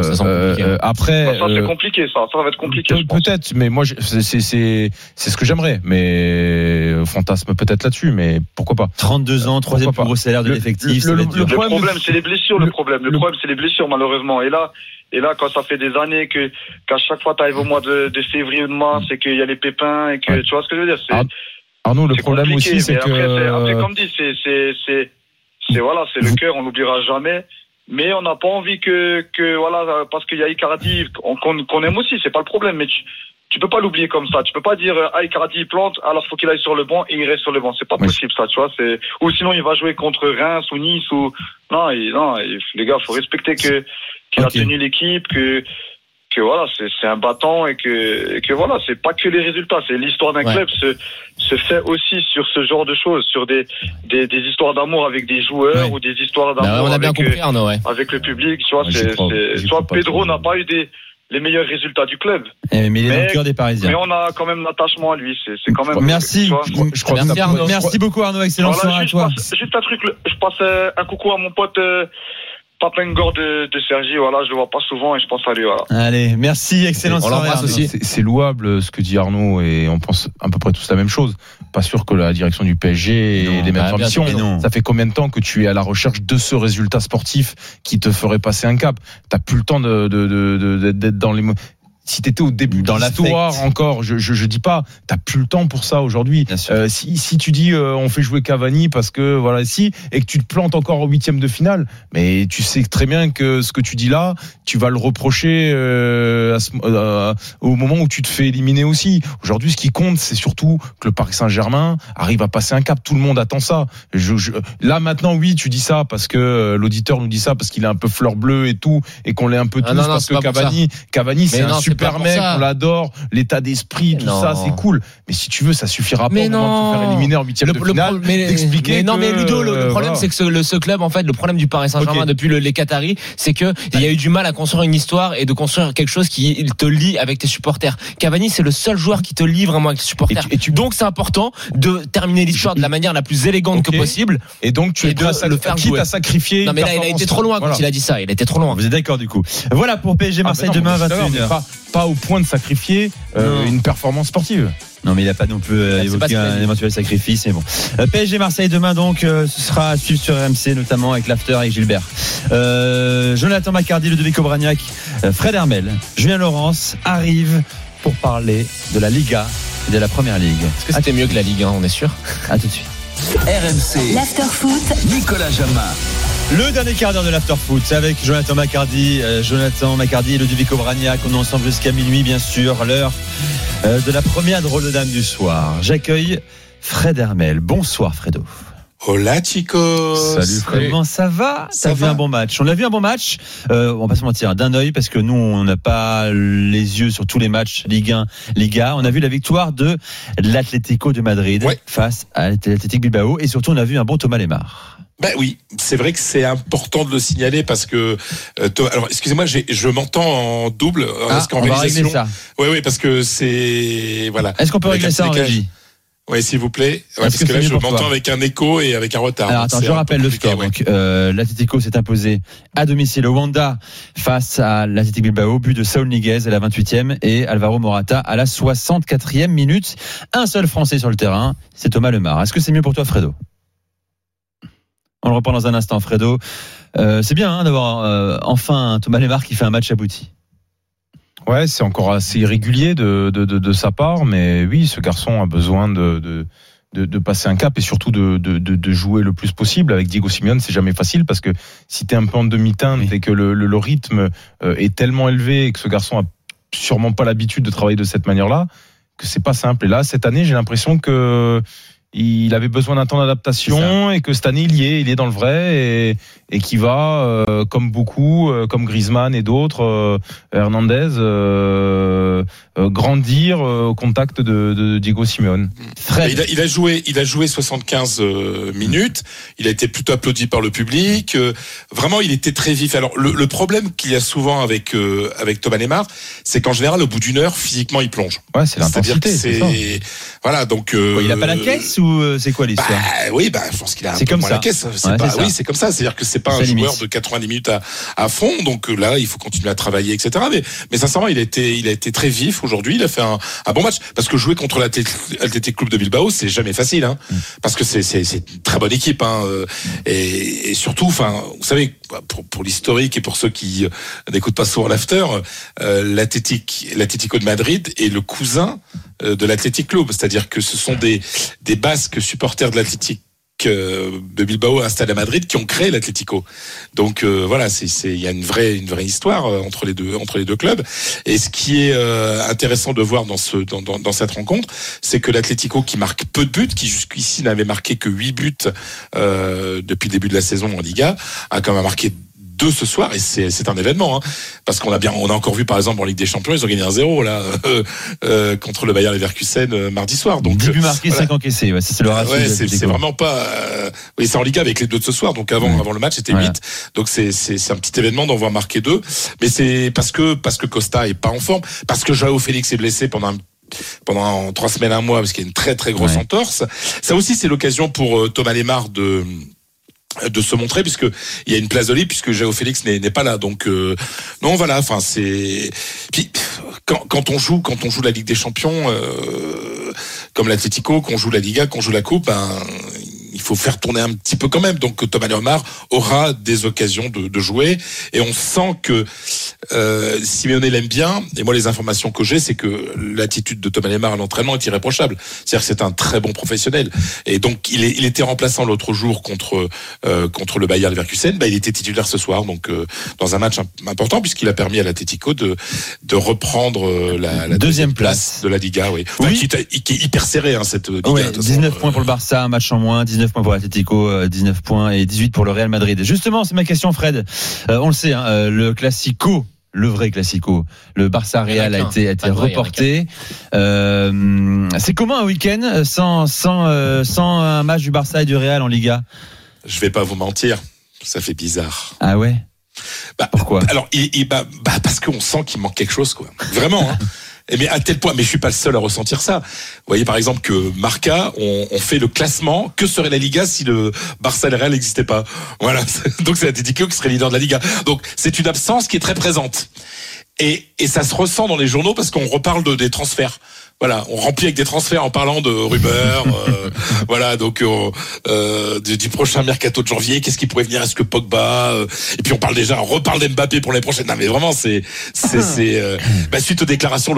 Après, ça c'est compliqué. Ça va être compliqué. Peut-être, mais moi, c'est ce que j'aimerais, mais fantasme peut-être là-dessus, mais pourquoi pas. 32 ans, troisième plus gros salaire de l'effectif. Le problème, c'est les blessures. Le problème, c'est les blessures, malheureusement. Et là, quand ça fait des années qu'à chaque fois t'arrives au mois de février ou de mars, et qu'il y a les pépins, et que tu vois ce que je veux dire. Arnaud, le problème aussi, c'est que après, comme dit, c'est le cœur, on l'oubliera jamais. Mais on n'a pas envie que voilà, parce qu'il y a Icardi qu'on aime aussi, c'est pas le problème, mais tu peux pas l'oublier comme ça. Tu peux pas dire Icardi plante, alors faut qu'il aille sur le banc et il reste sur le banc. C'est pas possible ça, tu vois. Ou sinon il va jouer contre Reims ou Nice ou non, les gars, faut respecter qu'il a tenu l'équipe, que voilà, c'est un battant et que voilà, c'est pas que les résultats, c'est l'histoire d'un club se fait aussi sur ce genre de choses, sur des histoires d'amour avec des joueurs ou des histoires d'amour avec le public, tu vois. Soit Pedro n'a pas eu les meilleurs résultats du club. Mais il est dans le cœur des Parisiens. Mais on a quand même l'attachement à lui. C'est quand même. Merci. Merci beaucoup Arnaud. Excellente soirée à toi. Juste un truc. Je passe un coucou à mon pote Papengor de Sergi. Voilà, je le vois pas souvent et je pense à lui. Voilà. Allez, merci. Excellente soirée. C'est louable ce que dit Arnaud et on pense à peu près tous la même chose. Pas sûr que la direction du PSG ait les mêmes ambitions. Ça fait combien de temps que tu es à la recherche de ce résultat sportif qui te ferait passer un cap? T'as plus le temps d'être dans les... Si t'étais au début dans l'histoire encore, je dis pas, t'as plus le temps pour ça aujourd'hui. Si tu dis on fait jouer Cavani parce que voilà et que tu te plantes encore au 8e de finale, mais tu sais très bien que ce que tu dis là, tu vas le reprocher au moment où tu te fais éliminer aussi. Aujourd'hui, ce qui compte, c'est surtout que le Paris Saint-Germain arrive à passer un cap. Tout le monde attend ça. Là maintenant, oui, tu dis ça parce que l'auditeur nous dit ça parce qu'il est un peu fleur bleue et tout et qu'on l'est un peu tous parce que Cavani, c'est un super mec, on l'adore, l'état d'esprit, tout ça, c'est cool. Mais si tu veux, ça suffira pas au moment de se faire éliminer en 8e de finale. Mais Ludo, le problème, c'est que ce club, en fait, le problème du Paris Saint-Germain depuis les Qataris, c'est que il y a eu du mal à construire une histoire et de construire quelque chose qui te lie avec tes supporters. Cavani, c'est le seul joueur qui te lie vraiment avec tes supporters. Donc, c'est important de terminer l'histoire de la manière la plus élégante que possible. Et donc, tu es le faire quitte à sacrifier. Non, mais là, il a été trop loin quand il a dit ça. Il a été trop loin. Vous êtes d'accord, du coup. Voilà pour PSG Marseille demain, 21h. Pas au point de sacrifier une performance sportive. Non, mais il n'a pas non plus évoqué un éventuel sacrifice. Mais bon. PSG Marseille demain, donc, ce sera à suivre sur RMC, notamment avec l'after avec Gilbert. Jonathan Macardy, Ludovic Obraniak, Fred Hermel, Julien Laurence arrivent pour parler de la Liga et de la Première Ligue. Est-ce que c'était mieux que la Ligue 1, on est sûr? À tout de suite. RMC. L'after-foot. Nicolas Jamin. Le dernier quart d'heure de l'after-foot, c'est avec Jonathan Macardy et Ludovic Obraniak. On est ensemble jusqu'à minuit, bien sûr. L'heure de la première drôle de dame du soir. J'accueille Fred Hermel. Bonsoir, Fredo. Hola, chicos. Salut, Fred. Comment ça va? T'as vu un bon match? On a vu un bon match. On va pas se mentir, d'un œil, parce que nous, on n'a pas les yeux sur tous les matchs Ligue 1, Liga. On a vu la victoire de l'Atlético de Madrid face à l'Athletic Bilbao. Et surtout, on a vu un bon Thomas Lemar. Ben oui, c'est vrai que c'est important de le signaler parce que alors excusez-moi, je m'entends en double on va régler ça. Oui, parce que c'est voilà. Est-ce qu'on peut régler ça en régie? Oui, s'il vous plaît. Ouais, parce que là, je m'entends avec un écho et avec un retard. Alors, attends, je rappelle le score. Donc, l'Atlético s'est imposé à domicile au Wanda face à l'Athletic Bilbao, but de Saúl Ñíguez à la 28e et Alvaro Morata à la 64e minute. Un seul Français sur le terrain, c'est Thomas Lemar. Est-ce que c'est mieux pour toi, Fredo? On le reprend dans un instant, Fredo. C'est bien d'avoir enfin Thomas Lemar qui fait un match abouti. Ouais, c'est encore assez irrégulier de sa part, mais oui, ce garçon a besoin de passer un cap et surtout de jouer le plus possible. Avec Diego Simeone, c'est jamais facile parce que si t'es un peu en demi-teinte et que le rythme est tellement élevé et que ce garçon a sûrement pas l'habitude de travailler de cette manière-là, que c'est pas simple. Et là, cette année, j'ai l'impression que il avait besoin d'un temps d'adaptation et que cette année il est dans le vrai et qui va comme beaucoup comme Griezmann et d'autres Hernandez grandir au contact de Diego Simeone. Il a joué 75 minutes, il a été plutôt applaudi par le public, vraiment il était très vif. Alors le problème qu'il y a souvent avec Thomas Lemar, c'est qu'en général au bout d'une heure physiquement il plonge. Ouais, c'est l'intensité, c'est voilà, donc il a pas la caisse ou c'est quoi l'histoire? Je pense qu'il a un peu moins la caisse. C'est comme ça. C'est-à-dire que c'est pas un joueur de 90 minutes à fond. Donc là, il faut continuer à travailler, etc. Mais sincèrement, il a été très vif aujourd'hui. Il a fait un bon match parce que jouer contre l'Athletic Club de Bilbao, c'est jamais facile, hein. Parce que c'est une très bonne équipe, hein. Et surtout, enfin, vous savez, pour l'historique et pour ceux qui n'écoutent pas souvent l'after, l'Atlético de Madrid est le cousin de l'Athletic Club, c'est-à-dire que ce sont des Basques supporters de l'Athletic de Bilbao installés à Madrid qui ont créé l'Atlético. Donc voilà, il y a une vraie histoire entre les deux clubs. Et ce qui est intéressant de voir dans cette rencontre, c'est que l'Atlético, qui marque peu de buts, qui jusqu'ici n'avait marqué que 8 buts depuis le début de la saison en Liga, a quand même marqué 2 ce soir, et c'est un événement, hein, parce on a encore vu par exemple en Ligue des Champions, ils ont gagné 1-0 là contre le Bayer Leverkusen mardi soir. Donc 10 buts marqués, voilà. 5 encaissés, ouais, c'est le ratio. Ouais, c'est vraiment pas oui, c'est en Liga avec les 2 de ce soir, donc avant le match c'était 8. Donc c'est un petit événement d'en voir marquer 2, mais c'est parce que Costa est pas en forme, parce que Joao Félix est blessé pendant 3 semaines, 1 mois, parce qu'il y a une très très grosse entorse. Ça aussi c'est l'occasion pour Thomas Lemar de se montrer, puisque il y a une place de libre, puisque Joao Félix n'est pas là. Donc non, voilà, enfin c'est puis quand on joue la Ligue des Champions comme l'Atlético, qu'on joue la Liga, qu'on joue la Coupe, il faut faire tourner un petit peu quand même. Donc Thomas Lemar aura des occasions de jouer, et on sent que Simeone l'aime bien. Et moi, les informations que j'ai, c'est que l'attitude de Thomas Lemar à l'entraînement est irréprochable. C'est-à-dire que c'est un très bon professionnel. Et donc il était remplaçant l'autre jour contre le Bayer Leverkusen. Il était titulaire ce soir, donc dans un match important, puisqu'il a permis à l'Atlético de reprendre la deuxième place de la Liga. Oui. Enfin, qui est hyper serré, hein, cette Liga. Ouais, 19 points pour le Barça, un match en moins, 19 points pour l'Atlético, 19 points et 18 pour le Real Madrid. Justement, c'est ma question, Fred. On le sait, hein, le Classico, le vrai Classico, le Barça-Real a été reporté. C'est comment un week-end sans un match du Barça et du Real en Liga? Je vais pas vous mentir, ça fait bizarre. Ah ouais? Pourquoi? Alors, parce qu'on sent qu'il manque quelque chose, quoi. Vraiment, hein. Mais à tel point, mais je suis pas le seul à ressentir ça. Vous voyez par exemple que Marca, on fait le classement, que serait la Liga si le Barça et le Real n'existaient pas. Voilà, donc c'est l'Atlético qui serait leader de la Liga. Donc c'est une absence qui est très présente. Et ça se ressent dans les journaux parce qu'on reparle des transferts. Voilà, on remplit avec des transferts en parlant de Ruber, voilà, donc du prochain mercato de janvier, qu'est-ce qui pourrait venir, est-ce que Pogba, et puis on reparle d'Mbappé pour l'année prochaine. Non mais vraiment c'est suite aux déclarations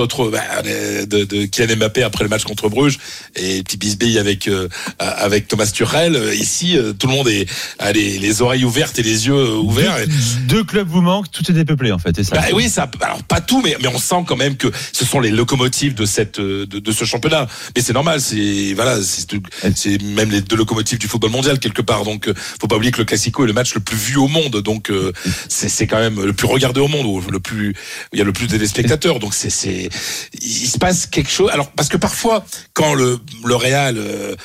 de Kylian Mbappé après le match contre Bruges et petit bisbille avec Thomas Tuchel, ici tout le monde a les oreilles ouvertes et les yeux ouverts. Deux clubs vous manquent, tout est dépeuplé en fait, et ça. Oui, ça, alors pas tout, mais on sent quand même que ce sont les locomotives de ce championnat. Mais c'est normal, c'est même les 2 locomotives du football mondial quelque part. Donc faut pas oublier que le Classico est le match le plus vu au monde. Donc c'est quand même le plus regardé au monde, où il y a le plus de téléspectateurs. Donc il se passe quelque chose. Alors parce que parfois quand le Real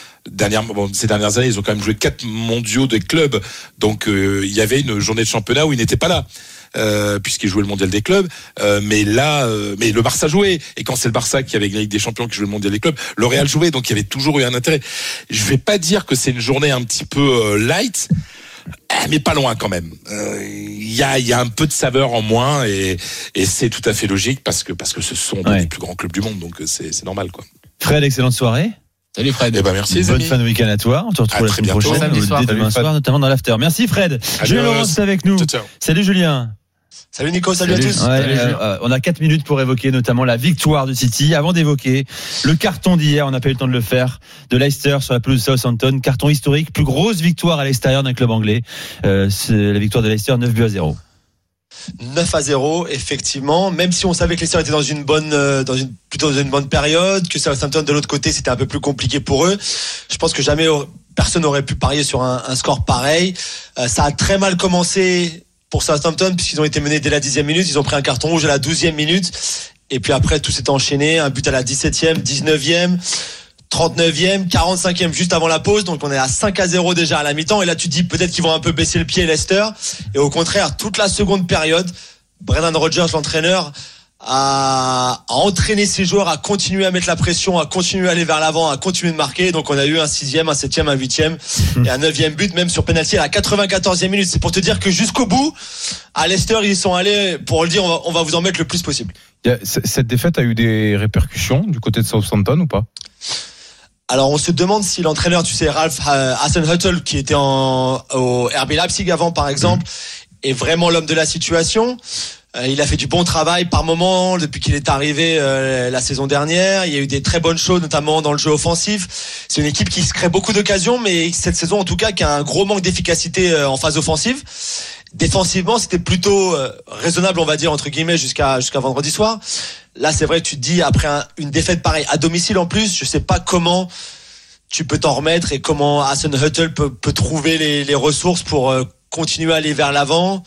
ces dernières années, ils ont quand même joué 4 mondiaux des clubs. Donc il y avait une journée de championnat où il n'était pas là. puisqu'il jouait le mondial des clubs. Mais là, mais le Barça jouait. Et quand c'est le Barça qui avait la Ligue des Champions qui jouait le mondial des clubs, le Real jouait. Donc il y avait toujours eu un intérêt. Je vais pas dire que c'est une journée un petit peu light, mais pas loin quand même. Il y a un peu de saveur en moins et c'est tout à fait logique parce que ce sont les plus grands clubs du monde. Donc c'est normal, quoi. Fred, excellente soirée. Salut Fred. Eh ben merci. Bonne fin de week-end à toi. On te retrouve la semaine prochaine, dès demain soir, notamment dans l'after. Merci Fred. Julien Laurence est avec nous. Ciao. Salut Julien. Salut Nico, salut à tous. On a 4 minutes pour évoquer notamment la victoire de City. Avant d'évoquer le carton d'hier, on n'a pas eu le temps de le faire, de Leicester sur la pelouse de Southampton. Carton historique, plus grosse victoire à l'extérieur d'un club anglais. C'est la victoire de Leicester, 9-0. 9-0, effectivement. Même si on savait que Leicester était dans une bonne période, que Southampton de l'autre côté c'était un peu plus compliqué pour eux. Je pense que jamais personne n'aurait pu parier sur un score pareil. Ça a très mal commencé pour Southampton puisqu'ils ont été menés dès la 10e minute. Ils ont pris un carton rouge à la 12e minute. Et puis après tout s'est enchaîné. Un but à la 17e, 19e. 39e, 45e juste avant la pause, donc on est à 5-0 déjà à la mi-temps et là tu te dis peut-être qu'ils vont un peu baisser le pied Leicester et au contraire toute la seconde période Brendan Rodgers l'entraîneur a entraîné ses joueurs à continuer à mettre la pression, à continuer à aller vers l'avant, à continuer de marquer, donc on a eu un 6e, un 7e, un 8e et un 9e but même sur penalty à la 94e minute. C'est pour te dire que jusqu'au bout à Leicester ils sont allés pour le dire on va vous en mettre le plus possible. Cette défaite a eu des répercussions du côté de Southampton ou pas? Alors on se demande si l'entraîneur, tu sais, Ralph Hasenhüttl, qui était au RB Leipzig avant par exemple, est vraiment l'homme de la situation. Il a fait du bon travail par moment depuis qu'il est arrivé la saison dernière. Il y a eu des très bonnes choses, notamment dans le jeu offensif. C'est une équipe qui se crée beaucoup d'occasions, mais cette saison en tout cas qui a un gros manque d'efficacité en phase offensive. Défensivement, c'était plutôt raisonnable, on va dire entre guillemets, jusqu'à vendredi soir. Là, c'est vrai, tu te dis après une défaite pareille à domicile en plus, je sais pas comment tu peux t'en remettre et comment Hasenhüttl peut trouver les ressources pour continuer à aller vers l'avant.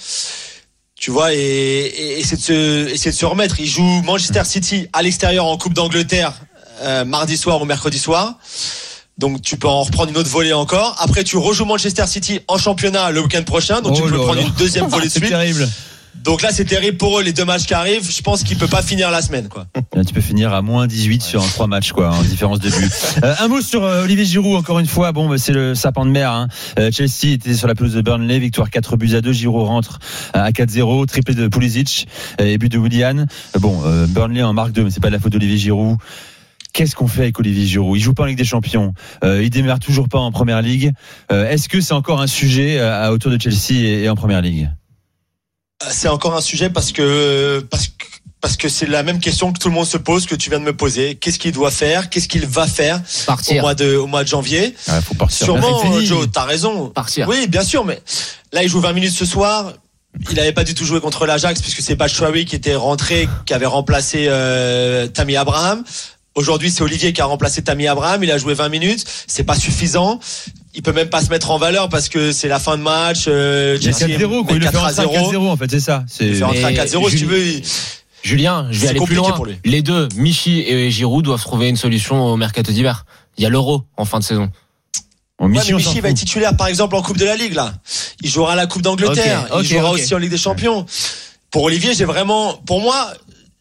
Tu vois, et essayer de se remettre. Il joue Manchester City à l'extérieur en Coupe d'Angleterre mardi soir ou mercredi soir. Donc tu peux en reprendre une autre volée encore. Après tu rejoues Manchester City en championnat le week-end prochain. Donc tu peux prendre une deuxième volée de suite. C'est terrible. Donc là c'est terrible pour eux, les 2 matchs qui arrivent. Je pense qu'il peut pas finir la semaine, quoi. Tu peux finir à moins 18 sur 3 matchs, quoi, en différence de but. Un mot sur Olivier Giroud, encore une fois. Bon, c'est le sapin de mer, hein. Chelsea était sur la pelouse de Burnley, victoire 4-2. Giroud rentre à 4-0, triplé de Pulisic et but de Willian. Bon, Burnley en marque 2, mais c'est pas de la faute d'Olivier Giroud. Qu'est-ce qu'on fait avec Olivier Giroud? Il joue pas en Ligue des Champions. Il démarre toujours pas en Première Ligue. Est-ce que c'est encore un sujet autour de Chelsea et en Première Ligue? C'est encore un sujet parce que c'est la même question que tout le monde se pose, que tu viens de me poser. Qu'est-ce qu'il doit faire? Qu'est-ce qu'il va faire au mois de janvier? Faut partir. Sûrement, Joe, t'as raison. Partir. Oui, bien sûr, mais là, il joue 20 minutes ce soir. Il n'avait pas du tout joué contre l'Ajax puisque c'est Batshuayi qui était rentré, qui avait remplacé Tammy Abraham. Aujourd'hui, c'est Olivier qui a remplacé Tammy Abraham. Il a joué 20 minutes. C'est pas suffisant. Il peut même pas se mettre en valeur parce que c'est la fin de match. Chelsea 4-0, quoi. Il le fait rentrer à 4-0, en fait, c'est ça. Il fait rentrer à 4-0, si tu veux. Julien, je vais aller plus loin. Les deux, Michi et Giroud, doivent trouver une solution au mercato d'hiver. Il y a l'Euro en fin de saison. Michi va être titulaire, par exemple, en Coupe de la Ligue, là. Il jouera la Coupe d'Angleterre. Il jouera aussi en Ligue des Champions. Pour Olivier, pour moi,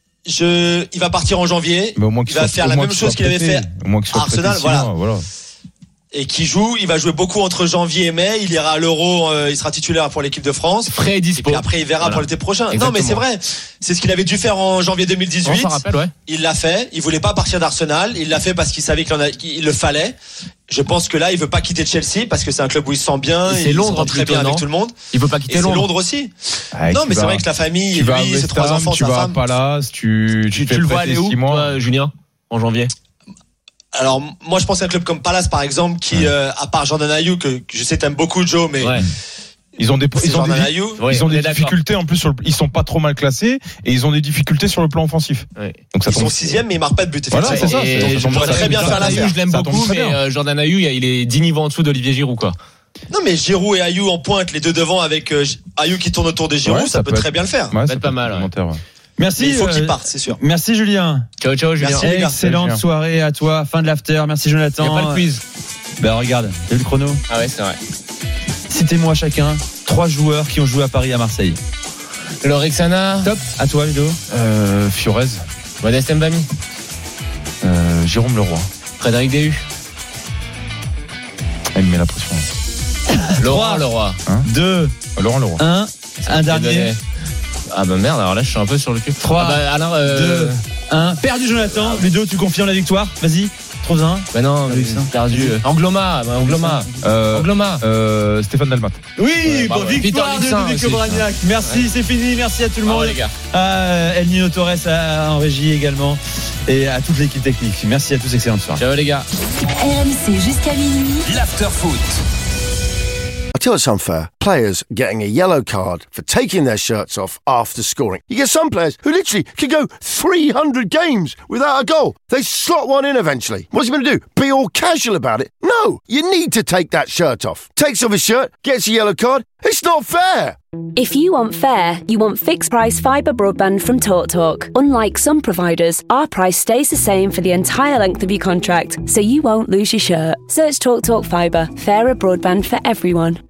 il va partir en janvier. Il va faire la même chose qu'il avait fait à Arsenal, voilà. Et il va jouer beaucoup entre janvier et mai. Il ira à l'Euro, il sera titulaire pour l'équipe de France. Frais et dispo. Et puis après, il verra pour l'été prochain. Exactement. Non, mais c'est vrai. C'est ce qu'il avait dû faire en janvier 2018. On s'en rappelle, ouais. Il l'a fait. Il voulait pas partir d'Arsenal. Il l'a fait parce qu'il savait qu'il le fallait. Je pense que là, il veut pas quitter Chelsea parce que c'est un club où il se sent bien. C'est Londres, très bien avec tout le monde. Il veut pas quitter Londres. C'est Londres aussi. Non, mais c'est vrai que la famille, lui, ses 3 enfants, sa femme. Tu vas à Palace, tu le vois aller où, toi, Julien, en janvier? Alors moi je pense à un club comme Palace par exemple qui à part Jordan Ayew que je sais t'aimes beaucoup Joe, mais ils ont des difficultés en plus ils sont pas trop mal classés et ils ont des difficultés sur le plan offensif. Donc ça ils sont 6e mais ils marquent pas de but. Voilà, c'est ça. Donc on pourrait très bien faire l'affaire. Je l'aime beaucoup, mais Jordan Ayew il est 10 niveaux en dessous d'Olivier Giroud, quoi. Non mais Giroud et Ayew en pointe, les deux devant avec Ayew qui tourne autour des Giroud, ça peut très bien le faire. Ça peut être pas mal. Merci. Mais il faut qu'il parte, c'est sûr. Merci Julien. Ciao Julien. Merci, excellente soirée à toi. Fin de l'after. Merci Jonathan. Il n'y a pas de quiz. Regarde, t'as vu le chrono? Ah ouais, c'est vrai. Citez-moi chacun 3 joueurs qui ont joué à Paris, à Marseille. Lorixana. Top. À toi, Ludo. Fiorez. Modeste Mbami. Jérôme Leroy. Frédéric Déhu. Il me met la pression. Laurent Leroy. 2. Laurent Leroy. 1 dernier. Ah bah merde, alors là je suis un peu sur le cul. 3, Alain, 2, 1. Perdu Jonathan. Ludo, tu confirmes la victoire. Vas-y. 3-1. Bah non, perdu. Angloma. Stéphane Dalmat. Oui, bon, victoire de Ludovic Obraniak. Merci, c'est fini. Merci à tout le monde. Les gars. À El Nino Torres en régie également. Et à toute l'équipe technique. Merci à tous, excellente soirée. Ciao les gars. RMC jusqu'à minuit. L'after-foot. I tell you it's unfair. Players getting a yellow card for taking their shirts off after scoring. You get some players who literally can go 300 games without a goal. They slot one in eventually. What's he going to do? Be all casual about it? No, you need to take that shirt off. Takes off his shirt, gets a yellow card. It's not fair. If you want fair, you want fixed price fibre broadband from TalkTalk. Unlike some providers, our price stays the same for the entire length of your contract, so you won't lose your shirt. Search TalkTalk Fibre, fairer broadband for everyone.